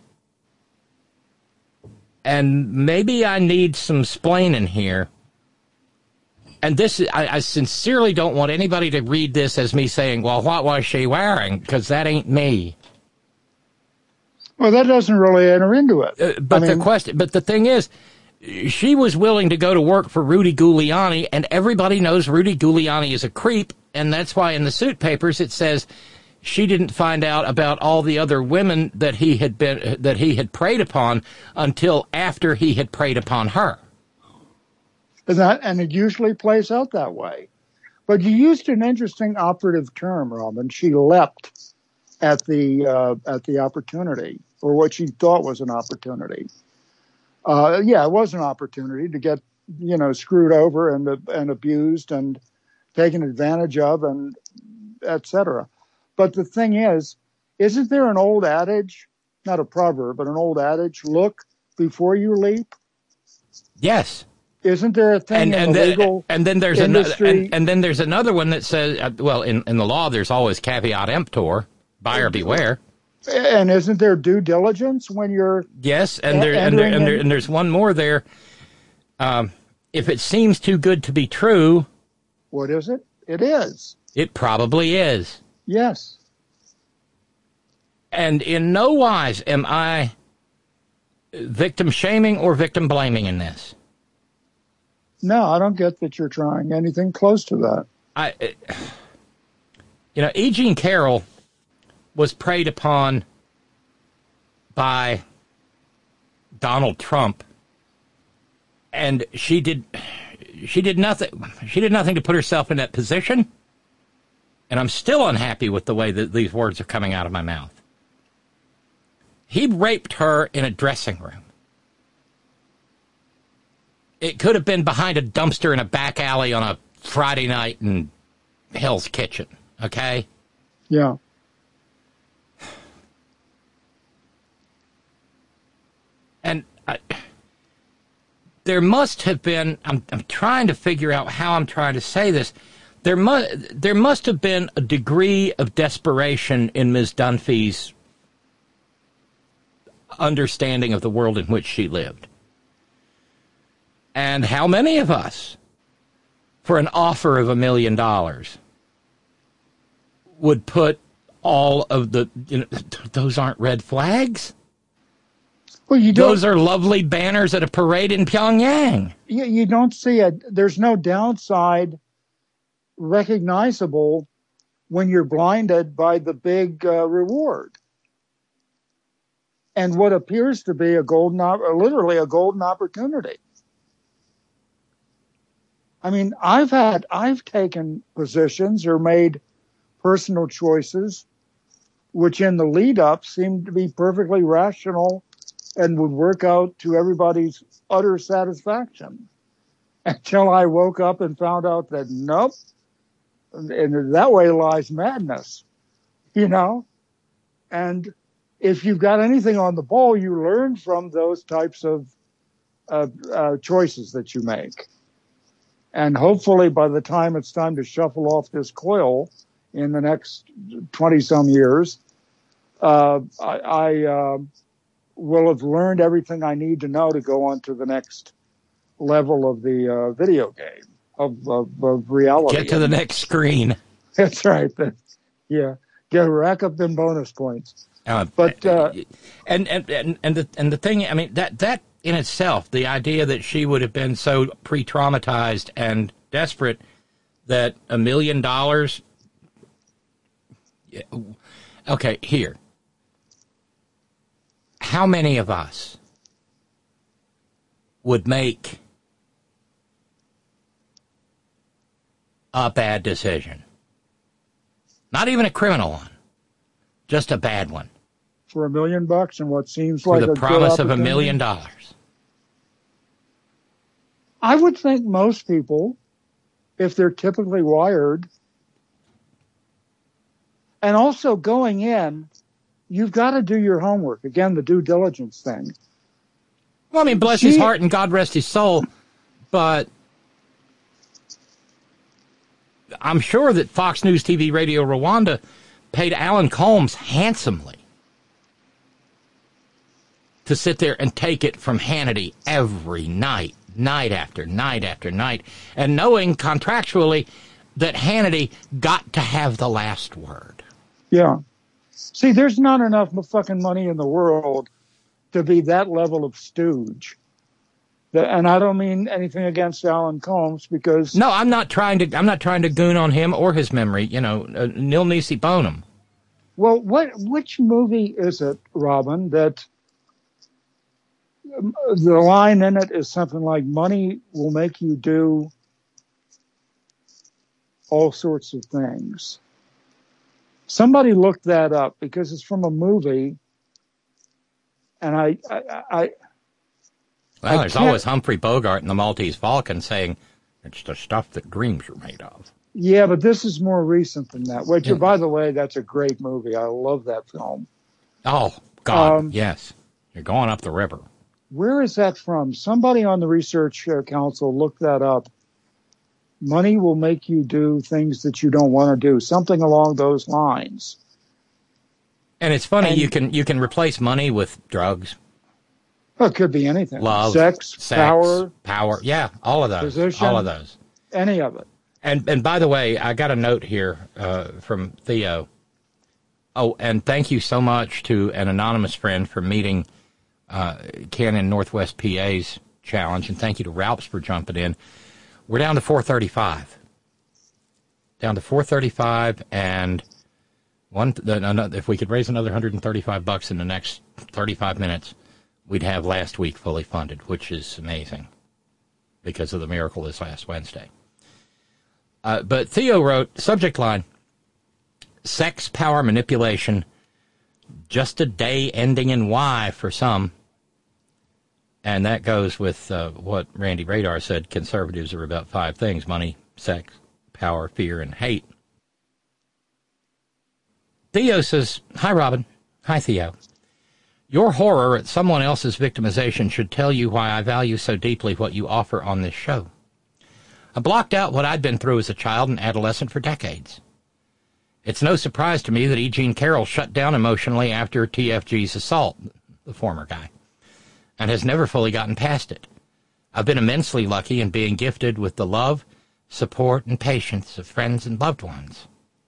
And maybe I need some splaining here. And this, I, I sincerely don't want anybody to read this as me saying, well, what was she wearing? Because that ain't me. Well, that doesn't really enter into it. Uh, but I mean, the question, but the thing is, she was willing to go to work for Rudy Giuliani, and everybody knows Rudy Giuliani is a creep, and that's why in the suit papers it says she didn't find out about all the other women that he had been that he had preyed upon until after he had preyed upon her. And that, and it usually plays out that way. But you used an interesting operative term, Robin. She leapt at the uh, at the opportunity, or what she thought was an opportunity. Uh, yeah, it was an opportunity to get, you know, screwed over and and abused and taken advantage of, and et cetera. But the thing is, isn't there an old adage, not a proverb, but an old adage, look before you leap? Yes. Isn't there a thing and, in and the then, legal and then there's industry? Another, and, and then there's another one that says, uh, well, in, in the law, there's always caveat emptor, buyer beware. And isn't there due diligence when you're yes, and there and there, and, there, and there's one more there. Um, if it seems too good to be true, what is it? It is. It probably is. Yes. And in no wise am I victim shaming or victim blaming in this. No, I don't get that you're trying anything close to that. I, you know, E. Jean Carroll was preyed upon by Donald Trump, and she did she did nothing she did nothing to put herself in that position, and I'm still unhappy with the way that these words are coming out of my mouth. He raped her in a dressing room. It could have been behind a dumpster in a back alley on a Friday night in Hell's Kitchen, okay? Yeah. And I, there must have been, I'm, I'm trying to figure out how I'm trying to say this. There must, there must have been a degree of desperation in Miz Dunphy's understanding of the world in which she lived. And how many of us, for an offer of a million dollars, would put all of the, you know, those aren't red flags? Well, you don't, those are lovely banners at a parade in Pyongyang. You, you don't see it. There's no downside recognizable when you're blinded by the big uh, reward. And what appears to be a golden, literally a golden opportunity. I mean, I've had, I've taken positions or made personal choices, which in the lead up seemed to be perfectly rational and would work out to everybody's utter satisfaction. Until I woke up and found out that nope, and that way lies madness, you know? And if you've got anything on the ball, you learn from those types of uh, uh, choices that you make. And hopefully by the time it's time to shuffle off this coil in the next twenty-some years, uh, I... I uh, will have learned everything I need to know to go on to the next level of the uh, video game, of, of, of reality. Get to the next screen. That's right. Yeah. Get rack up them bonus points. Uh, but uh, and, and, and, and, the, and the thing, I mean, that, that in itself, the idea that she would have been so pre-traumatized and desperate that a million dollars... Okay, here. How many of us would make a bad decision? Not even a criminal one, just a bad one. For a million bucks and what seems For like the a promise good of a million dollars. I would think most people, if they're typically wired, and also going in, you've got to do your homework. Again, the due diligence thing. Well, I mean, bless she, his heart and God rest his soul, but I'm sure that Fox News T V Radio Rwanda paid Alan Colmes handsomely to sit there and take it from Hannity every night, night after night after night, and knowing contractually that Hannity got to have the last word. Yeah. See, there's not enough fucking money in the world to be that level of stooge. And I don't mean anything against Alan Colmes because no, I'm not trying to. I'm not trying to goon on him or his memory. You know, uh, nil nisi bonum. Well, what which movie is it, Robin? That um, the line in it is something like "Money will make you do all sorts of things." Somebody looked that up because it's from a movie, and I, I, I Well, there's always Humphrey Bogart in the Maltese Falcon saying, it's the stuff that dreams are made of. Yeah, but this is more recent than that. Which, Yeah. by the way, that's a great movie. I love that film. Oh, God, Um, yes. You're going up the river. Where is that from? Somebody on the Research uh, Council looked that up. Money will make you do things that you don't want to do. Something along those lines. And it's funny, And- you can you can replace money with drugs, Well, it could be anything. love, Sex, power, power. Yeah, all of those. position. All of those. Any of it. And and by the way, I got a note here uh, from Theo. Oh, and thank you so much to an anonymous friend for meeting uh, Ken in Northwest P A's challenge, and thank you to Ralphs for jumping in. We're down to four thirty-five. Down to four thirty-five, and one. If we could raise another one hundred thirty-five bucks in the next thirty-five minutes, we'd have last week fully funded, which is amazing because of the miracle this last Wednesday. Uh, but Theo wrote, subject line, sex, power, manipulation, just a day ending in Y for some. And that goes with uh, what Randy Radar said, conservatives are about five things: money, sex, power, fear, and hate. Theo says, hi, Robin. Hi, Theo. Your horror at someone else's victimization should tell you why I value so deeply what you offer on this show. I blocked out what I'd been through as a child and adolescent for decades. It's no surprise to me that E. Jean Carroll shut down emotionally after T F G's assault, the former guy, and has never fully gotten past it. I've been immensely lucky in being gifted with the love, support, and patience of friends and loved ones.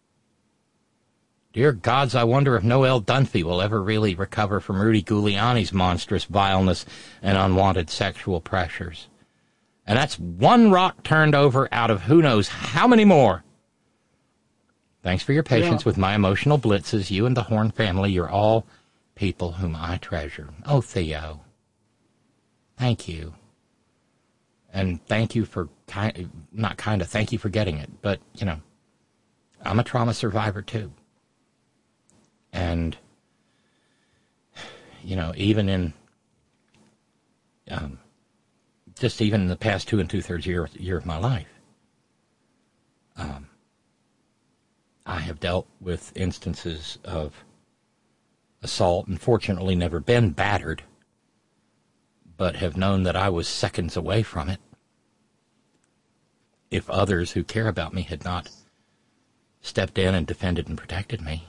Dear gods, I wonder if Noelle Dunphy will ever really recover from Rudy Giuliani's monstrous vileness and unwanted sexual pressures. And that's one rock turned over out of who knows how many more. Thanks for your patience Yeah. with my emotional blitzes. You and the Horn family, you're all people whom I treasure. Oh, Theo. Thank you. And thank you for, kind, not kind of, thank you for getting it. But, you know, I'm a trauma survivor, too. And, you know, even in, um, just even in the past two and two-thirds year, year of my life, um, I have dealt with instances of assault and fortunately never been battered, but have known that I was seconds away from it if others who care about me had not stepped in and defended and protected me.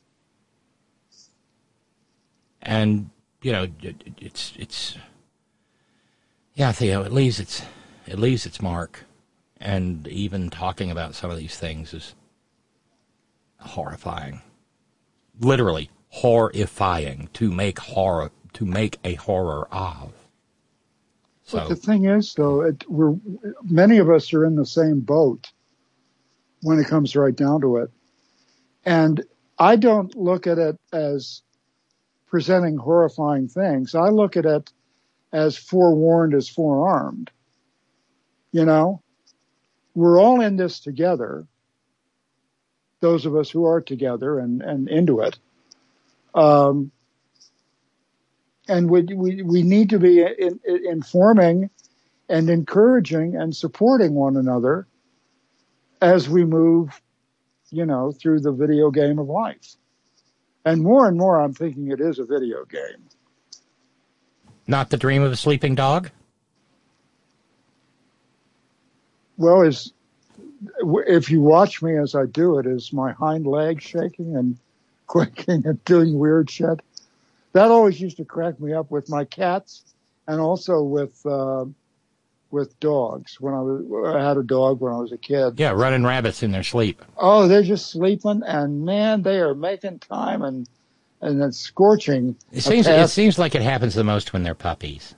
And, you know, it, it's, it's, yeah, Theo, it leaves its, it leaves its mark. And even talking about some of these things is horrifying. Literally horrifying to make horror, to make a horror of. So But the thing is, though, it, we're many of us are in the same boat when it comes right down to it. And I don't look at it as presenting horrifying things. I look at it as forewarned is forearmed. You know, we're all in this together, those of us who are together and, and into it. Um, and we, we, we need to be in, in, informing and encouraging and supporting one another as we move, you know, through the video game of life. And more and more, I'm thinking it is a video game. not the dream of a sleeping dog? Well, is if you watch me as I do it, is my hind leg shaking and quaking and doing weird shit. That always used to crack me up with my cats and also with uh, with dogs. When I was, I had a dog when I was a kid. Yeah, running rabbits in their sleep. Oh, they're just sleeping, and man, they are making time and and it's scorching. It seems it seems like it happens the most when they're puppies,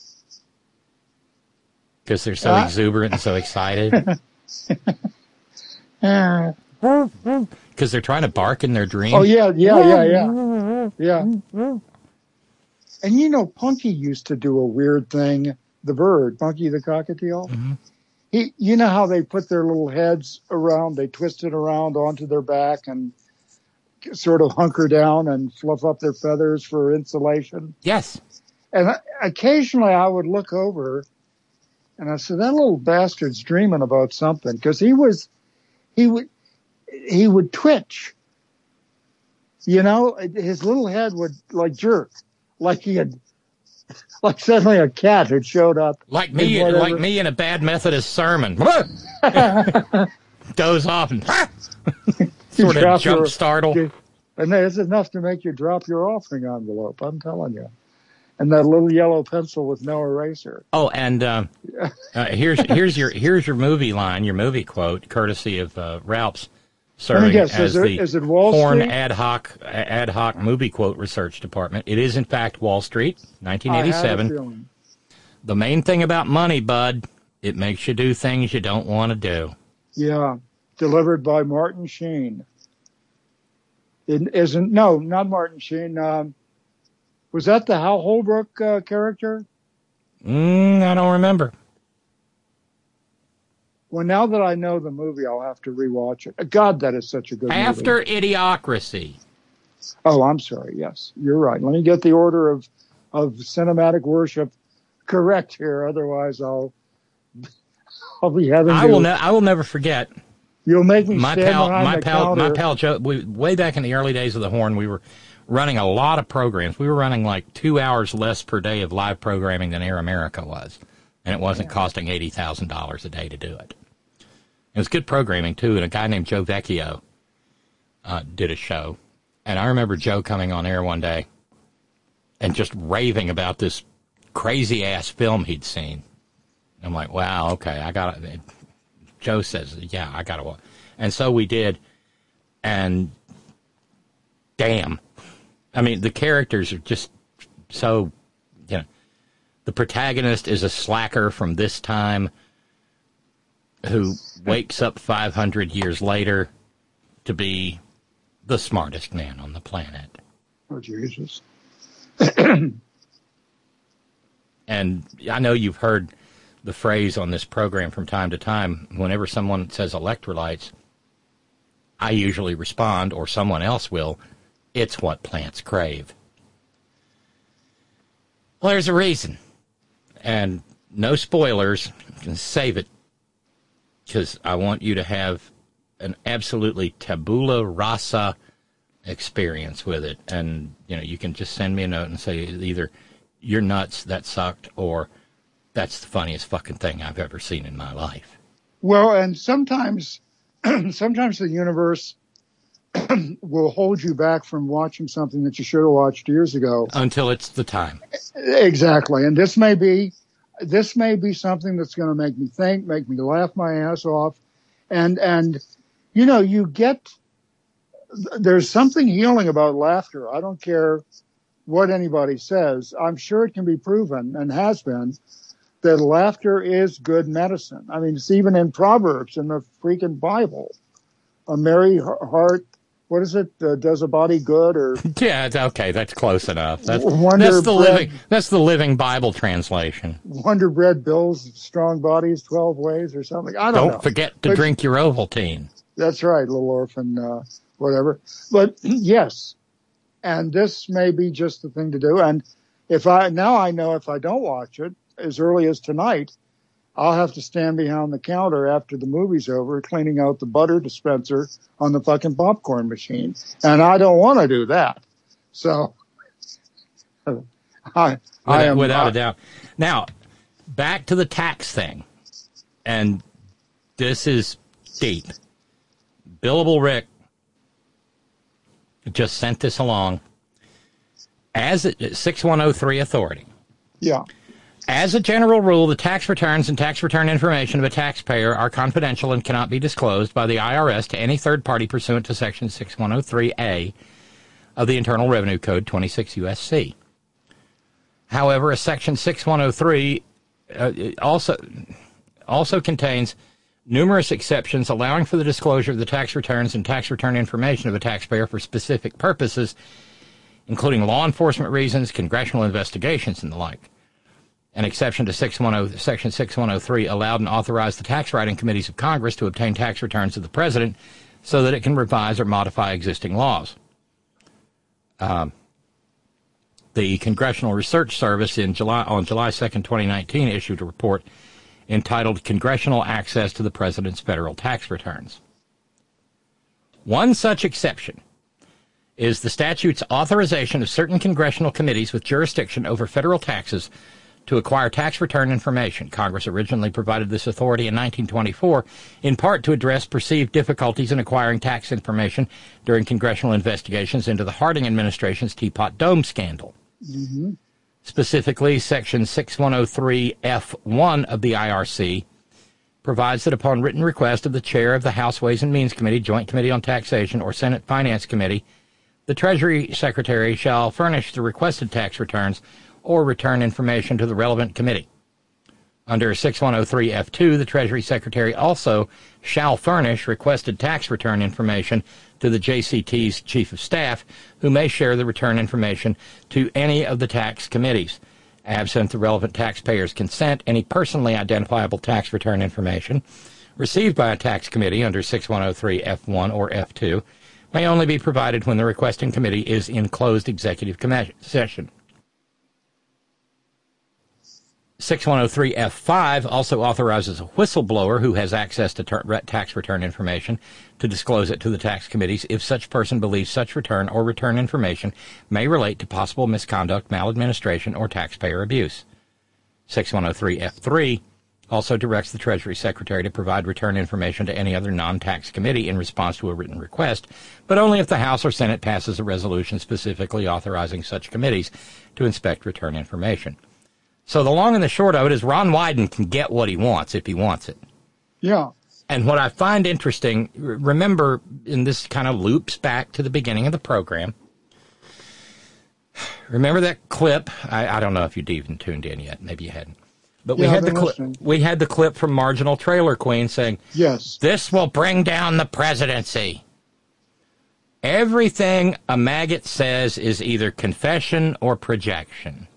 because they're so uh, exuberant and so excited. Because they're trying to bark in their dreams. Oh yeah, yeah, yeah, yeah, yeah. And you know, Punky used to do a weird thing. The bird, Punky the cockatiel. Mm-hmm. He, you know how they put their little heads around, they twist it around onto their back and sort of hunker down and fluff up their feathers for insulation. Yes. And occasionally I would look over and I said, that little bastard's dreaming about something, because he was, he would, he would twitch. You know, his little head would like jerk, like he had, like suddenly a cat had showed up. Like me, like me in a bad Methodist sermon. Goes off and sort of jump your, startle. And it's enough to make you drop your offering envelope, I'm telling you. And that little yellow pencil with no eraser. Oh, and uh, uh, here's here's your here's your movie line, your movie quote, courtesy of uh, Ralph's serving guess, as is it, the is it Wall Horn Street? ad hoc ad hoc movie quote research department. It is in fact Wall Street, nineteen eighty-seven. The main thing about money, bud, it makes you do things you don't want to do. Yeah, delivered by Martin Sheen. It isn't no, not Martin Sheen. Um, was that the Hal Holbrook uh, character? Mm, I don't remember. Well, now that I know the movie, I'll have to rewatch it. God, that is such a good After movie. After Idiocracy. Oh, I'm sorry. Yes, you're right. Let me get the order of, of cinematic worship correct here. Otherwise, I'll I'll be having. I to, will. Ne- I will never forget. You'll make me my stand pal. behind My the pal. counter. My pal Joe. We, way back in the early days of the Horn, we were running a lot of programs. We were running like two hours less per day of live programming than Air America was, and it wasn't yeah. costing eighty thousand dollars a day to do it. It was good programming, too, and a guy named Joe Vecchio uh, did a show. And I remember Joe coming on air one day and just raving about this crazy-ass film he'd seen. I'm like, wow, okay, I got it. Joe says, yeah, I got to watch. And so we did, and damn. I mean, the characters are just so, you know, the protagonist is a slacker from this time who wakes up five hundred years later to be the smartest man on the planet. Oh, Jesus. And I know you've heard the phrase on this program from time to time. Whenever someone says electrolytes, I usually respond, or someone else will, it's what plants crave. Well, there's a reason. And no spoilers. You can save it, because I want you to have an absolutely tabula rasa experience with it. And, you know, you can just send me a note and say either, you're nuts, that sucked, or that's the funniest fucking thing I've ever seen in my life. Well, and sometimes, sometimes the universe will hold you back from watching something that you should have watched years ago. Until it's the time. Exactly. And this may be, this may be something that's going to make me think, make me laugh my ass off. And, and, you know, you get, there's something healing about laughter. I don't care what anybody says. I'm sure it can be proven, and has been, that laughter is good medicine. I mean, it's even in Proverbs in the freaking Bible. A merry heart, what is it? Uh, does a body good? Or yeah, okay, that's close enough. That's, Wonder that's the bread, living. That's the Living Bible translation. Wonder bread builds strong bodies twelve ways, or something. I don't, don't know. forget to but, drink your Ovaltine. That's right, little orphan, uh, whatever. But yes, and this may be just the thing to do. And if I now I know if I don't watch it as early as tonight, I'll have to stand behind the counter after the movie's over, cleaning out the butter dispenser on the fucking popcorn machine. And I don't want to do that. So, I, without, I am, without I, a doubt. Now, back to the tax thing. And this is deep. Billable Rick just sent this along as a six one oh three authority. Yeah. As a general rule, the tax returns and tax return information of a taxpayer are confidential and cannot be disclosed by the I R S to any third party pursuant to Section six one oh three A of the Internal Revenue Code twenty-six U S C. However, a Section six one oh three uh, also, also contains numerous exceptions allowing for the disclosure of the tax returns and tax return information of a taxpayer for specific purposes, including law enforcement reasons, congressional investigations, and the like. An exception to six one oh, Section six one oh three allowed and authorized the tax writing committees of Congress to obtain tax returns of the president so that it can revise or modify existing laws. Um, the Congressional Research Service in July, on July second, twenty nineteen, issued a report entitled Congressional Access to the President's Federal Tax Returns. One such exception is the statute's authorization of certain congressional committees with jurisdiction over federal taxes to acquire tax return information. Congress originally provided this authority in nineteen twenty-four, in part to address perceived difficulties in acquiring tax information during congressional investigations into the Harding administration's Teapot Dome scandal. Mm-hmm. Specifically, Section six one oh three F one of the I R C provides that upon written request of the chair of the House Ways and Means Committee, Joint Committee on Taxation, or Senate Finance Committee, the Treasury Secretary shall furnish the requested tax returns or return information to the relevant committee. Under six one oh three F two, the Treasury Secretary also shall furnish requested tax return information to the J C T's Chief of Staff, who may share the return information to any of the tax committees. Absent the relevant taxpayer's consent, any personally identifiable tax return information received by a tax committee under six one oh three F one or F two may only be provided when the requesting committee is in closed executive session. six one oh three F five also authorizes a whistleblower who has access to ter- tax return information to disclose it to the tax committees if such person believes such return or return information may relate to possible misconduct, maladministration, or taxpayer abuse. six one oh three F three also directs the Treasury Secretary to provide return information to any other non-tax committee in response to a written request, but only if the House or Senate passes a resolution specifically authorizing such committees to inspect return information. So the long and the short of it is Ron Wyden can get what he wants if he wants it. Yeah. And what I find interesting, remember, and this kind of loops back to the beginning of the program, remember that clip? I, I don't know if you'd even tuned in yet. Maybe you hadn't. But we yeah, had the clip. We had the clip from Marginal Trailer Queen saying, "Yes, this will bring down the presidency." Everything a maggot says is either confession or projection.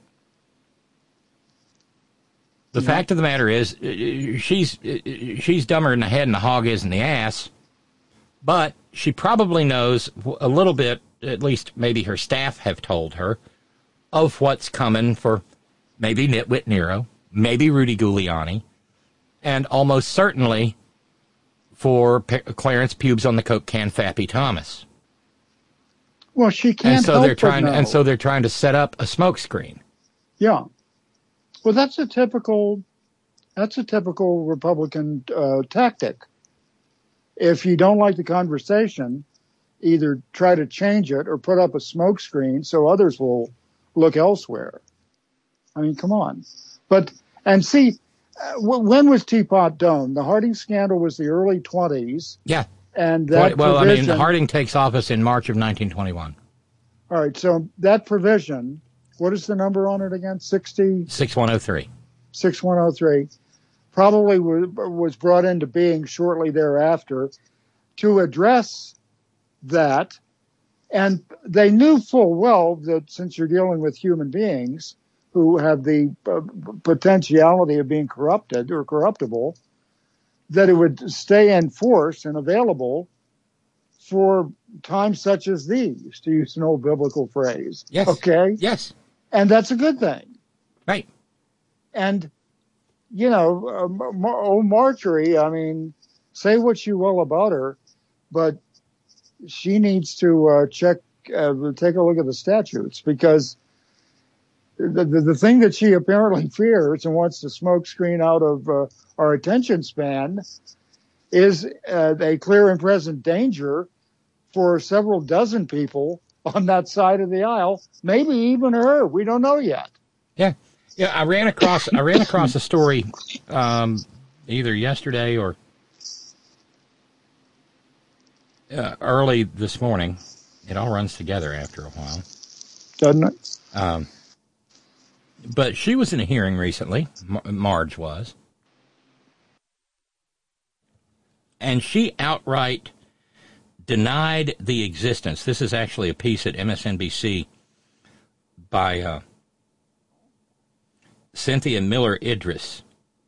The yeah. fact of the matter is, she's she's dumber in the head and the hog is in the ass, but she probably knows a little bit, at least maybe her staff have told her, of what's coming for maybe Nitwit Nero, maybe Rudy Giuliani, and almost certainly for P- Clarence Pubes on the Coke can Fappy Thomas. Well, she can't and so help they're trying, but know. And so they're trying to set up a smokescreen. Yeah. Well, that's a typical, that's a typical Republican uh, tactic. If you don't like the conversation, either try to change it or put up a smokescreen so others will look elsewhere. I mean, come on. But, and see, uh, w- when was Teapot Dome? The Harding scandal was the early twenties. Yeah. And that well, provision, I mean, Harding takes office in March of nineteen twenty-one. All right, so that provision, what is the number on it again? sixty? six one oh three. six one oh three. Probably was brought into being shortly thereafter to address that. And they knew full well that since you're dealing with human beings who have the uh, potentiality of being corrupted or corruptible, that it would stay in force and available for times such as these, to use an old biblical phrase. Yes. Okay? Yes. And that's a good thing. Right. And, you know, uh, old Marjorie, I mean, say what you will about her, but she needs to uh, check, uh, take a look at the statutes, because the, the, the thing that she apparently fears and wants to smoke screen out of uh, our attention span is uh, a clear and present danger for several dozen people on that side of the aisle, maybe even her. We don't know yet. Yeah. Yeah, I ran across I ran across a story um, either yesterday or uh, early this morning. It all runs together after a while. Doesn't it? Um, but she was in a hearing recently, Mar- Marge was, and she outright denied the existence. This is actually a piece at M S N B C by uh, Cynthia Miller Idris,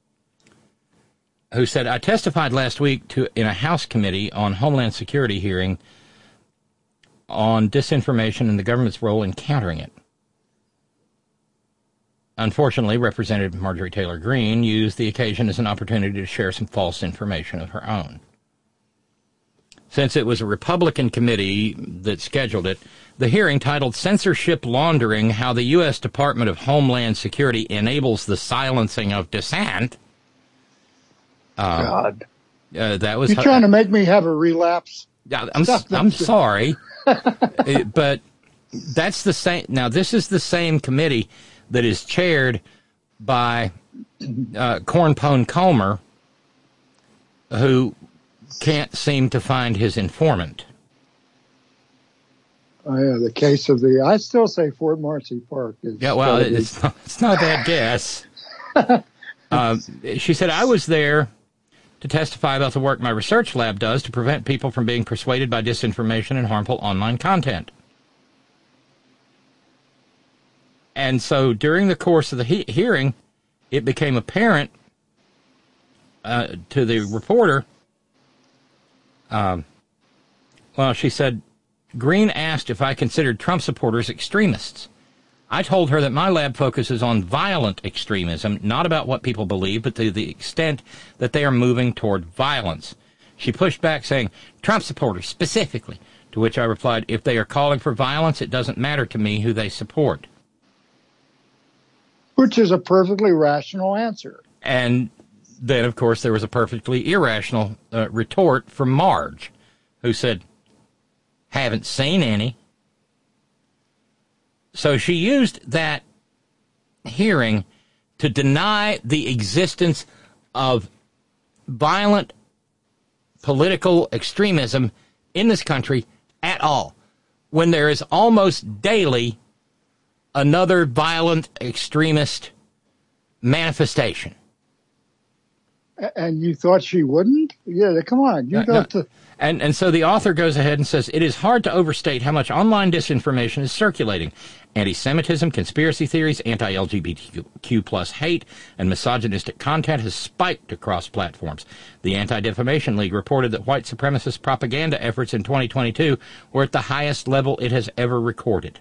who said, I testified last week to in a House committee on Homeland Security hearing on disinformation and the government's role in countering it. Unfortunately, Representative Marjorie Taylor Greene used the occasion as an opportunity to share some false information of her own. Since it was a Republican committee that scheduled it, the hearing, titled Censorship Laundering, How the U S Department of Homeland Security Enables the Silencing of Dissent. Um, God. Uh, that was You're trying to make me have a relapse. Yeah, I'm, I'm sorry. it, but that's the same. Now, this is the same committee that is chaired by uh, Cornpone Comer, who can't seem to find his informant. Oh, yeah, the case of the, I still say Fort Marcy Park. Is yeah, well, it's not, it's not a bad guess. uh, she said, I was there to testify about the work my research lab does to prevent people from being persuaded by disinformation and harmful online content. And so during the course of the he- hearing, it became apparent uh, to the reporter, um, well, she said, Greene asked if I considered Trump supporters extremists. I told her that my lab focuses on violent extremism, not about what people believe, but to the extent that they are moving toward violence. She pushed back, saying, Trump supporters specifically, to which I replied, if they are calling for violence, it doesn't matter to me who they support. Which is a perfectly rational answer. And then, of course, there was a perfectly irrational uh, retort from Marge, who said, haven't seen any. So she used that hearing to deny the existence of violent political extremism in this country at all, when there is almost daily another violent extremist manifestation. And you thought she wouldn't? Yeah, come on. You no, got no. to... And, and so the author goes ahead and says, it is hard to overstate how much online disinformation is circulating. Anti-Semitism, conspiracy theories, anti-L G B T Q plus hate, and misogynistic content has spiked across platforms. The Anti-Defamation League reported that white supremacist propaganda efforts in twenty twenty-two were at the highest level it has ever recorded.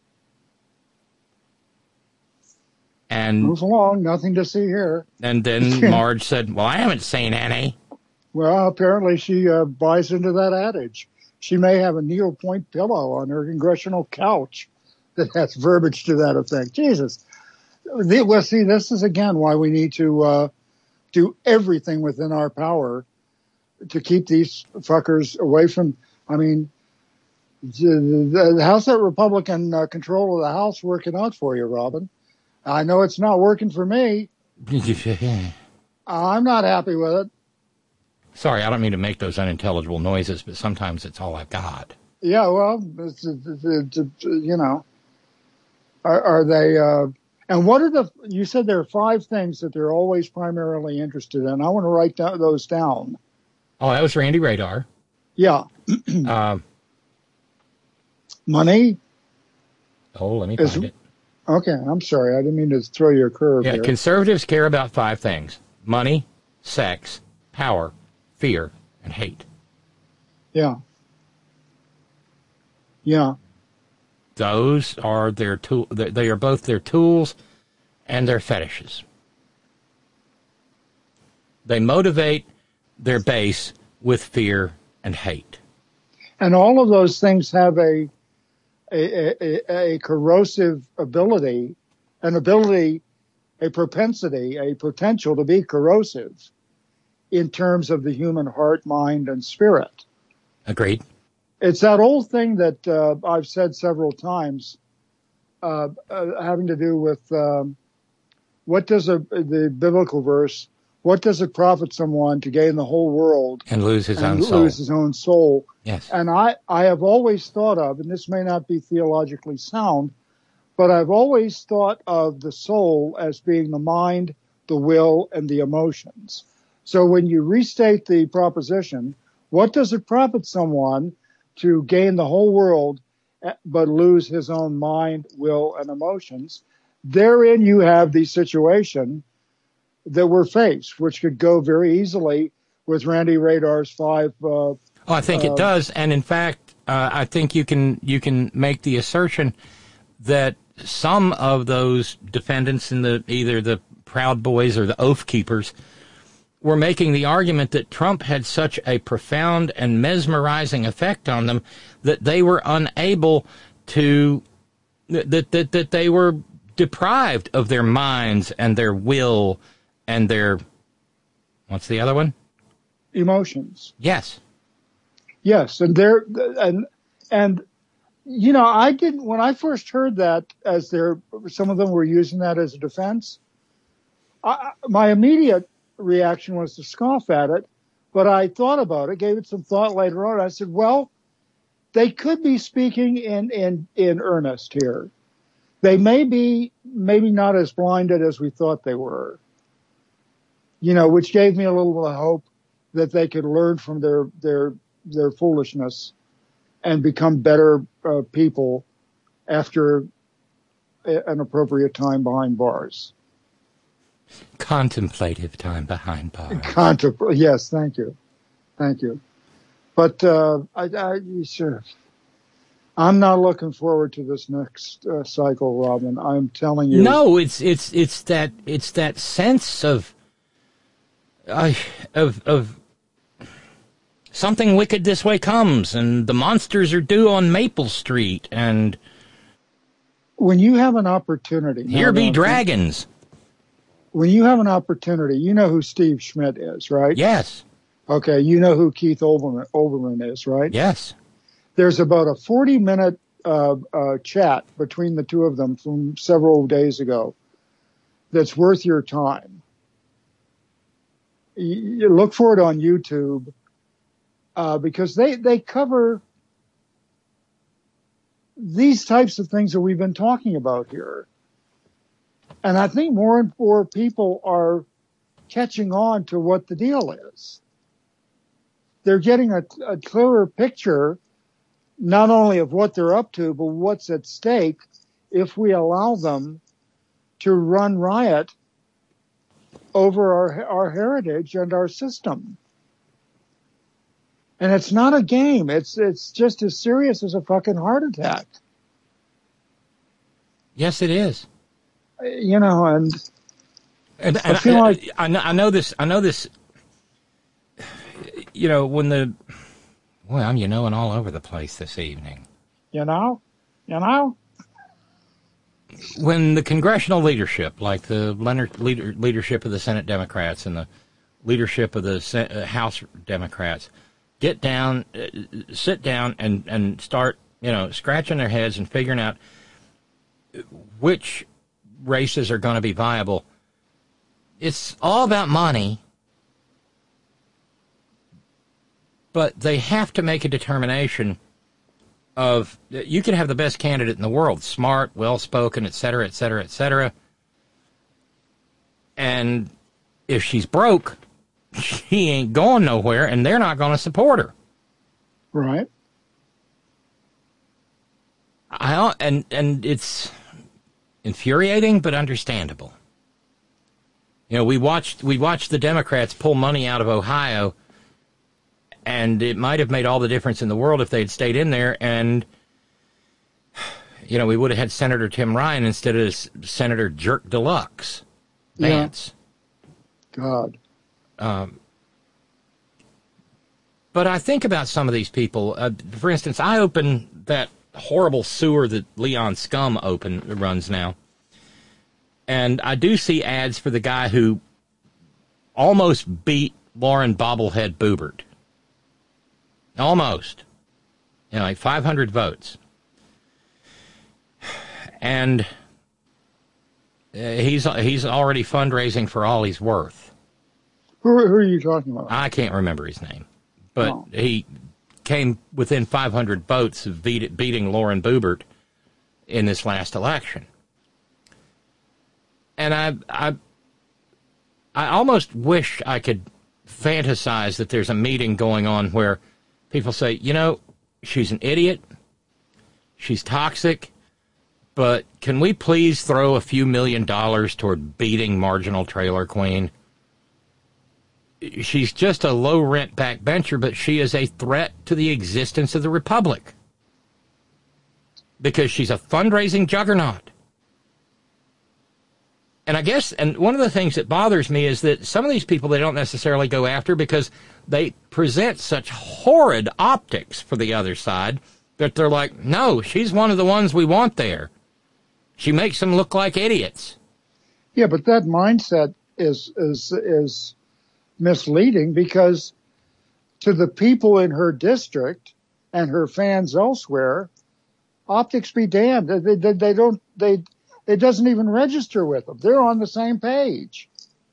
And move along, nothing to see here. And then Marge said, well, I haven't seen any. Well, apparently she uh, buys into that adage. She may have a needlepoint pillow on her congressional couch that has verbiage to that effect. Jesus. Well, see, this is, again, why we need to uh, do everything within our power to keep these fuckers away from, I mean, the, the, how's that Republican uh, control of the House working out for you, Robin? I know it's not working for me. I'm not happy with it. Sorry, I don't mean to make those unintelligible noises, but sometimes it's all I've got. Yeah, well, it's, it's, it's, it's, you know, are, are they, uh, and what are the, you said there are five things that they're always primarily interested in. I want to write down, those down. Oh, that was Randy Radar. Yeah. uh, Money. Oh, let me is, find it. Okay, I'm sorry. I didn't mean to throw you a curve Yeah, here. Conservatives care about five things: money, sex, power, fear, and hate. Yeah. Yeah. Those are their tool. They are both their tools and their fetishes. They motivate their base with fear and hate. And all of those things have a a, a, a corrosive ability, an ability, a propensity, a potential to be corrosive in terms of the human heart, mind, and spirit. Agreed. It's that old thing that uh, I've said several times, uh, uh, having to do with um, what does a, the biblical verse, what does it profit someone to gain the whole world and lose his and own soul? Lose his own soul. Yes. And I, I have always thought of, and this may not be theologically sound, but I've always thought of the soul as being the mind, the will, and the emotions. So when you restate the proposition, what does it profit someone to gain the whole world but lose his own mind, will, and emotions? Therein you have the situation that we're faced, which could go very easily with Randy Radar's five. Uh, oh, I think uh, it does, and in fact, uh, I think you can you can make the assertion that some of those defendants in the either the Proud Boys or the Oath Keepers were making the argument that Trump had such a profound and mesmerizing effect on them that they were unable to that that that they were deprived of their minds and their will and their, what's the other one? Emotions. Yes. Yes, and there and and you know, I didn't when I first heard that as there some of them were using that as a defense. I, my immediate reaction was to scoff at it, but I thought about it, gave it some thought later on. I said, well, they could be speaking in in in earnest here. They may be maybe not as blinded as we thought they were. You know, which gave me a little bit of hope that they could learn from their their their foolishness and become better uh, people after a, an appropriate time behind bars. Contemplative time behind bars. Contempl- yes, thank you, thank you. But uh, I, I sure, I'm not looking forward to this next uh, cycle, Robin. I'm telling you. No, it's it's it's that it's that sense of. Uh, of of something wicked this way comes, and the monsters are due on Maple Street, and when you have an opportunity, here be dragons. When you have an opportunity, you know who Steve Schmidt is, right? Yes. Okay, you know who Keith Olbermann, Olbermann is, right? Yes. There's about a forty-minute uh, uh, chat between the two of them from several days ago that's worth your time. You look for it on YouTube uh, because they, they cover these types of things that we've been talking about here. And I think more and more people are catching on to what the deal is. They're getting a, a clearer picture not only of what they're up to, but what's at stake if we allow them to run riot over our our heritage and our system. And it's not a game. It's it's just as serious as a fucking heart attack. Yes, it is. You know, and, and, and I feel I, like I know, I know this. I know this. You know, when the well, I'm you know, and all over the place this evening. You know, you know. When the congressional leadership, like the Leonard leader, leadership of the Senate Democrats and the leadership of the Sen- uh, House Democrats, get down, uh, sit down, and, and start, you know, scratching their heads and figuring out which races are going to be viable, it's all about money, but they have to make a determination of, you can have the best candidate in the world, smart, well-spoken, et cetera, et cetera, et cetera. And if she's broke, she ain't going nowhere, and they're not going to support her. Right. I and and it's infuriating, but understandable. You know, we watched we watched the Democrats pull money out of Ohio, and it might have made all the difference in the world if they'd stayed in there. And you know, we would have had Senator Tim Ryan instead of Senator Jerk Deluxe Vance. Yeah. God. Um, but I think about some of these people. Uh, for instance, I open that horrible sewer that Leon Scum open runs now, and I do see ads for the guy who almost beat Lauren Bobblehead Boebert. Almost. You know, like five hundred votes. And uh, he's he's already fundraising for all he's worth. Who, who are you talking about? I can't remember his name. But Oh. he came within five hundred votes of beat, beating Lauren Boebert in this last election. And I, I, I almost wish I could fantasize that there's a meeting going on where people say, you know, she's an idiot, she's toxic, but can we please throw a few million dollars toward beating Marginal Trailer Queen? She's just a low-rent backbencher, but she is a threat to the existence of the Republic because she's a fundraising juggernaut. And I guess, and one of the things that bothers me is that some of these people they don't necessarily go after because they present such horrid optics for the other side that they're like, no, she's one of the ones we want there. She makes them look like idiots. Yeah, but that mindset is is is misleading because to the people in her district and her fans elsewhere, optics be damned. They, they, they don't, they, it doesn't even register with them. They're on the same page.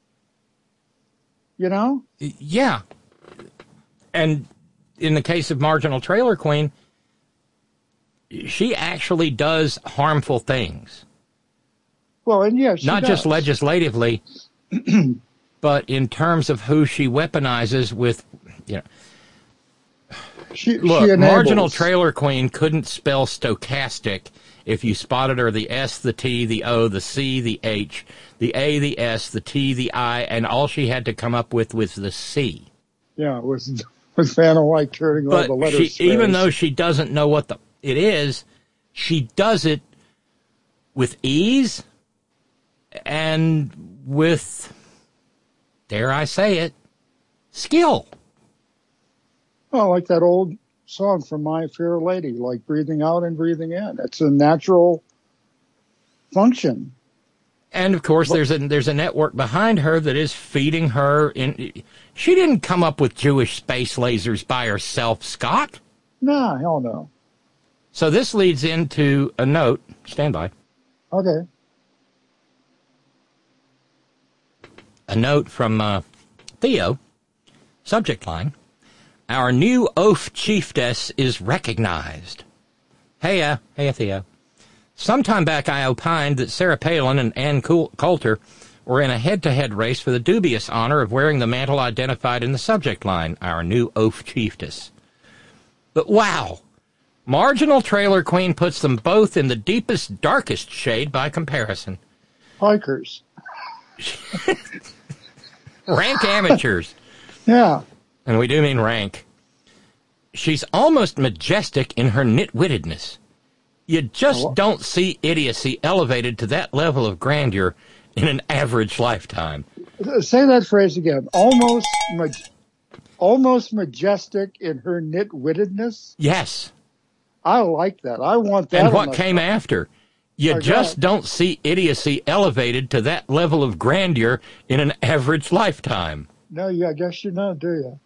You know? Yeah. And in the case of Marginal Trailer Queen, she actually does harmful things. Well, and yeah, she Not does. just legislatively, but in terms of who she weaponizes with, you know. She, Look, she enables. Marginal Trailer Queen couldn't spell stochastic if you spotted her the S, the T, the O, the C, the H, the A, the S, the T, the I, and all she had to come up with was the C. Yeah, it was, was Vanna White turning all But the letters. she, even space. though she doesn't know what the it is, she does it with ease and with, dare I say it, skill. Well, like that old song from My Fair Lady, like breathing out and breathing in. It's a natural function. And of course, there's a there's a network behind her that is feeding her. In she didn't come up with Jewish space lasers by herself, Scott. Nah, hell no. So this leads into a note. Stand by. Okay. A note from uh, Theo. Subject line: our new oaf chiefess is recognized. Heya, heya, Theo. Sometime back, I opined that Sarah Palin and Ann Coulter were in a head-to-head race for the dubious honor of wearing the mantle identified in the subject line, our new oaf chiefess. But wow, Marginal Trailer Queen puts them both in the deepest, darkest shade by comparison. Hikers. Rank amateurs. Yeah. And we do mean rank. She's almost majestic in her nitwittedness. You just Oh. don't see idiocy elevated to that level of grandeur in an average lifetime. Say that phrase again. Almost, ma- almost majestic in her nitwittedness. Yes. I like that. I want that. And on what my- came after? You My just God. don't see idiocy elevated to that level of grandeur in an average lifetime. No, yeah, I guess you know, do you?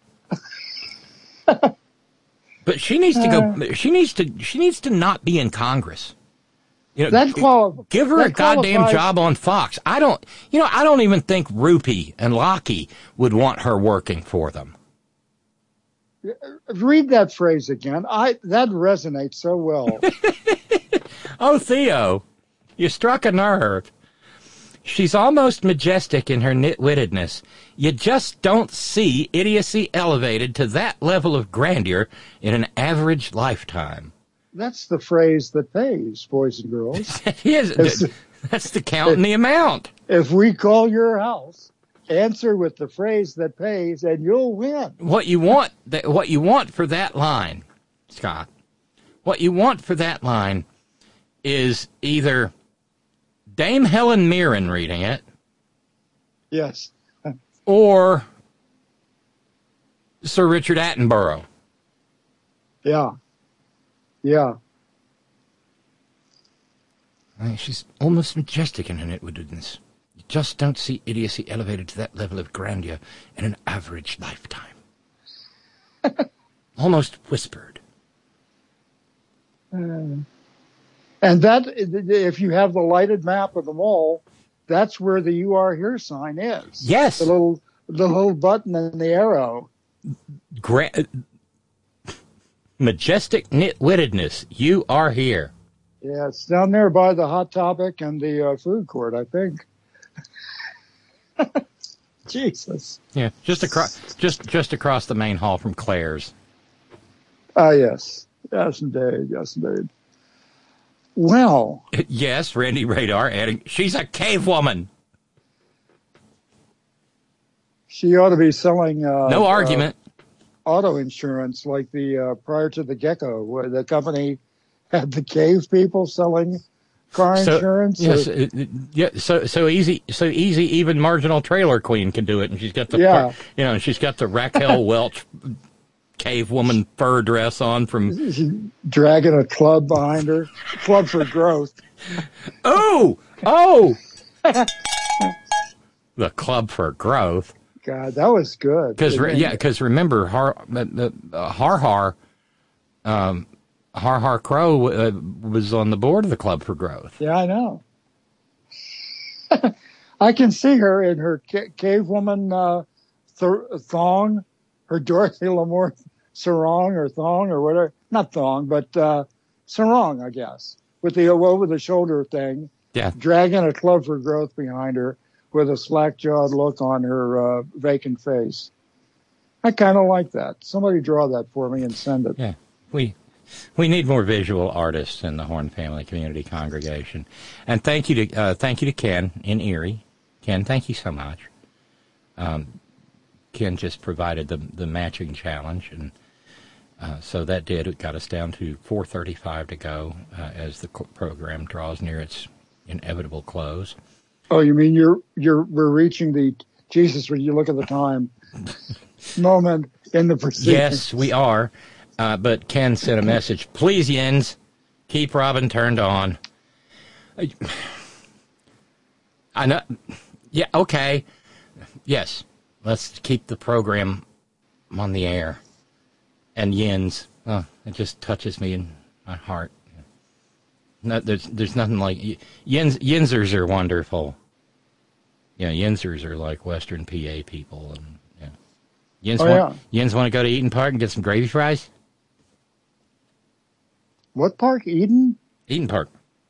But she needs to Uh. go. She needs to. She needs to not be in Congress. You know, That quali- give her that a goddamn qualifies- job on Fox. I don't. You know, I don't even think Rupee and Lockie would want her working for them. Read that phrase again. I that resonates so well. Oh, Theo, you struck a nerve. She's almost majestic in her nitwittedness. You just don't see idiocy elevated to that level of grandeur in an average lifetime. That's the phrase that pays, boys and girls. Yes, It's- that's the count and the amount. If we call your house, answer with the phrase that pays, and you'll win. What you want, that what you want for that line, Scott, what you want for that line is either Dame Helen Mirren reading it, Yes. or Sir Richard Attenborough. Yeah. Yeah. I mean, she's almost majestic in her nitwittedness. You just don't see idiocy elevated to that level of grandeur in an average lifetime. Almost whispered. Uh, and that, if you have the lighted map of the mall, that's where the "You Are Here" sign is. Yes. The little, the little button and the arrow. Gra- majestic nitwittedness. You are here. Yeah, it's down there by the Hot Topic and the uh, food court, I think. Jesus. Yeah, just across, just just across the main hall from Claire's. Ah, uh, yes, yes, indeed, yes, indeed. Well, yes, Randy Radar adding, she's a cave woman. She ought to be selling. Uh, no argument. Uh, auto insurance, like the uh, prior to the Gecko, where the company had the cave people selling car so, insurance. Yes, or, uh, yeah. So so easy, so easy. Even marginal trailer queen can do it, and she's got the, yeah. you know, she's got the Raquel Welch cave woman fur dress on from she's dragging a club behind her, club for growth. Oh, oh, the club for growth. God, that was good. Because re- yeah, because remember, Har uh, Har Har, um, Har Har Crow uh, was on the board of the Club for Growth. Yeah, I know. I can see her in her ca- cave woman uh, th- thong, her Dorothy Lamour sarong or thong or whatever. Not thong, but uh, sarong, I guess, with the over the shoulder thing. Yeah, dragging a Club for Growth behind her, with a slack-jawed look on her uh, vacant face. I kind of like that. Somebody draw that for me and send it. Yeah, we we need more visual artists in the Horn Family Community Congregation. And thank you to uh, thank you to Ken in Erie. Ken, thank you so much. Um, Ken just provided the the matching challenge, and uh, so that did. It got us down to four thirty-five to go uh, as the program draws near its inevitable close. Oh, you mean you're you're we're reaching the Jesus when you look at the time moment in the proceedings? Yes, we are. Uh, but Ken sent a message. Please, Jens, keep Robin turned on. I know. Yeah. Okay. Yes. Let's keep the program on the air. And Jens, oh, it just touches me in my heart. No, there's there's nothing like Jens. Jensers are wonderful. Yeah, Jensers are like Western P A people, and yeah. Jens, oh, want, yeah. Jens want to go to Eaton Park and get some gravy fries? What park? Eden? Eaton Park.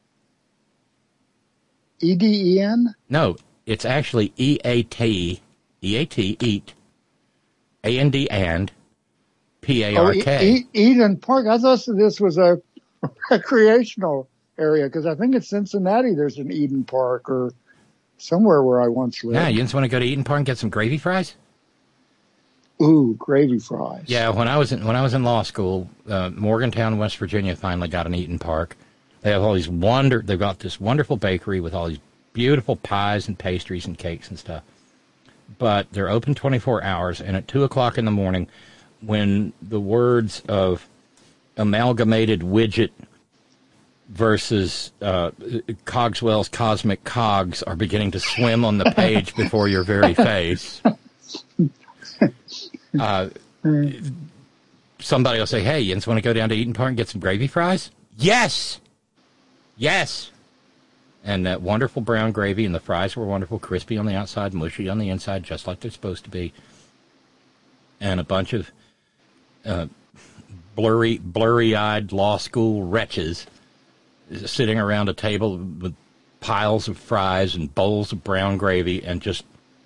E D E N? No, it's actually E A T, E A T, eat, A N D and, P A R K. Oh, e- Eden Park. I thought this was a recreational area, because I think it's Cincinnati there's an Eden Park, or somewhere where I once lived. Yeah, you just want to go to Eaton Park and get some gravy fries? Ooh, gravy fries. Yeah, when I was in, when I was in law school, uh, Morgantown, West Virginia finally got an Eaton Park. They have all these wonder, they've got this wonderful bakery with all these beautiful pies and pastries and cakes and stuff. But they're open twenty-four hours, and at two o'clock in the morning, when the words of amalgamated widget versus uh, Cogswell's Cosmic Cogs are beginning to swim on the page before your very face. Uh, somebody will say, hey, you just want to go down to Eaton Park and get some gravy fries? Yes! Yes! And that wonderful brown gravy, and the fries were wonderful, crispy on the outside, mushy on the inside, just like they're supposed to be. And a bunch of uh, blurry, blurry-eyed law school wretches sitting around a table with piles of fries and bowls of brown gravy and just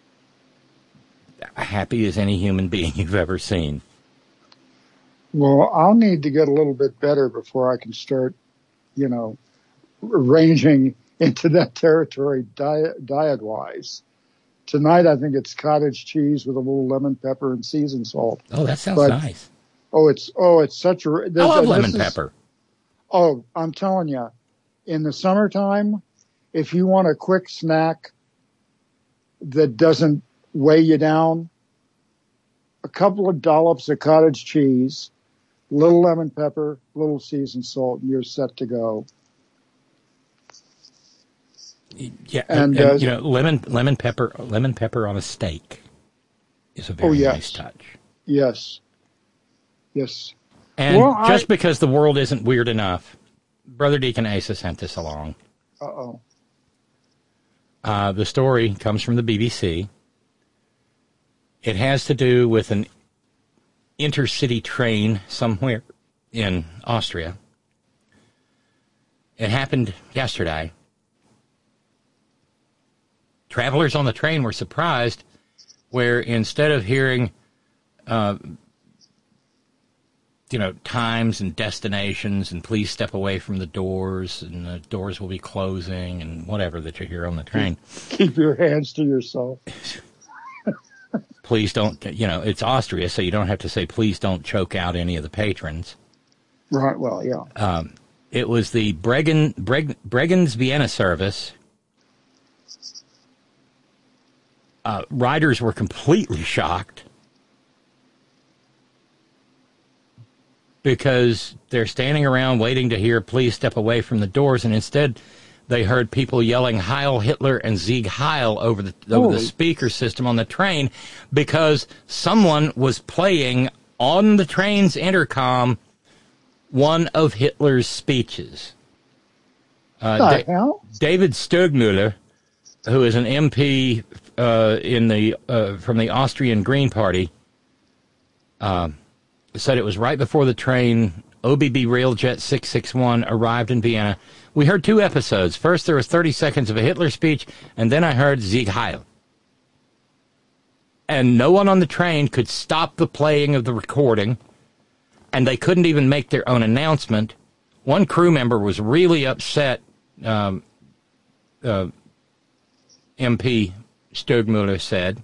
happy as any human being you've ever seen. Well, I'll need to get a little bit better before I can start, you know, ranging into that territory diet, diet-wise. Tonight, I think it's cottage cheese with a little lemon pepper and seasoned salt. Oh, that sounds but, nice. Oh, it's oh, it's such a. I love lemon is, pepper. Oh, I'm telling you, in the summertime, if you want a quick snack that doesn't weigh you down, a couple of dollops of cottage cheese, little lemon pepper, little seasoned salt, and you're set to go. Yeah, and, and, uh, you know, lemon lemon pepper lemon pepper on a steak is a very oh, yes. nice touch. Yes. Yes. And well, just I, because the world isn't weird enough, Brother Deacon Asa sent this along. Uh-oh. Uh, the story comes from the B B C. It has to do with an intercity train somewhere in Austria. It happened yesterday. Travelers on the train were surprised where instead of hearing, uh, you know, times and destinations and please step away from the doors and the doors will be closing and whatever that you hear on the train. Keep your hands to yourself. Please don't, you know, it's Austria, so you don't have to say please don't choke out any of the patrons. Right, well, yeah. Um, it was the Bregen, Breg, Bregenz Vienna service. Uh, riders were completely shocked because they're standing around waiting to hear please step away from the doors, and instead they heard people yelling Heil Hitler and Sieg Heil over the over the speaker system on the train because someone was playing on the train's intercom one of Hitler's speeches. Uh, the da- hell? David Sturgmüller, who is an M P uh, in the uh, from the Austrian Green Party, uh, said it was right before the train O B B Railjet six six one arrived in Vienna. We heard two episodes. First, there was thirty seconds of a Hitler speech, and then I heard Sieg Heil. And no one on the train could stop the playing of the recording, and they couldn't even make their own announcement. One crew member was really upset, um, uh, M P Sturgmüller said.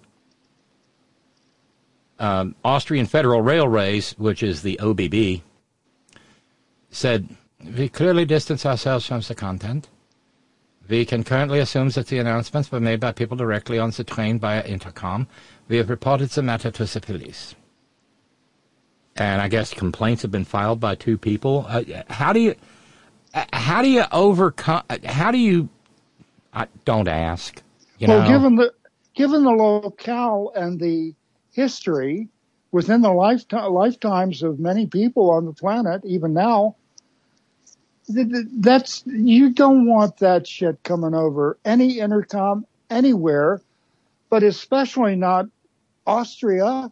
Um, Austrian Federal Railways, which is the O B B, said, we clearly distance ourselves from the content. We can currently assume that the announcements were made by people directly on the train via intercom. We have reported the matter to the police. And I guess complaints have been filed by two people. Uh, how do you, uh, how do you overcome, uh, how do you, uh, don't ask, you well, know? given the, given the locale and the history within the lifetime, lifetimes of many people on the planet, even now, that's, you don't want that shit coming over any intercom anywhere, but especially not Austria.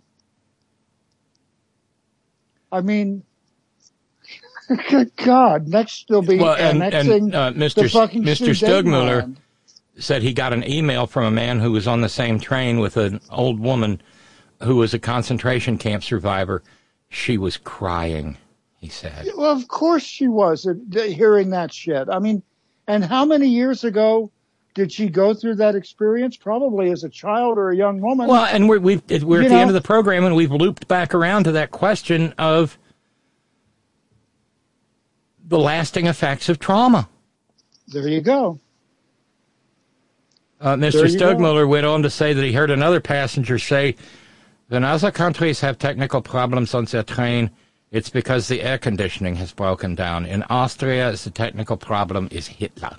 I mean, good God, next they'll be well, and, annexing and, uh, Mister the fucking Mister Sturgmüller said he got an email from a man who was on the same train with an old woman who was a concentration camp survivor. She was crying, he said. Well, of course she was, uh, hearing that shit. I mean, and how many years ago did she go through that experience? Probably as a child or a young woman. Well, and we're, we've, we're at You the know? end of the program, and we've looped back around to that question of the lasting effects of trauma. There you go. Uh, Mister There you go. Sturgmüller went on to say that he heard another passenger say, when other countries have technical problems on their train, it's because the air conditioning has broken down. In Austria, the technical problem is Hitler.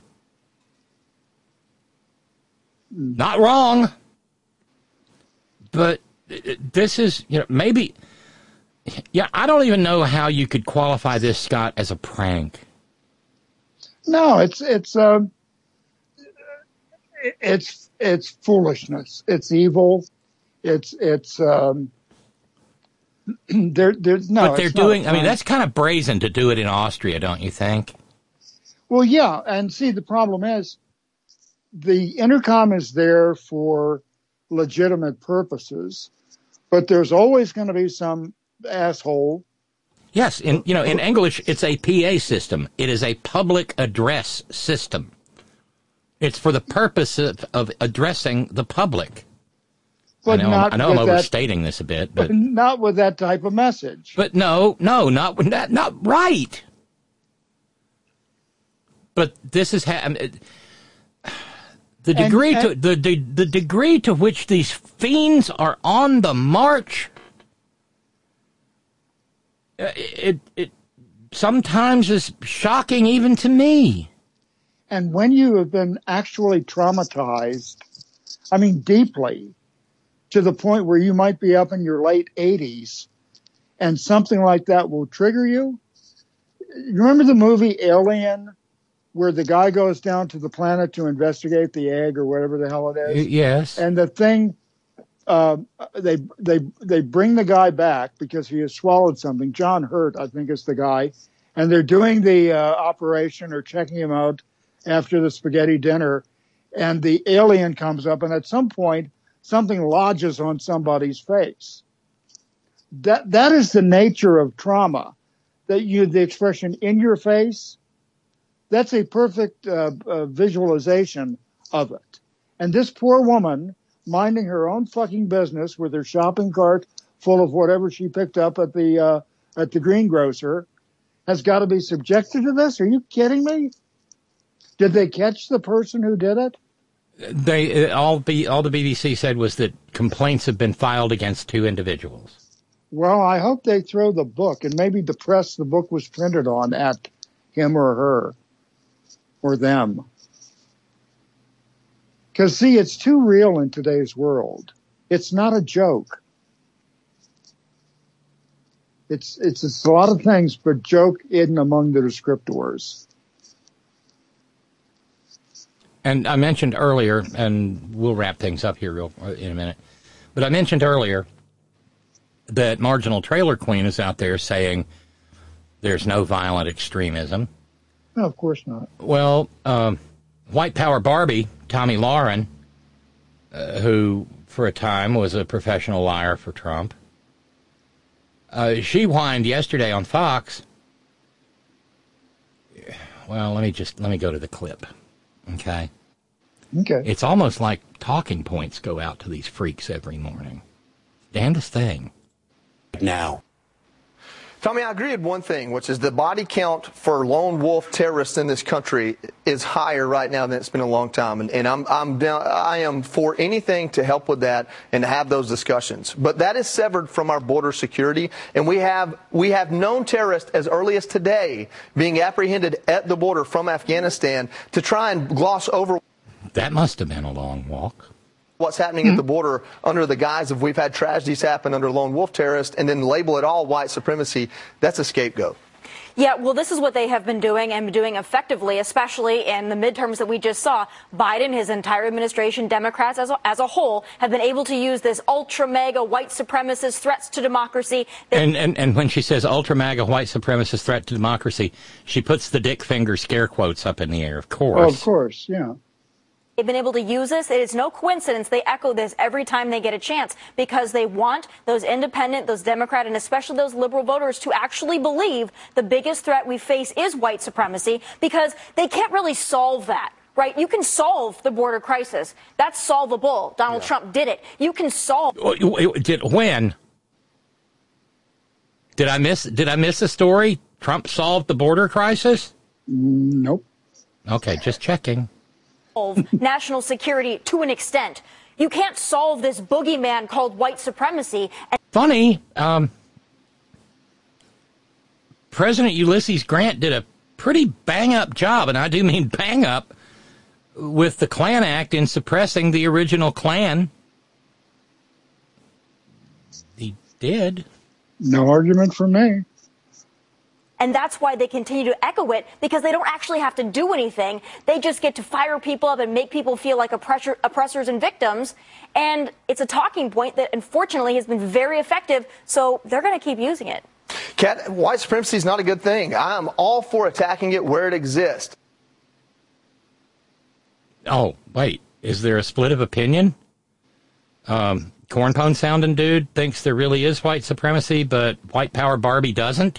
Not wrong. But this is, you know, maybe, yeah, I don't even know how you could qualify this, Scott, as a prank. No, it's, it's, um, it's, it's foolishness. It's evil. It's, it's, um, there, there's no, But they're it's not doing, a I mean, prank. that's kind of brazen to do it in Austria, don't you think? Well, yeah. And see, the problem is the intercom is there for legitimate purposes, but there's always going to be some asshole. Yes, in you know, in English, it's a P A system. It is a public address system. It's for the purpose of, of addressing the public. But I know, not I'm, I know I'm with that- overstating this a bit, but But not with that type of message. but no, no, not not not right. But this is ha- I mean, the And- degree to and- the, the the degree to which these fiends are on the march. uh, It it sometimes is shocking even to me. And when you have been actually traumatized, I mean, deeply, to the point where you might be up in your late eighties, and something like that will trigger you. You remember the movie Alien, where the guy goes down to the planet to investigate the egg or whatever the hell it is? Yes. And the thing, uh, they they they bring the guy back because he has swallowed something. John Hurt, I think, is the guy. And they're doing the uh, operation or checking him out after the spaghetti dinner. And the alien comes up, and at some point, something lodges on somebody's face. That that is the nature of trauma. That you, the expression "in your face," that's a perfect uh, uh, visualization of it. And this poor woman, minding her own fucking business with her shopping cart full of whatever she picked up at the uh, at the greengrocer, has got to be subjected to this. Are you kidding me? Did they catch the person who did it? They all be all the B B C said was that complaints have been filed against two individuals. Well, I hope they throw the book, and maybe the press the book was printed on at him or her or them. Because, see, it's too real in today's world. It's not a joke. It's, it's, it's a lot of things, but joke hidden among the descriptors. And I mentioned earlier, and we'll wrap things up here real, in a minute, but I mentioned earlier that Marginal Trailer Queen is out there saying there's no violent extremism. No, of course not. Well, um, White Power Barbie, Tommy Lauren, uh, who for a time was a professional liar for Trump, uh, she whined yesterday on Fox. Well, let me just, let me go to the clip. Okay. Okay. It's almost like talking points go out to these freaks every morning. Damnedest thing. Now. Tommy, I agree with one thing, which is the body count for lone wolf terrorists in this country is higher right now than it's been in a long time. And, and I'm, I'm down, I am for anything to help with that and to have those discussions. But that is severed from our border security. And we have, we have known terrorists as early as today being apprehended at the border from Afghanistan to try and gloss over. That must have been a long walk. What's happening at the border under the guise of we've had tragedies happen under lone wolf terrorists and then label it all white supremacy. That's a scapegoat. Yeah, well, this is what they have been doing and doing effectively, especially in the midterms that we just saw. Biden, his entire administration, Democrats as a, as a whole, have been able to use this ultra mega white supremacist threats to democracy. They and, and and when she says ultra mega white supremacist threat to democracy, she puts the dick finger scare quotes up in the air, of course. Oh, of course, yeah. They've been able to use this. It is no coincidence they echo this every time they get a chance because they want those independent, those Democrat, and especially those liberal voters to actually believe the biggest threat we face is white supremacy because they can't really solve that. Right? You can solve the border crisis. That's solvable. Donald yeah. Trump did it. You can solve. Did when? Did I miss? Did I miss a story? Trump solved the border crisis? Nope. Okay, just checking. National security to an extent. You can't solve this boogeyman called white supremacy. And Funny, um, President Ulysses Grant did a pretty bang-up job, and I do mean bang-up, with the Klan Act in suppressing the original Klan. He did. No argument from me. And that's why they continue to echo it, because they don't actually have to do anything. They just get to fire people up and make people feel like oppressor, oppressors and victims. And it's a talking point that, unfortunately, has been very effective. So they're going to keep using it. Cat, white supremacy is not a good thing. I am all for attacking it where it exists. Oh, wait. Is there a split of opinion? Um, Cornpone sounding dude thinks there really is white supremacy, but White Power Barbie doesn't?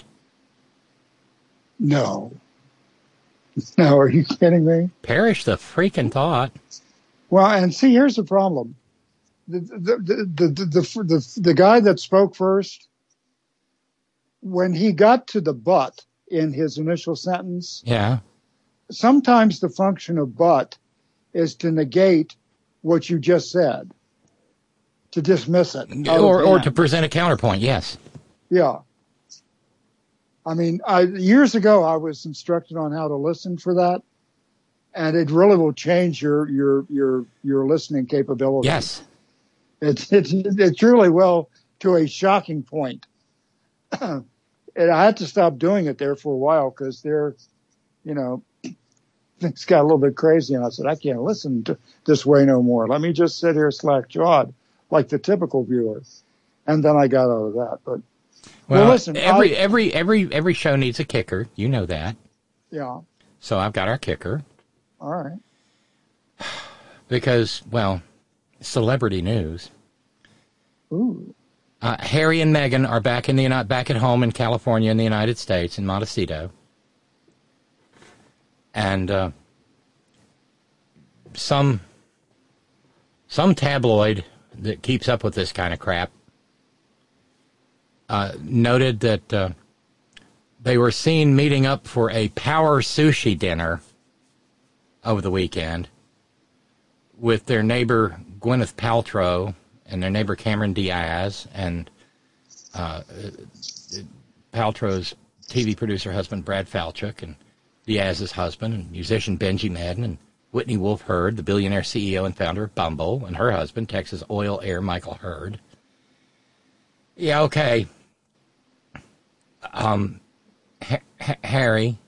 No. No, are you kidding me? Perish the freaking thought. Well, and see, here's the problem. The, the, the, the, the, the, the guy that spoke first, when he got to the but in his initial sentence, yeah, sometimes the function of but is to negate what you just said, to dismiss it. Or, or to present a counterpoint, yes. Yeah. I mean, I, years ago, I was instructed on how to listen for that. and it really will change your your your your listening capability. Yes, it's it's it truly will, to a shocking point. And I had to stop doing it there for a while because they're, you know, things got a little bit crazy, and I said, I can't listen to this way no more. Let me just sit here slack-jawed like the typical viewer. And then I got out of that. But well, well listen, every I, every every every show needs a kicker. You know that. Yeah. So I've got our kicker. All right. Because, well, celebrity news. Ooh. Uh, Harry and Meghan are back in the back at home in California in the United States, in Montecito. And uh, some some tabloid that keeps up with this kind of crap uh, noted that uh, they were seen meeting up for a power sushi dinner over the weekend with their neighbor Gwyneth Paltrow and their neighbor Cameron Diaz and uh, Paltrow's T V producer husband Brad Falchuk and Diaz's husband and musician Benji Madden and Whitney Wolfe Herd, the billionaire C E O and founder of Bumble, and her husband, Texas oil heir Michael Hurd. Yeah, okay. Um, ha- ha- Harry,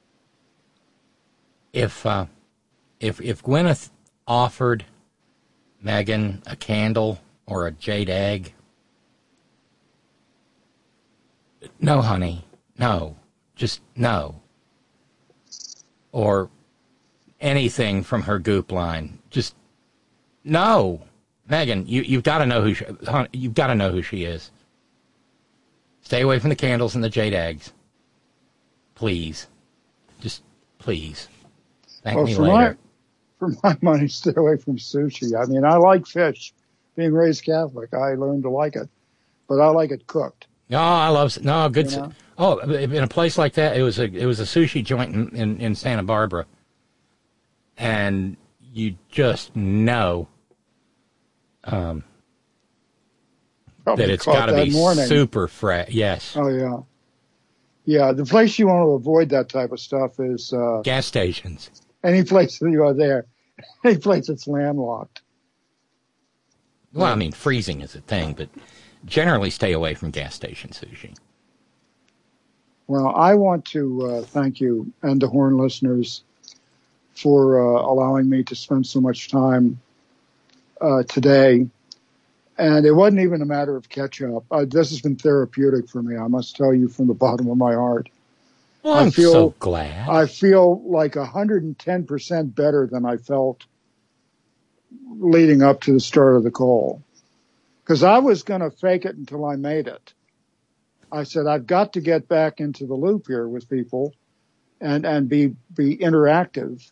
if uh, if if Gwyneth offered Meghan a candle or a jade egg, no, honey, no, just no. Or anything from her goop line, just no. Meghan, you you've got to know who she, honey, you've got to know who she is. Stay away from the candles and the jade eggs, please. Just please. Thank well, me for later. My, for my money, stay away from sushi. I mean, I like fish. Being raised Catholic, I learned to like it, but I like it cooked. No, I love no good. You know? Oh, in a place like that, it was a it was a sushi joint in, in, in Santa Barbara, and you just know um, that it's got to be morning. super fresh. Yes. Oh yeah, yeah. The place you want to avoid that type of stuff is uh, gas stations. Any place that you are there, any place that's landlocked. Well, I mean, freezing is a thing, but generally stay away from gas station sushi. Well, I want to uh, thank you and the Horn listeners for uh, allowing me to spend so much time uh, today. And it wasn't even a matter of catch up. Uh, this has been therapeutic for me. I must tell you from the bottom of my heart. Well, I'm I feel, so glad. I feel like one hundred ten percent better than I felt leading up to the start of the call. Because I was going to fake it until I made it. I said, I've got to get back into the loop here with people and, and be, be interactive.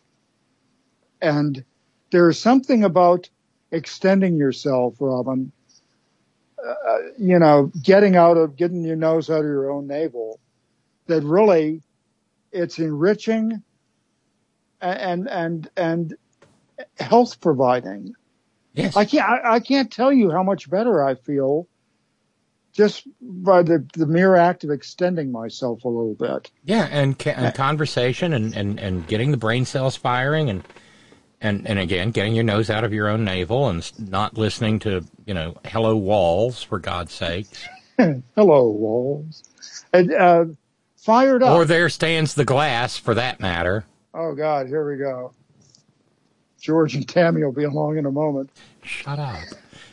And there's something about extending yourself, Robin, uh, you know, getting out of, getting your nose out of your own navel, that really it's enriching and, and, and health providing. Yes. I can't, I, I can't tell you how much better I feel just by the, the mere act of extending myself a little bit. Yeah, and, ca- and conversation and, and, and getting the brain cells firing and, and, and again, getting your nose out of your own navel and not listening to, you know, hello walls, for God's sakes. Hello walls. And, uh, fired up. Or there stands the glass, for that matter. Oh, God, here we go. George and Tammy will be along in a moment. Shut up.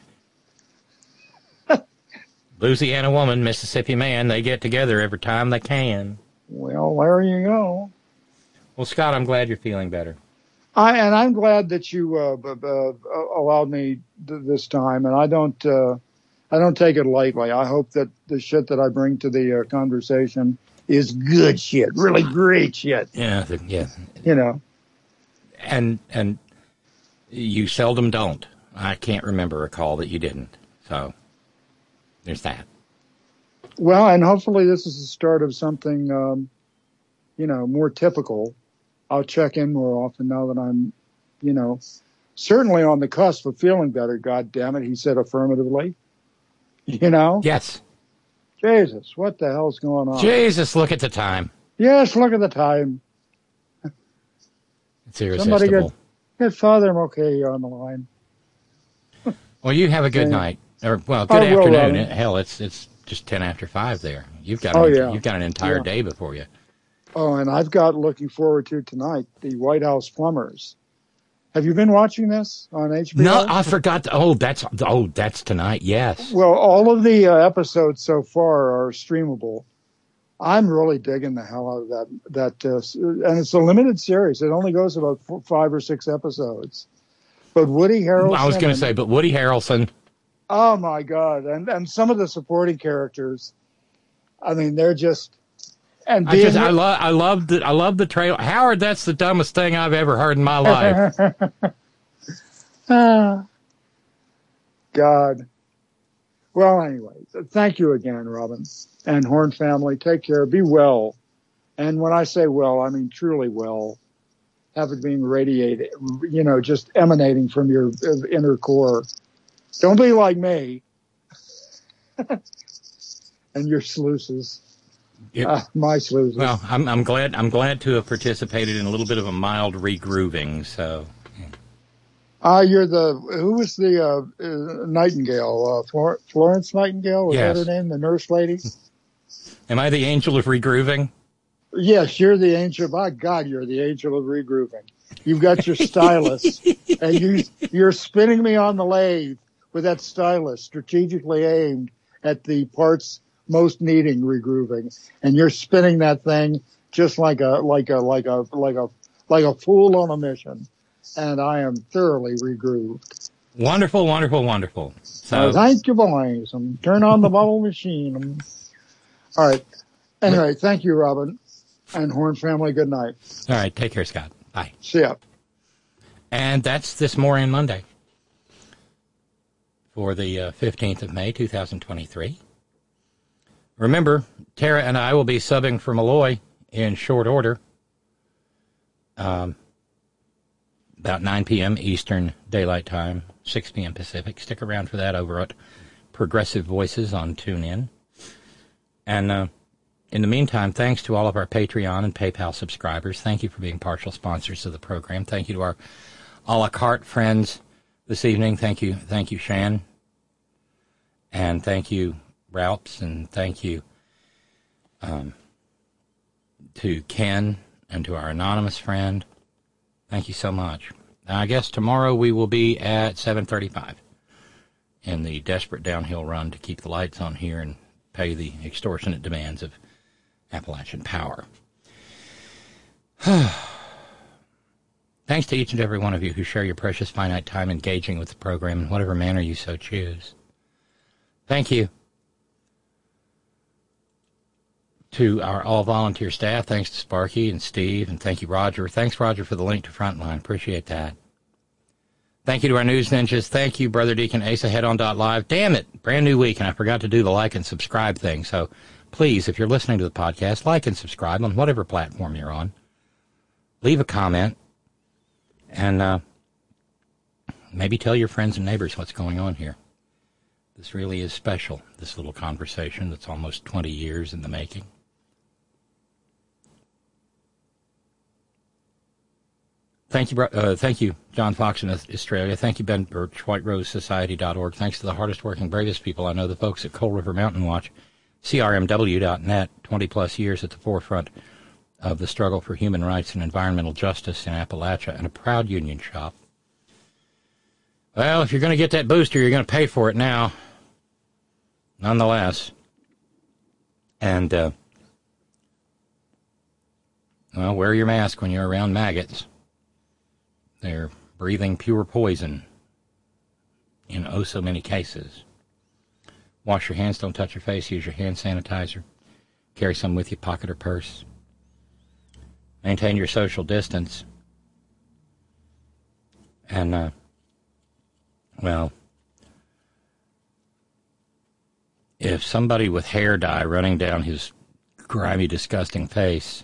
Louisiana woman, Mississippi man, they get together every time they can. Well, there you go. Well, Scott, I'm glad you're feeling better. I and I'm glad that you uh, b- b- allowed me th- this time, and I don't uh, I don't take it lightly. I hope that the shit that I bring to the uh, conversation is good shit, really great shit. Yeah, the, yeah. You know, and and you seldom don't. I can't remember a call that you didn't. So there's that. Well, and hopefully this is the start of something, um, you know, more typical. I'll check in more often now that I'm, you know, certainly on the cusp of feeling better. God damn it, he said affirmatively. You know? Yes. Jesus, what the hell's going on? Jesus, look at the time. Yes, look at the time. It's irresistible. Somebody get, get Father Mulcahy on the line. Well, you have a good Yeah. night. Or, well, good I will, afternoon. Robin. Hell, it's it's just ten after five there. You've got Oh, an, yeah. you've got an entire Yeah. day before you. Oh, and I've got looking forward to tonight, the White House Plumbers. Have you been watching this on H B O? No, I forgot. To, oh, that's oh, that's tonight. Yes. Well, all of the uh, episodes so far are streamable. I'm really digging the hell out of that. That uh, s- and it's a limited series. It only goes about four, five or six episodes. But Woody Harrelson. I was going and- to say, but Woody Harrelson. Oh my God! And and some of the supporting characters. I mean, they're just. And I being, just I love I love the I love the trailer. Howard, that's the dumbest thing I've ever heard in my life. Ah, God. Well, anyway, thank you again, Robin and Horn family. Take care. Be well. And when I say well, I mean truly well. Have it being radiated, you know, just emanating from your uh, inner core. Don't be like me and your sluices. Yep. Uh, my sluices. Well, I'm I'm glad I'm glad to have participated in a little bit of a mild regrooving. So. Ah, uh, you're the, who was the, uh, uh Nightingale, uh, Flor- Florence Nightingale? Was Yes. that her name? The nurse lady? Am I the angel of regrooving? Yes, you're the angel. My God, you're the angel of regrooving. You've got your stylus and you, you're spinning me on the lathe with that stylus strategically aimed at the parts most needing regrooving. And you're spinning that thing just like a, like a, like a, like a, like a fool on a mission. And I am thoroughly regrooved. Wonderful, wonderful, wonderful. So Uh, thank you, boys. Um, turn on the bubble machine. Um, all right. Anyway, thank you, Robin. And Horn family, good night. all right, take care, Scott. Bye. See ya. And that's this Moran Monday for the uh, fifteenth of May, two thousand twenty-three. Remember, Tara and I will be subbing for Malloy in short order. Um, about nine p.m. Eastern Daylight Time, six p.m. Pacific. Stick around for that over at Progressive Voices on TuneIn. And uh, in the meantime, thanks to all of our Patreon and PayPal subscribers. Thank you for being partial sponsors of the program. Thank you to our a la carte friends this evening. Thank you, thank you, Shan. And thank you, Ralphs, and thank you um, to Ken and to our anonymous friend. Thank you so much. Now, I guess tomorrow we will be at seven thirty-five in the desperate downhill run to keep the lights on here and pay the extortionate demands of Appalachian Power. Thanks to each and every one of you who share your precious finite time engaging with the program in whatever manner you so choose. Thank you to our all-volunteer staff. Thanks to Sparky and Steve, and thank you, Roger. Thanks, Roger, for the link to Frontline. Appreciate that. Thank you to our news ninjas. Thank you, Brother Deacon Asa, head on dot live. Damn it, brand new week, and I forgot to do the like and subscribe thing. So please, if you're listening to the podcast, like and subscribe on whatever platform you're on. Leave a comment, and uh, maybe tell your friends and neighbors what's going on here. This really is special, this little conversation that's almost twenty years in the making. Thank you, uh, thank you, John Fox in Australia. Thank you, Ben Birch, white rose society dot org. Thanks to the hardest working, bravest people I know, the folks at Coal River Mountain Watch, C R M W dot net, twenty-plus years at the forefront of the struggle for human rights and environmental justice in Appalachia, and a proud union shop. Well, if you're going to get that booster, you're going to pay for it now, nonetheless. And, uh, well, wear your mask when you're around maggots. They're breathing pure poison in oh so many cases. Wash your hands, don't touch your face, use your hand sanitizer. Carry some with you, pocket or purse. Maintain your social distance. And, uh, well, if somebody with hair dye running down his grimy, disgusting face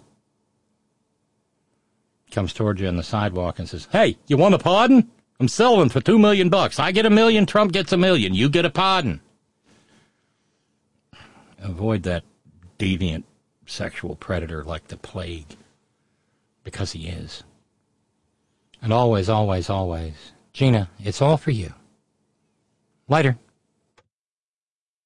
comes toward you on the sidewalk and says, "Hey, you want a pardon? I'm selling for two million bucks. I get a million, Trump gets a million. You get a pardon." Avoid that deviant sexual predator like the plague, because he is. And always, always, always, Gina, it's all for you. Later.